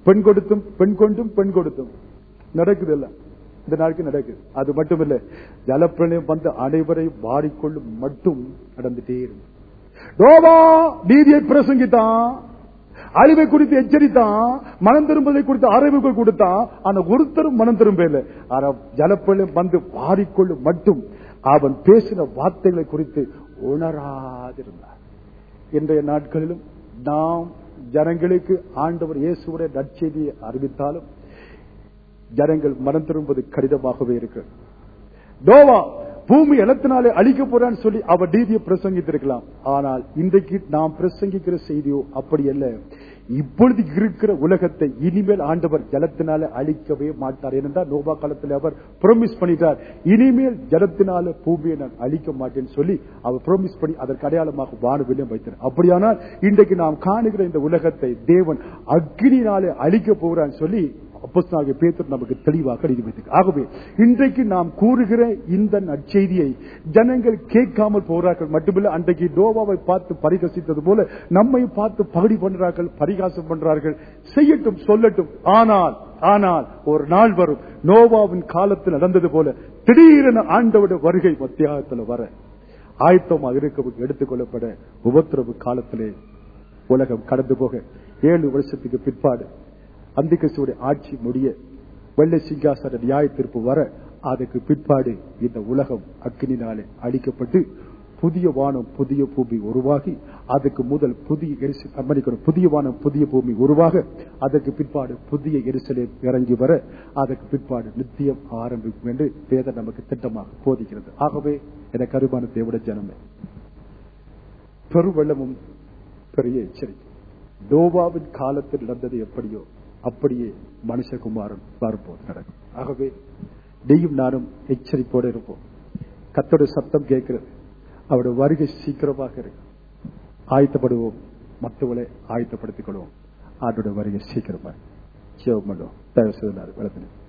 பெண் கொடுத்தும் நடக்குது இல்ல, இந்த நாளுக்கு நடக்குது. அது மட்டுமில்ல, ஜலப்பிரளயம் வந்து அனைவரையும் வாரிக்கொள்ளும் மட்டும் நடந்துட்டே இருக்கு. நோவா நீதியை பிரசங்கித்தான், அழிவை குறித்து எச்சரித்தான், மனம் திரும்பதை குறித்து அறிவுகள் கொடுத்தான். ஆனா ஒருத்தரும் மனம் திரும்ப இல்லை. ஆனா ஜலப்பிரளயம் வந்து வாரிக்கொள்ளும் மட்டும் அவன் பேசின வார்த்தைகளை குறித்து உணராதிருந்தார். இன்றைய நாட்களிலும் நாம் ஜனங்களுக்கு ஆண்டவர் இயேசுவுடைய நற்செய்தியை அறிவித்தாலும் ஜனங்கள் மனம் திரும்புவது கடினமாகவே இருக்கு. நோவா பூமி எலத்தினாலே அழிக்க போறான்னு சொல்லி அவர் நீதியை பிரசங்கித்திருக்கலாம். ஆனால் இன்றைக்கு நாம் பிரசங்கிக்கிற செய்தியோ அப்படி அல்ல. இப்பொழுது இருக்கிற உலகத்தை இனிமேல் ஆண்டவர் ஜலத்தினால அழிக்கவே மாட்டார். ஏனென்றால் நோவா காலத்தில் அவர் ப்ராமிஸ் பண்ணிட்டார், இனிமேல் ஜலத்தினால பூமியை நான் அழிக்க மாட்டேன்னு சொல்லி அவர் ப்ராமிஸ் பண்ணி அதற்கு அடையாளமாக வானவில்லையும் வைத்தார். அப்படியானால் இன்றைக்கு நாம் காணுகிற இந்த உலகத்தை தேவன் அக்னியினாலே அழிக்க போகிறான்னு சொல்லி அப்போஸ்தலனாகிய பேதுரு நமக்கு தெளிவாக எழுதி வைத்தார். ஆகவே இன்றைக்கு நாம் கூறுகிற இந்த நற்செய்தியை ஜனங்கள் கேட்காமல் போகிறார்கள். மட்டுமில்லை, அன்றைக்கு நோவாவை பார்த்து பரிகசித்தது போல நம்மை பார்த்து பகடி பண்றார்கள், பரிகாசம் பண்றார்கள். செய்யட்டும், சொல்லட்டும். ஆனால் ஒரு நாள் வரும், நோவாவின் காலத்தில் நடந்தது போல திடீரென ஆண்டவருடைய வருகை மத்தியாகத்தில் வர ஆயத்தமாக இருக்க எடுத்துக்கொள்ளப்பட உபத்திரவு காலத்திலே உலகம் கடந்து போக 7 வருஷத்துக்கு பிற்பாடு அந்திகிறிஸ்துவுடைய ஆட்சி முடிய வெள்ளை சிங்காசன நியாய தீர்ப்பு வர அதற்கு பிற்பாடு இந்த உலகம் அக்கினினாலே அழிக்கப்பட்டு புதிய வானம் புதிய பூமி உருவாகி அதுக்கு முதல் புதிய வானம் புதிய பூமி உருவாக அதற்கு பிற்பாடு புதிய எருசலேம் இறங்கி வர அதற்கு பிற்பாடு நித்தியம் ஆரம்பிக்கும் என்று வேதம் நமக்கு திட்டமாக போதிக்கிறது. ஆகவே எனக்கு அருமையான தேவனுடைய ஜனமே, பெருவெள்ளமும் பெரிய எச்சரிக்கை. நோவாவின் காலத்தில் நடந்தது எப்படியோ அப்படியே மனுஷகுமாரன் வரும்போது நடக்கும். ஆகவே நீயும் நானும் எச்சரிப்போடு இருப்போம். கர்த்தருடைய சத்தம் கேட்கிறது, அவருடைய வருகை சீக்கிரமாக இருக்கு. ஆயத்தப்படுவோம், மற்றவர்களை ஆயத்தப்படுத்திக் கொள்வோம். அவருடைய வருகை சீக்கிரமாக. ஜெபம் பண்ணுவோம். தயவு செய்து